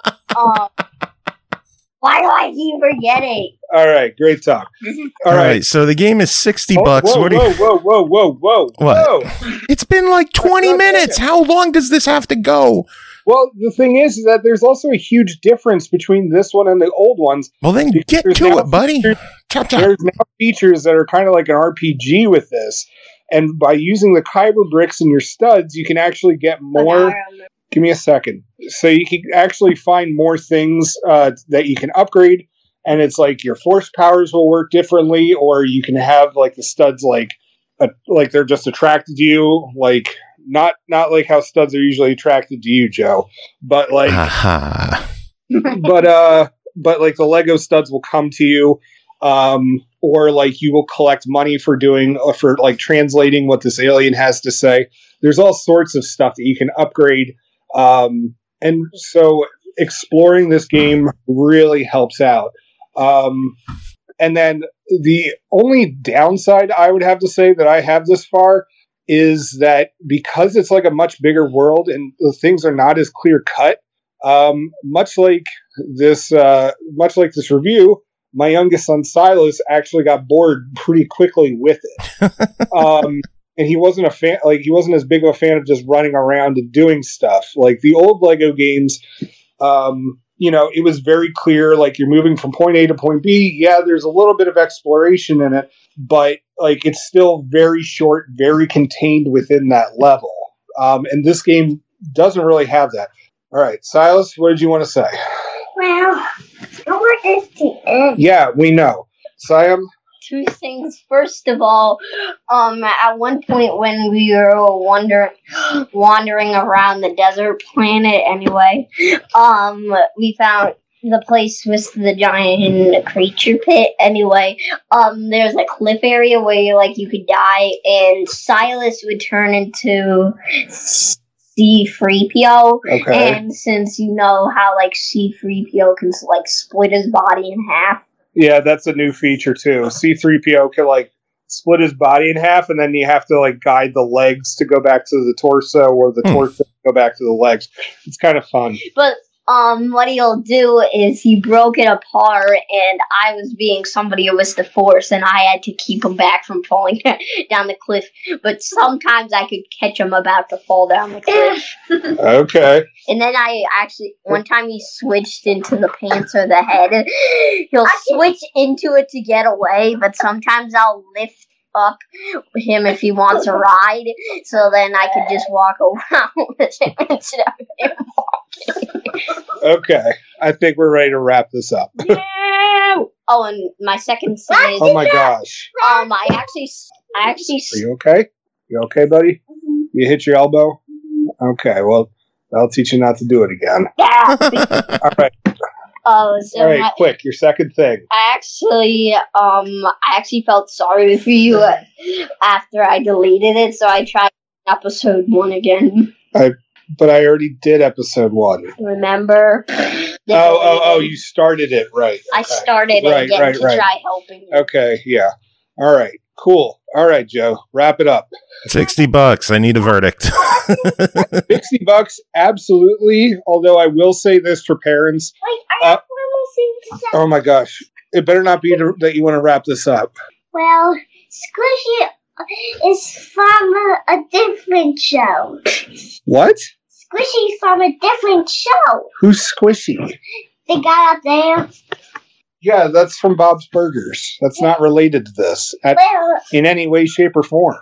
Why do I keep forgetting? All right, great talk. All right, so the game is $60. Whoa. What? It's been 20 minutes. How long does this have to go? Well, the thing is that there's also a huge difference between this one and the old ones. Well, then get to it, buddy. There's now features that are kind of like an RPG with this. And by using the Kyber bricks in your studs, you can actually get more... Give me a second. So you can actually find more things that you can upgrade. And it's your force powers will work differently, or you can have the studs they're just attracted to you, not like how studs are usually attracted to you, Joe. But but the Lego studs will come to you, or you will collect money for translating what this alien has to say. There's all sorts of stuff that you can upgrade, and so exploring this game really helps out. And then the only downside I would have to say that I have this far is that because it's a much bigger world and the things are not as clear cut, much like this review, my youngest son Silas actually got bored pretty quickly with it. And he wasn't a fan, he wasn't as big of a fan of just running around and doing stuff. The old Lego games, it was very clear, you're moving from point A to point B. Yeah, there's a little bit of exploration in it, but it's still very short, very contained within that level. And this game doesn't really have that. All right, Silas, what did you want to say? Well, I want this to end. Yeah, we know. Siam, two things. First of all, at one point when we were wandering around the desert planet anyway, we found the place with the giant creature pit anyway. There's a cliff area where you could die, and Silas would turn into C-3PO. Okay. And since you know how C-3PO can split his body in half. Yeah, that's a new feature too. C-3PO can split his body in half, and then you have to guide the legs to go back to the torso, or the torso to go back to the legs. It's kind of fun. But what he'll do is he broke it apart, and I was being somebody who was the Force, and I had to keep him back from falling down the cliff. But sometimes I could catch him about to fall down the cliff. Okay. And then one time he switched into the pants or the head. He'll switch into it to get away, but sometimes I'll lift up him if he wants a ride, so then I could just walk around with him instead of him walking. Okay, I think we're ready to wrap this up. Yeah. Oh, and my second thing is, Oh my gosh. I actually. Are you okay? You okay, buddy? You hit your elbow? Okay, well, I'll teach you not to do it again. Yeah. All right. Oh, so All right, quick, your second thing. I actually felt sorry for you after I deleted it, so I tried episode 1 again. But I already did episode 1. Remember? Oh, you started it, right. I started it again to try helping you. Okay, yeah. All right, cool. All right, Joe, wrap it up. $60. I need a verdict. $60, absolutely. Although I will say this for parents. Wait, I have one more thing to say. Oh my gosh. It better not be that you want to wrap this up. Well, Squishy is from a different show. What? Squishy's from a different show. Who's Squishy? The guy up there. Yeah, that's from Bob's Burgers. That's not related to this in any way, shape, or form.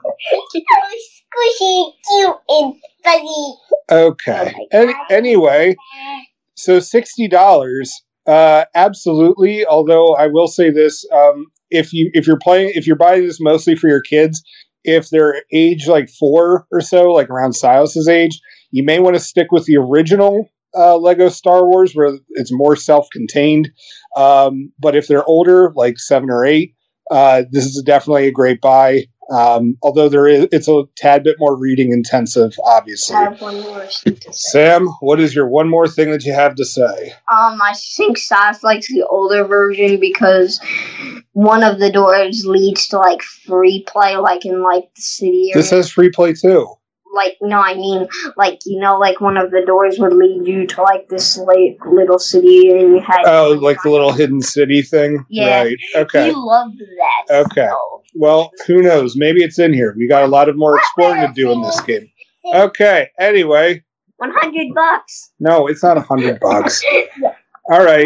Squishy, cute, and funny. Okay. Anyway, so $60, absolutely. Although I will say this, if you're buying this mostly for your kids, if they're age 4 or so, around Silas's age, you may want to stick with the original Lego Star Wars, where it's more self-contained. But if they're older, 7 or 8, this is definitely a great buy. Although it's a tad bit more reading intensive, obviously. I have one more thing to say. Sam, what is your one more thing that you have to say? I think Sas likes the older version because one of the doors leads to free play, in the city area. This has free play too. No, I mean, one of the doors would lead you to, this little city, and you had... Oh, the little hidden city thing? Yeah. Right, okay. You loved that. Okay. So. Well, who knows? Maybe it's in here. We got a lot of more exploring to do in this game. Okay, anyway. $100. No, it's not $100. All right.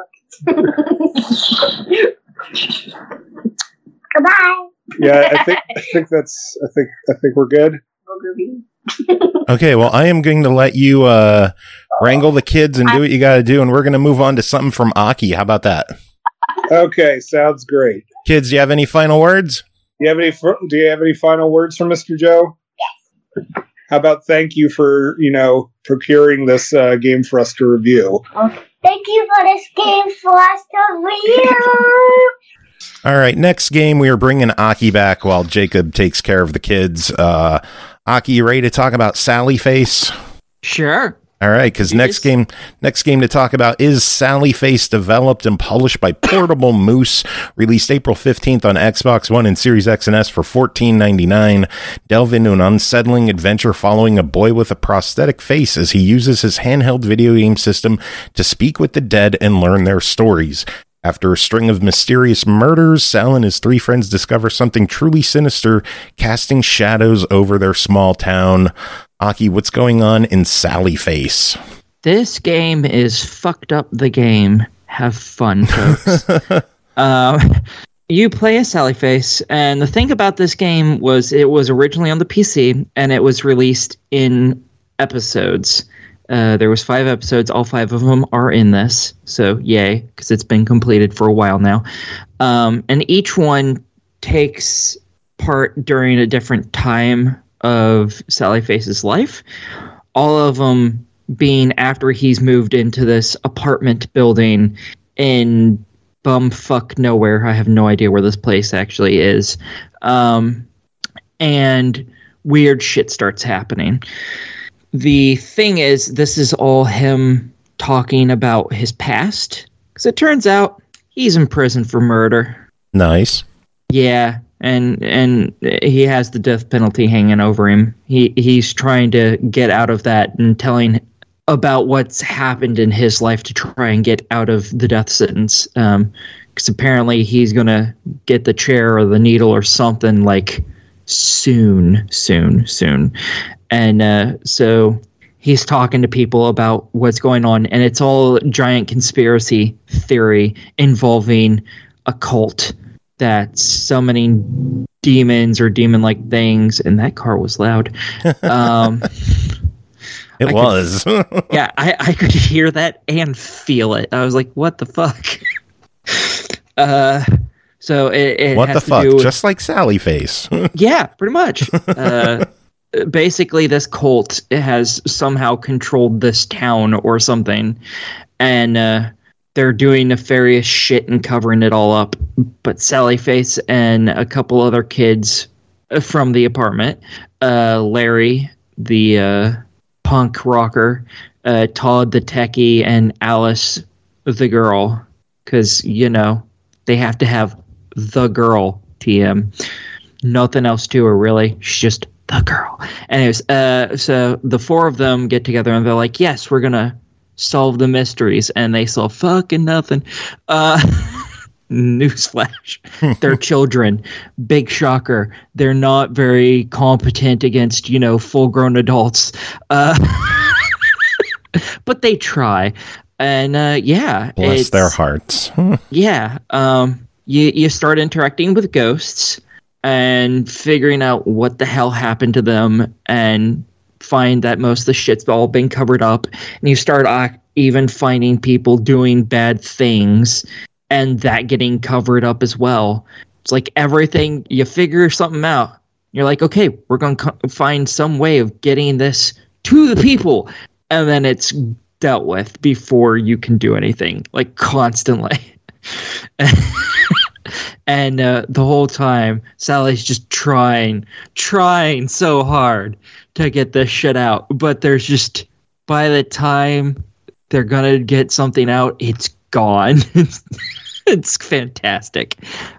Goodbye. Yeah, I think we're good. Okay, well, I am going to let you wrangle the kids and do what you got to do, and we're going to move on to something from Aki. How about that? Okay, sounds great. Kids, do you have any final words? Do you have any final words from Mr. Joe? Yes. How about thank you for, procuring this game for us to review? Thank you for this game for us to review. All right, next game, we are bringing Aki back while Jacob takes care of the kids. Aki, you ready to talk about Sally Face? Sure. All right, because next game to talk about is Sally Face, developed and published by Portable Moose, released April 15th on Xbox One and Series X and S for $14.99. Delve into an unsettling adventure following a boy with a prosthetic face as he uses his handheld video game system to speak with the dead and learn their stories. After a string of mysterious murders, Sal and his 3 friends discover something truly sinister, casting shadows over their small town. Aki, what's going on in Sally Face? This game is fucked up the game. Have fun, folks. You play as Sally Face, and the thing about this game was it was originally on the PC, and it was released in episodes. There was 5 episodes. All 5 of them are in this. So yay, because it's been completed for a while now. And each one takes part during a different time of Sally Face's life. All of them being after he's moved into this apartment building in bumfuck nowhere. I have no idea where this place actually is. And weird shit starts happening. The thing is, this is all him talking about his past. Because it turns out he's in prison for murder. Nice. Yeah, and he has the death penalty hanging over him. He's trying to get out of that and telling about what's happened in his life to try and get out of the death sentence. Because apparently he's going to get the chair or the needle or something like soon. And so he's talking to people about what's going on, and it's all a giant conspiracy theory involving a cult that's summoning demons or demon-like things. And that car was loud. It was. Yeah, I could hear that and feel it. I was like, what the fuck? So it what has the fuck? to do with, just like Sally Face. yeah, pretty much. Basically, this cult has somehow controlled this town or something, and they're doing nefarious shit and covering it all up. But Sally Face and a couple other kids from the apartment, Larry, the punk rocker, Todd the techie, and Alice the girl, because, you know, they have to have the girl, TM. Nothing else to her, really. She's just the girl. Anyways, so the 4 of them get together and they're like, yes, we're gonna solve the mysteries, and they solve fucking nothing. Newsflash. They're children. Big shocker. They're not very competent against, you know, full-grown adults. But they try. And yeah. Bless their hearts. Yeah. You start interacting with ghosts and figuring out what the hell happened to them, and find that most of the shit's all been covered up. And you start even finding people doing bad things, and that getting covered up as well. It's like everything, you figure something out. You're like, okay, we're going to find some way of getting this to the people. And then it's dealt with before you can do anything, like constantly. And the whole time, Sally's just trying so hard to get this shit out. But there's just, by the time they're going to get something out, it's gone. It's fantastic.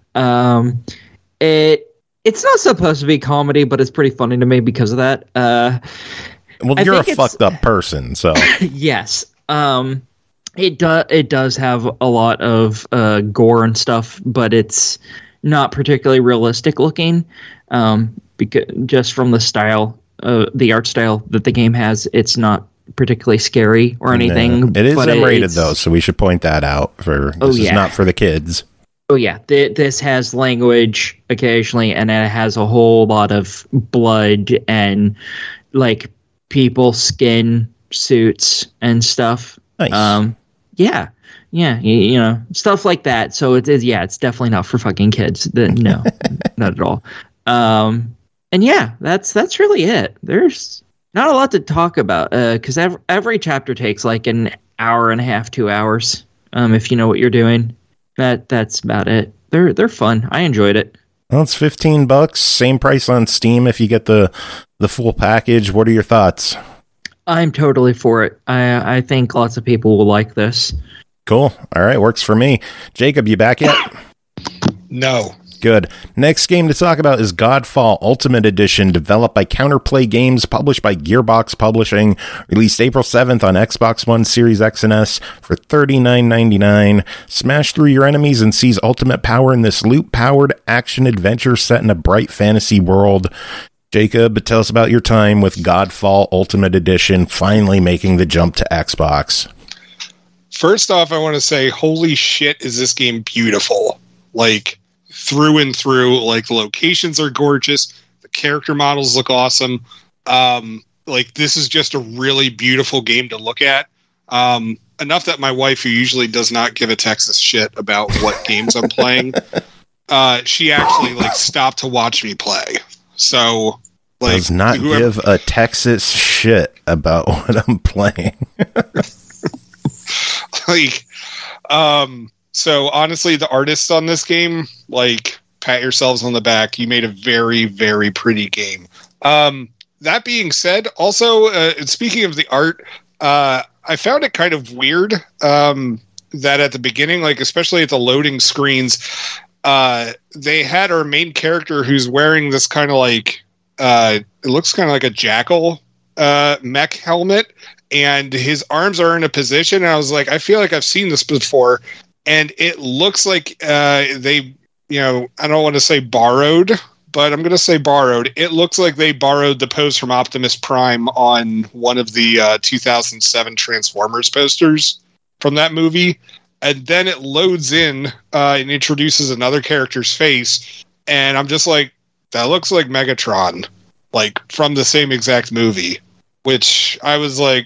It's not supposed to be comedy, but it's pretty funny to me because of that. Well, you're a fucked up person, so. Yes. It does have a lot of gore and stuff, but it's not particularly realistic looking. Because just from the style, the art style that the game has, it's not particularly scary or anything. No. It is M-rated though, so we should point that out. This is not for the kids. Oh yeah, this has language occasionally, and it has a whole lot of blood and like people skin suits and stuff. Nice. Yeah, you know, stuff like that. So it's definitely not for fucking kids. No, not at all. And yeah, that's really it. There's not a lot to talk about because every chapter takes like an hour and a half, 2 hours. If you know what you're doing, that's about it. They're fun. I enjoyed it. Well, it's $15, same price on Steam if you get the full package. What are your thoughts? I'm totally for it. I think lots of people will like this. Cool. All right, works for me. Jacob, you back yet? No. Good. Next game to talk about is Godfall Ultimate Edition, developed by Counterplay Games, published by Gearbox Publishing, released April 7th on Xbox One, Series X and S for $39.99. Smash through your enemies and seize ultimate power in this loot-powered action-adventure set in a bright fantasy world. Jacob, tell us about your time with Godfall Ultimate Edition, finally making the jump to Xbox. First off, I want to say, holy shit, is this game beautiful. Like, through and through. Like, the locations are gorgeous. The character models look awesome. like this is just a really beautiful game to look at. Enough that my wife, who usually does not give a Texas shit about what games I'm playing, she actually like stopped to watch me play. So like, does not give a Texas shit about what I'm playing. Like, so honestly, the artists on this game, like, pat yourselves on the back. You made a very, very pretty game. That being said, also, speaking of the art, I found it kind of weird that at the beginning, like, especially at the loading screens, they had our main character who's wearing this kind of like, it looks kind of like a jackal mech helmet, and his arms are in a position, and I was like, I feel like I've seen this before, and it looks like they, you know, I don't want to say borrowed, but I'm going to say borrowed. It looks like they borrowed the pose from Optimus Prime on one of the 2007 Transformers posters from that movie, and then it loads in and introduces another character's face, and I'm just like, that looks like Megatron, like from the same exact movie, which I was like,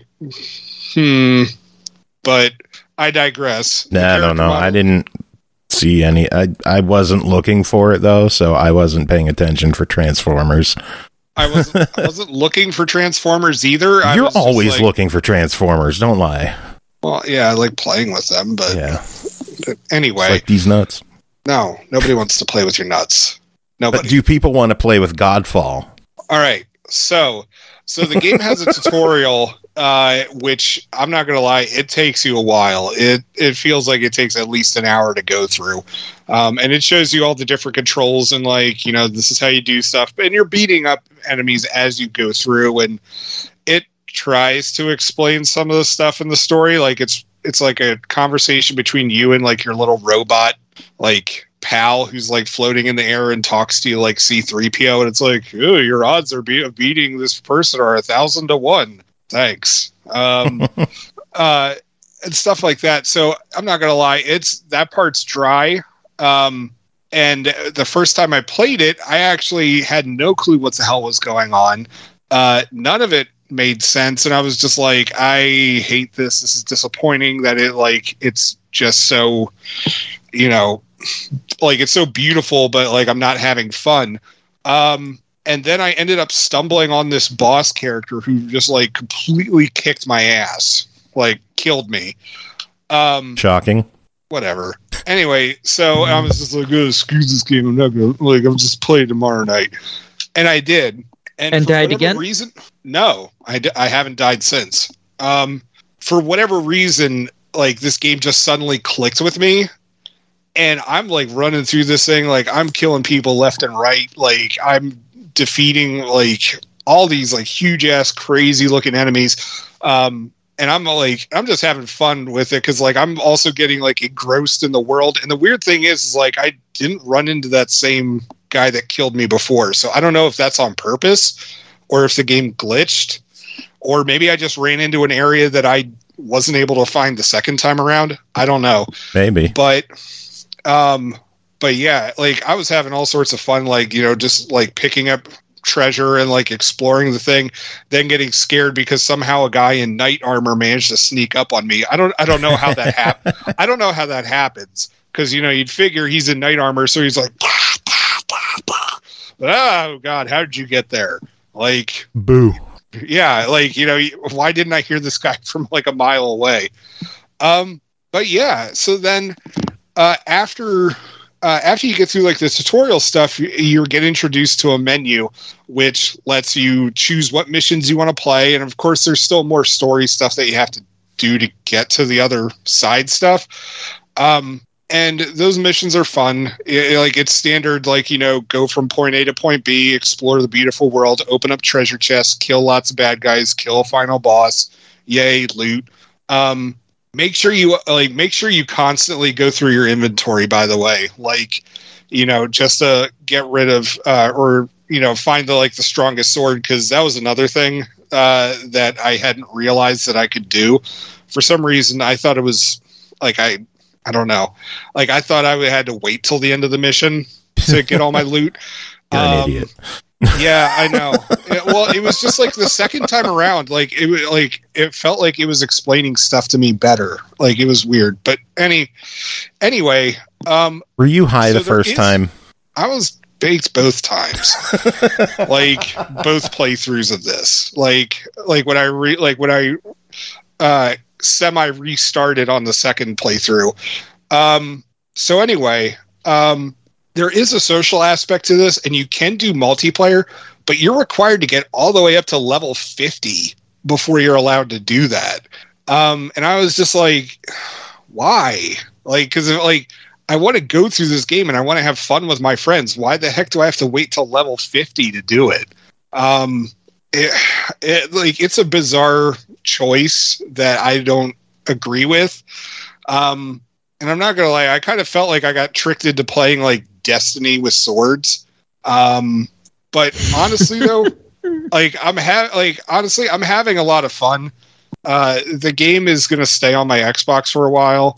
but I digress. Nah, I don't know. I didn't see any. I wasn't looking for it though, so I wasn't paying attention for Transformers. I wasn't looking for Transformers either. You're always looking for Transformers. Don't lie. Well, yeah, I like playing with them, but yeah. But anyway, it's like these nuts. No, nobody wants to play with your nuts. Nobody. But do people want to play with Godfall? All right, so the game has a tutorial, which I'm not going to lie, it takes you a while. It feels like it takes at least an hour to go through, and it shows you all the different controls and like, you know, this is how you do stuff. And you're beating up enemies as you go through, and it tries to explain some of the stuff in the story. Like it's like a conversation between you and like your little robot, like pal who's like floating in the air and talks to you like C-3PO, and it's like, oh, your odds of beating this person are 1,000 to 1. Thanks. And stuff like that. So I'm not gonna lie, that part's dry. And the first time I played it, I actually had no clue what the hell was going on. None of it made sense, and I was just like, I hate this. This is disappointing that it's just so, you know, like it's so beautiful, but like I'm not having fun. And then I ended up stumbling on this boss character who just like completely kicked my ass, like killed me. Shocking. Whatever. Anyway, so I was just like, oh, excuse this game. I'm not gonna I'm just playing tomorrow night, and I did. And died again? Reason? No, I haven't died since. For whatever reason, like this game just suddenly clicked with me. And I'm like running through this thing, like I'm killing people left and right. Like I'm defeating like all these like huge ass crazy looking enemies. And I'm just having fun with it because like I'm also getting like engrossed in the world. And the weird thing is like I didn't run into that same guy that killed me before. So I don't know if that's on purpose or if the game glitched, or maybe I just ran into an area that I wasn't able to find the second time around. I don't know. Maybe. But yeah, like I was having all sorts of fun, like, you know, just like picking up treasure and like exploring the thing, then getting scared because somehow a guy in knight armor managed to sneak up on me. I don't know how that happened. I don't know how that happens because, you know, you'd figure he's in knight armor, so he's like, oh God, how did you get there? Like, boo. Yeah, like, you know, why didn't I hear this guy from like a mile away? But yeah, so then after you get through like the tutorial stuff, you get introduced to a menu which lets you choose what missions you want to play, and of course there's still more story stuff that you have to do to get to the other side stuff. And those missions are fun. It's standard, like, you know, go from point A to point B, explore the beautiful world, open up treasure chests, kill lots of bad guys, kill a final boss, yay, loot. Make sure you constantly go through your inventory, by the way, like, you know, just to get rid of or, you know, find the strongest sword, because that was another thing that I hadn't realized that I could do. For some reason, I thought it was like I don't know. Like I thought I had to wait till the end of the mission to get all my loot. You're an idiot. Yeah, I know. It was just like the second time around, it felt like it was explaining stuff to me better. Like it was weird. But anyway, were you high the first time? I was baked both times. Like both playthroughs of this. Like when I semi restarted on the second playthrough. So anyway, there is a social aspect to this, and you can do multiplayer, but you're required to get all the way up to level 50 before you're allowed to do that. And I was just like, why? Like, because like I want to go through this game and I want to have fun with my friends. Why the heck do I have to wait till level 50 to do it? It's a bizarre choice that I don't agree with. And I'm not gonna lie, I kind of felt like I got tricked into playing like Destiny with swords. But honestly though, I'm having a lot of fun. The game is gonna stay on my Xbox for a while.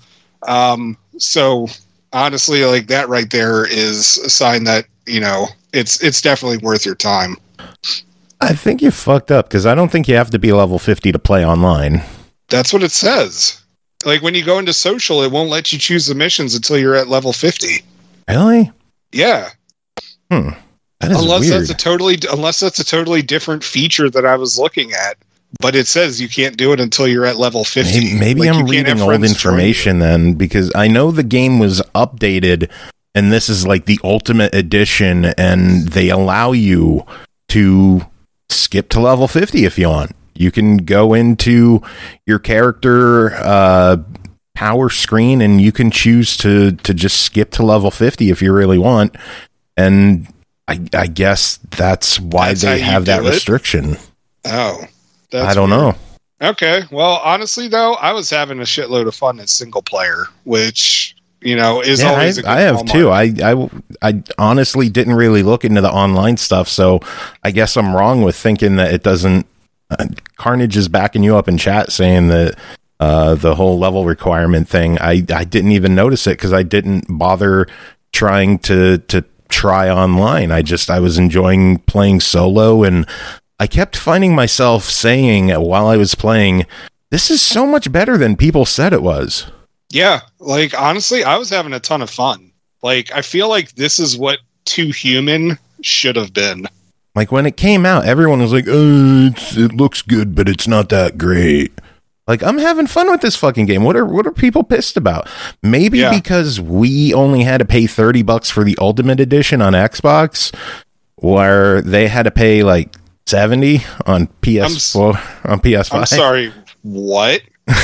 So honestly, like that right there is a sign that, it's definitely worth your time. I think you fucked up because I don't think you have to be level 50 to play online. That's what it says. Like when you go into social, it won't let you choose the missions until you're at level 50. Really? Yeah. That is unless weird. Unless that's a totally different feature that I was looking at. But it says you can't do it until you're at level 50. Maybe I'm reading old information then, because I know the game was updated and this is like the ultimate edition and they allow you to skip to level 50 if you want. You can go into your character power screen and you can choose to just skip to level 50 if you really want. And I guess that's why they have that restriction. Oh, I don't know. Okay. Well, honestly, though, I was having a shitload of fun as single player, which, is always a good I have too. I honestly didn't really look into the online stuff, so I guess I'm wrong with thinking that it doesn't. Carnage is backing you up in chat saying that the whole level requirement thing, I didn't even notice it because I didn't bother trying to try online. I was enjoying playing solo, and I kept finding myself saying while I was playing, this is so much better than people said it was. Yeah, like honestly, I was having a ton of fun. Like I feel like this is what 2 Human should have been. Like when it came out, everyone was like, it looks good, but it's not that great. Like, I'm having fun with this fucking game. What are people pissed about? Maybe because we only had to pay $30 for the Ultimate Edition on Xbox, where they had to pay like $70 on PS4 on PS5. I'm sorry, what?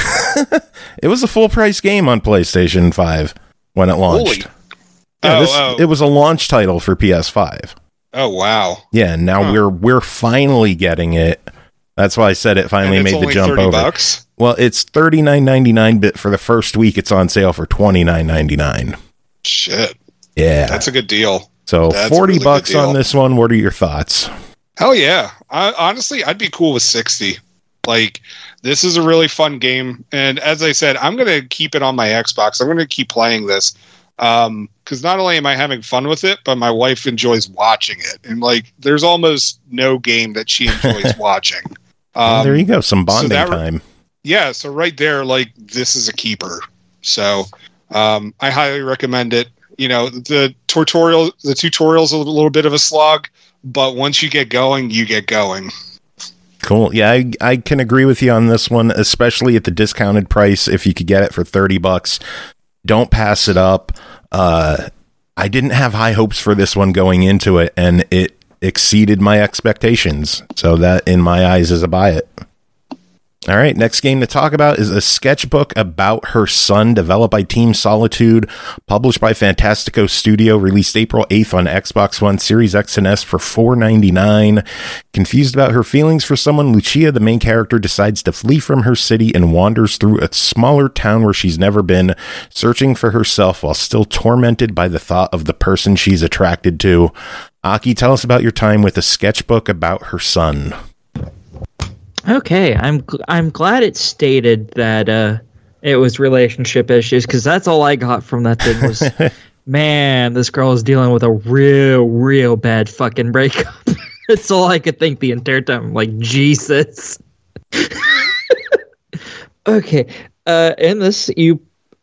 It was a full price game on PlayStation 5 when it launched. It was a launch title for PS5. Oh wow! Yeah, now we're finally getting it. That's why I said it finally made the jump over. $30? Well, it's $39.99, but for the first week, it's on sale for $29.99. Shit. Yeah, that's a good deal. So $40 on this one. What are your thoughts? Hell yeah! Honestly, I'd be cool with 60. Like, this is a really fun game, and as I said, I'm gonna keep it on my Xbox. I'm gonna keep playing this. Because not only am I having fun with it, but my wife enjoys watching it. And like, there's almost no game that she enjoys watching. Well, there you go. Some bonding time. Yeah. So right there, like, this is a keeper. So, I highly recommend it. The tutorial's a little bit of a slog, but once you get going, you get going. Cool. Yeah, I can agree with you on this one, especially at the discounted price. If you could get it for $30, don't pass it up. I didn't have high hopes for this one going into it, and it exceeded my expectations. So that, in my eyes, is a buy it. All right, next game to talk about is a sketchbook about her son, developed by Team Solitude, published by Fantastico Studio, released April 8th on Xbox One, Series X and S for $4.99. Confused about her feelings for someone, Lucia, the main character, decides to flee from her city and wanders through a smaller town where she's never been, searching for herself while still tormented by the thought of the person she's attracted to. Aki, tell us about your time with a sketchbook about her son. Okay, I'm glad it stated that it was relationship issues, because that's all I got from that thing was, man, this girl is dealing with a real bad fucking breakup. That's all I could think the entire time. I'm like, Jesus. Okay. In this, you,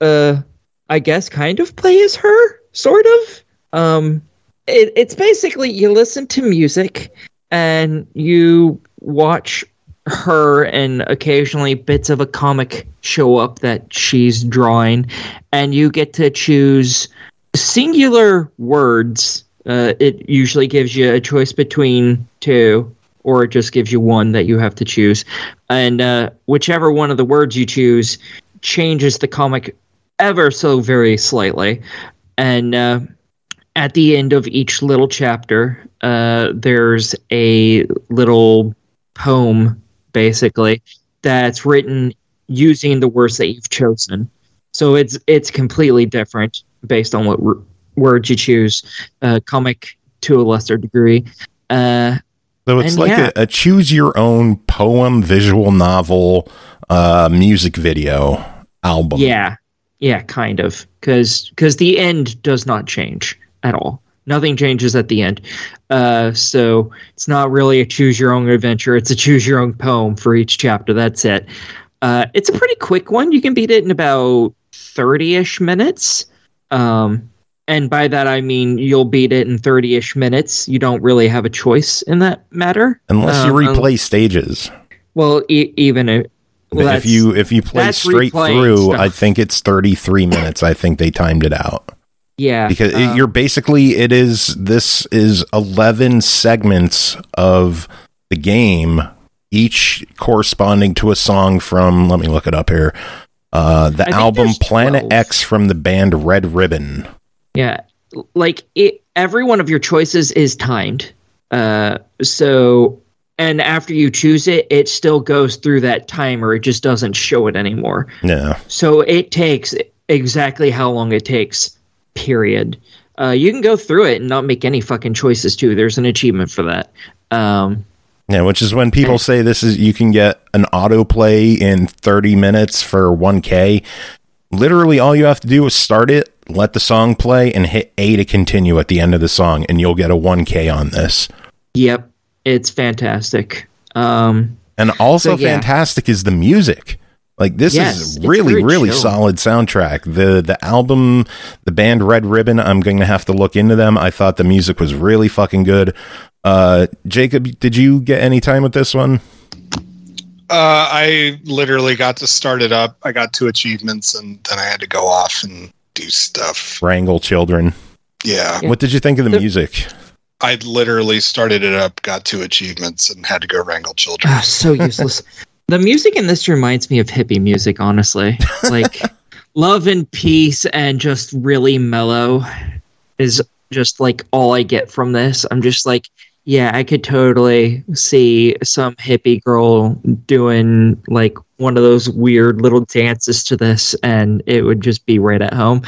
I guess, kind of play as her, sort of. It's basically you listen to music and you watch her, and occasionally bits of a comic show up that she's drawing, and you get to choose singular words. It usually gives you a choice between two, or it just gives you one that you have to choose. And whichever one of the words you choose changes the comic ever so very slightly. And at the end of each little chapter, there's a little poem, basically, that's written using the words that you've chosen. So it's completely different based on what words you choose. Comic to a lesser degree. So it's like a choose your own poem, visual novel, music video album. Yeah, kind of. Because the end does not change at all. Nothing changes at the end. So it's not really a choose your own adventure. It's a choose your own poem for each chapter. That's it. It's a pretty quick one. You can beat it in about 30-ish minutes. And by that, I mean you'll beat it in 30-ish minutes. You don't really have a choice in that matter. Unless you replay stages. Well, if you play straight through, stuff. I think it's 33 minutes. I think they timed it out. Yeah. Because you're basically, this is 11 segments of the game, each corresponding to a song from, let me look it up here, the album Planet 12. X from the band Red Ribbon. Yeah. Like, every one of your choices is timed. So, and after you choose it, it still goes through that timer. It just doesn't show it anymore. Yeah. So it takes exactly how long it takes. Period. You can go through it and not make any fucking choices too. There's an achievement for that. Yeah, which is when people say you can get an autoplay in 30 minutes for 1K. Literally, all you have to do is start it, let the song play, and hit A to continue at the end of the song, and you'll get a 1K on this. Yep, it's fantastic. And also fantastic is the music. Like, this is really, really solid soundtrack. The album, the band Red Ribbon, I'm going to have to look into them. I thought the music was really fucking good. Jacob, did you get any time with this one? I literally got to start it up. I got 2 achievements, and then I had to go off and do stuff. Wrangle children. Yeah. What did you think of the music? I literally started it up, got 2 achievements, and had to go wrangle children. So useless. The music in this reminds me of hippie music, honestly. Like, love and peace and just really mellow is just, like, all I get from this. I'm just like, yeah, I could totally see some hippie girl doing, like, one of those weird little dances to this, and it would just be right at home.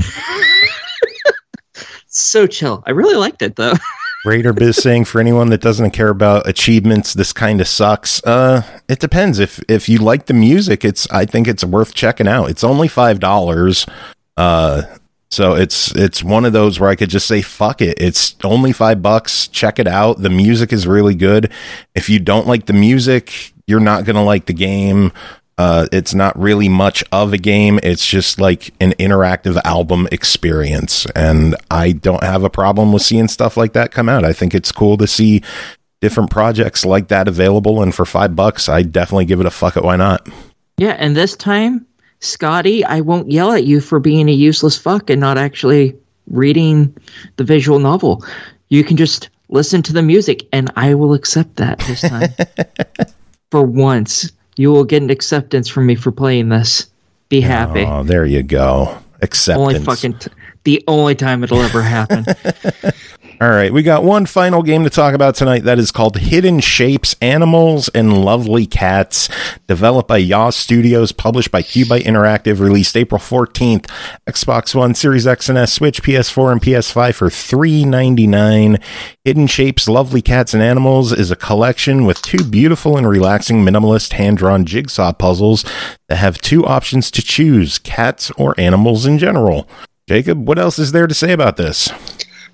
So chill. I really liked it, though. Raider Biz saying, for anyone that doesn't care about achievements, this kind of sucks. It depends. If you like the music, I think it's worth checking out. It's only $5. So it's one of those where I could just say, fuck it. It's only $5. Check it out. The music is really good. If you don't like the music, you're not going to like the game. It's not really much of a game. It's just like an interactive album experience. And I don't have a problem with seeing stuff like that come out. I think it's cool to see different projects like that available. And for $5, I definitely give it a fuck it. Why not? Yeah. And this time, Scotty, I won't yell at you for being a useless fuck and not actually reading the visual novel. You can just listen to the music and I will accept that this time. For once. You will get an acceptance from me for playing this. Be happy. Oh, there you go. Acceptance. The only time it'll ever happen. All right, we got one final game to talk about tonight that is called Hidden Shapes, Animals and Lovely Cats, developed by Yaw Studios, published by Cubite Interactive, released April 14th, Xbox One, Series X and S, Switch, PS4, and PS5 for $3.99. Hidden Shapes, Lovely Cats and Animals is a collection with 2 beautiful and relaxing minimalist hand-drawn jigsaw puzzles that have 2 options to choose, cats or animals in general. Jacob, what else is there to say about this?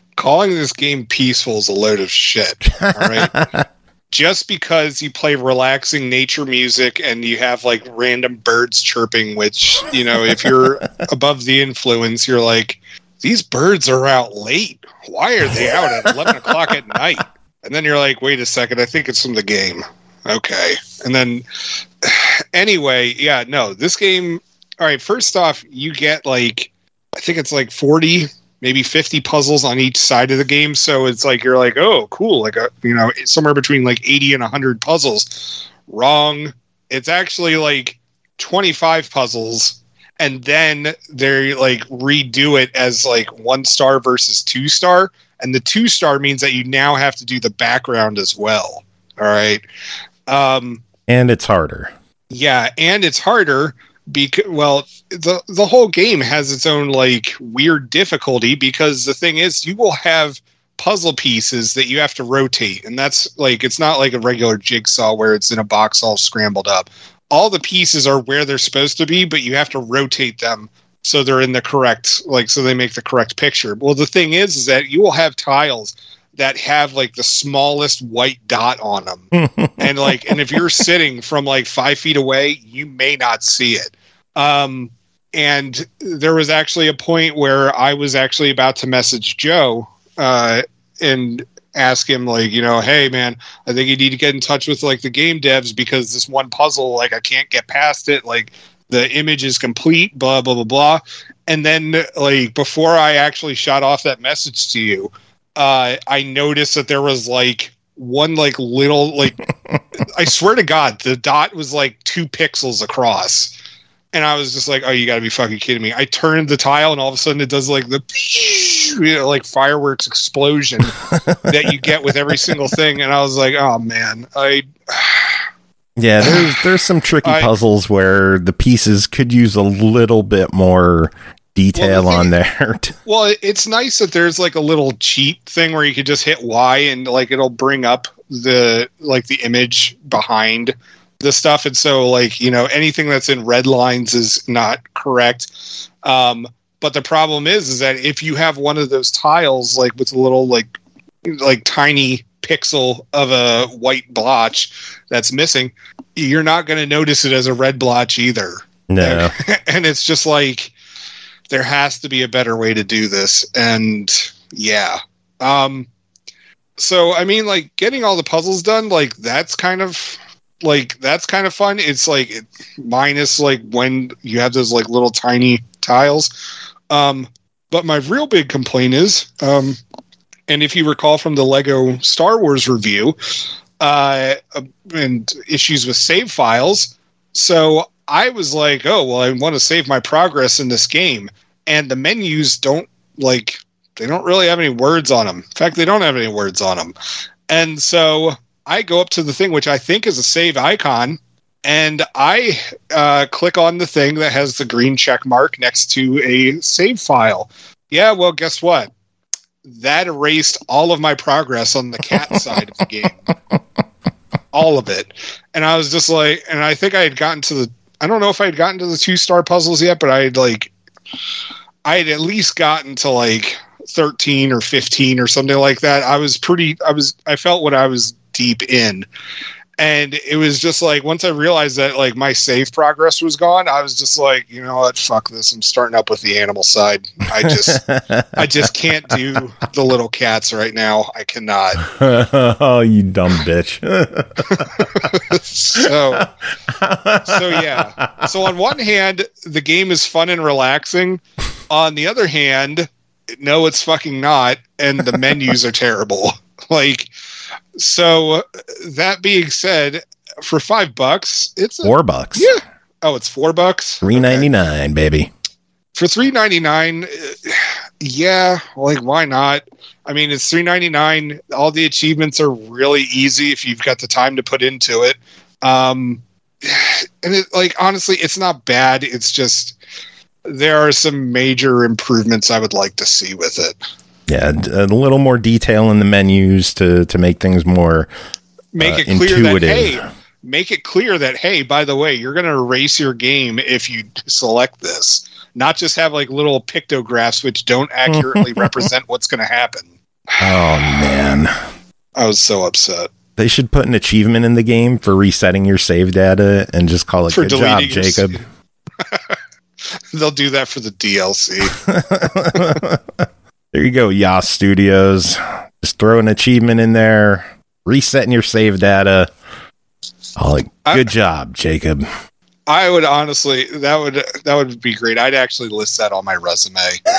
calling this game peaceful is a load of shit. All right. Just because you play relaxing nature music and you have like random birds chirping, which, you know, if you're above the influence, you're like, these birds are out late. Why are they out at 11 o'clock at night? And then you're like, wait a second, I think it's from the game. Okay. And then, anyway, yeah, no, this game, all right, first off, you get like, I think it's like 40, maybe 50 puzzles on each side of the game. So it's like, you're like, oh, cool. Like, you know, somewhere between like 80 and 100 puzzles. Wrong. It's actually like 25 puzzles. And then they like redo it as like 1 star versus 2 star. And the 2 star means that you now have to do the background as well. All right. And it's harder. Yeah. And it's harder. Because, well, the whole game has its own like weird difficulty, because the thing is, you will have puzzle pieces that you have to rotate, and that's like, it's not like a regular jigsaw where it's in a box all scrambled up. All the pieces are where they're supposed to be, but you have to rotate them so they're in the correct, like, so they make the correct picture. Well, the thing is that you will have tiles that have like the smallest white dot on them. and if you're sitting from like 5 feet away, you may not see it. And there was actually a point where I was actually about to message Joe, and ask him, like, you know, hey man, I think you need to get in touch with like the game devs, because this one puzzle, like, I can't get past it. Like, the image is complete, blah, blah, blah, blah. And then like, before I actually shot off that message to you, I noticed that there was like one like little, like, I swear to God, the dot was like 2 pixels across. And I was just like, oh, you gotta be fucking kidding me. I turned the tile and all of a sudden it does like the, you know, like fireworks explosion that you get with every single thing. And I was like, oh man, yeah, there's some tricky puzzles where the pieces could use a little bit more detail on there. Well, it's nice that there's like a little cheat thing where you could just hit Y and like it'll bring up the image behind the stuff. And so, like, you know, anything that's in red lines is not correct. But the problem is that if you have one of those tiles like with a little like tiny pixel of a white blotch that's missing, you're not going to notice it as a red blotch either. No. And it's just like, there has to be a better way to do this. And yeah. So, I mean, like, getting all the puzzles done, like, that's kind of fun. It's like, minus like when you have those like little tiny tiles. But my real big complaint is, and if you recall from the Lego Star Wars review, and issues with save files. So I was like, oh, well, I want to save my progress in this game. And the menus don't really have any words on them. In fact, they don't have any words on them. And so I go up to the thing, which I think is a save icon, and I click on the thing that has the green check mark next to a save file. Yeah, well, guess what? That erased all of my progress on the cat side of the game. All of it. And I was just like, and I think I had gotten to I don't know if I had gotten to the 2-star puzzles yet, but I had at least gotten to like 13 or 15 or something like that. I felt what I was deep in. And it was just like, once I realized that like my save progress was gone, I was just like, you know what, fuck this. I'm starting up with the animal side. I just can't do the little cats right now. I cannot. Oh, you dumb bitch. So yeah. So on one hand, the game is fun and relaxing. On the other hand, no, it's fucking not. And the menus are terrible. Like, so that being said, for $5, it's $4. Yeah. Oh, it's $4. $3.99, okay. Baby. For $3.99, yeah. Like, why not? I mean, it's $3.99. All the achievements are really easy if you've got the time to put into it. And it, like, honestly, it's not bad. It's just there are some major improvements I would like to see with it. Yeah, a little more detail in the menus to make things more make it clear intuitive. Make it clear that, hey, by the way, you're going to erase your game if you select this. Not just have like little pictographs which don't accurately represent what's going to happen. Oh, man. I was so upset. They should put an achievement in the game for resetting your save data and just call it, good job, Jacob. They'll do that for the DLC. There you go, Yas Studios. Just throw an achievement in there, resetting your save data. Good job, Jacob. I would honestly, that would be great. I'd actually list that on my resume.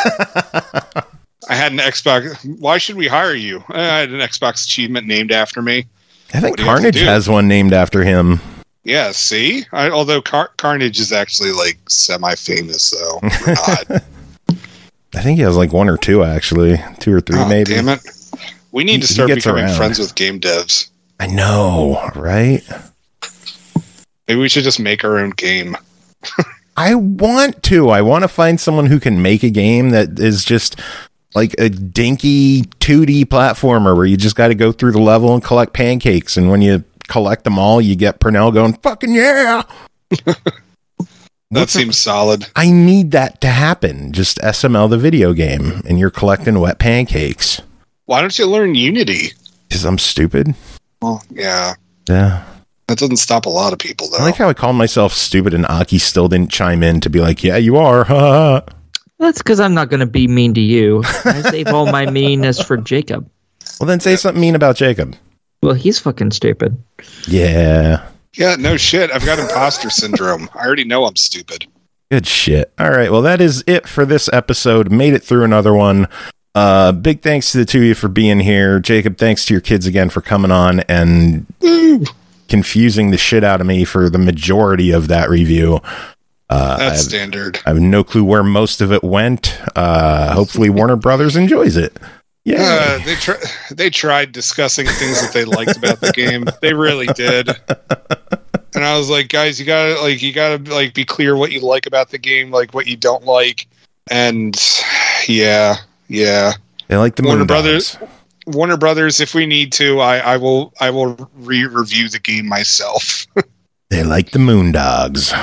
I had an Xbox. Why should we hire you? I had an Xbox achievement named after me. I think Carnage has one named after him. Yeah, see? Although Carnage is actually like semi-famous, though. Not. I think he has like one or two, actually. 2 or 3, maybe. Damn it. We need to start becoming friends with game devs. I know, right? Maybe we should just make our own game. I want to. I want to find someone who can make a game that is just like a dinky 2D platformer where you just got to go through the level and collect pancakes. And when you collect them all, you get Purnell going, fucking yeah! That seems solid. I need that to happen. Just SML the video game, and you're collecting wet pancakes. Why don't you learn Unity? Because I'm stupid. Well, yeah. Yeah. That doesn't stop a lot of people, though. I like how I called myself stupid, and Aki still didn't chime in to be like, yeah, you are. That's because I'm not going to be mean to you. I save all my meanness for Jacob. Well, then say something mean about Jacob. Well, he's fucking stupid. Yeah. Yeah, no shit. I've got imposter syndrome. I already know I'm stupid. Good shit. All right. Well, that is it for this episode. Made it through another one. Big thanks to the two of you for being here. Jacob, thanks to your kids again for coming on and confusing the shit out of me for the majority of that review. That's standard. I have no clue where most of it went. Hopefully Warner Brothers enjoys it. Yeah, they tried discussing things that they liked about the game. They really did. And I was like, guys, you gotta be clear what you like about the game, like what you don't like. And yeah. They like the Warner Brothers. Warner Brothers, if we need to, I will re-review the game myself. They like the Moondogs.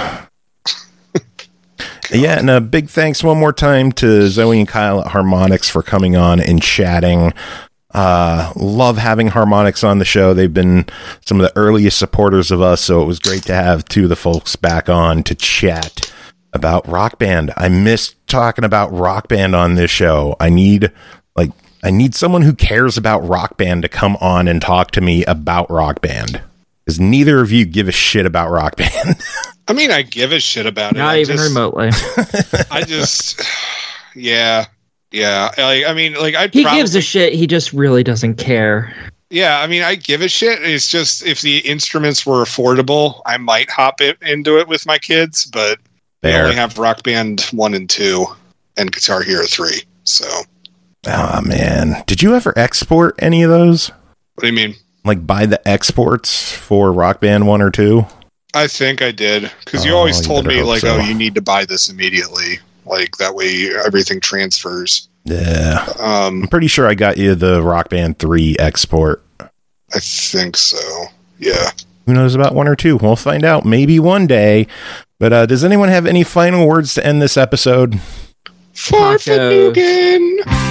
Yeah, and a big thanks one more time to Zoe and Kyle at Harmonix for coming on and chatting. Love having Harmonix on the show. They've been some of the earliest supporters of us, so it was great to have two of the folks back on to chat about Rock Band. I miss talking about Rock Band on this show. I need someone who cares about Rock Band to come on and talk to me about Rock Band. Because neither of you give a shit about Rock Band. I mean, I give a shit about it. Not even remotely. I just, yeah. I mean, he gives a shit. He just really doesn't care. Yeah, I mean, I give a shit. It's just if the instruments were affordable, I might hop into it with my kids. But they only have Rock Band 1 and 2 and Guitar Hero 3. So, oh man, did you ever export any of those? What do you mean? Like buy the exports for Rock Band 1 or 2? I think I did, because you always told me, you need to buy this immediately. Like, that way everything transfers. Yeah. I'm pretty sure I got you the Rock Band 3 export. I think so, yeah. Who knows about 1 or 2? We'll find out maybe one day. But does anyone have any final words to end this episode? Fuck the Nugan!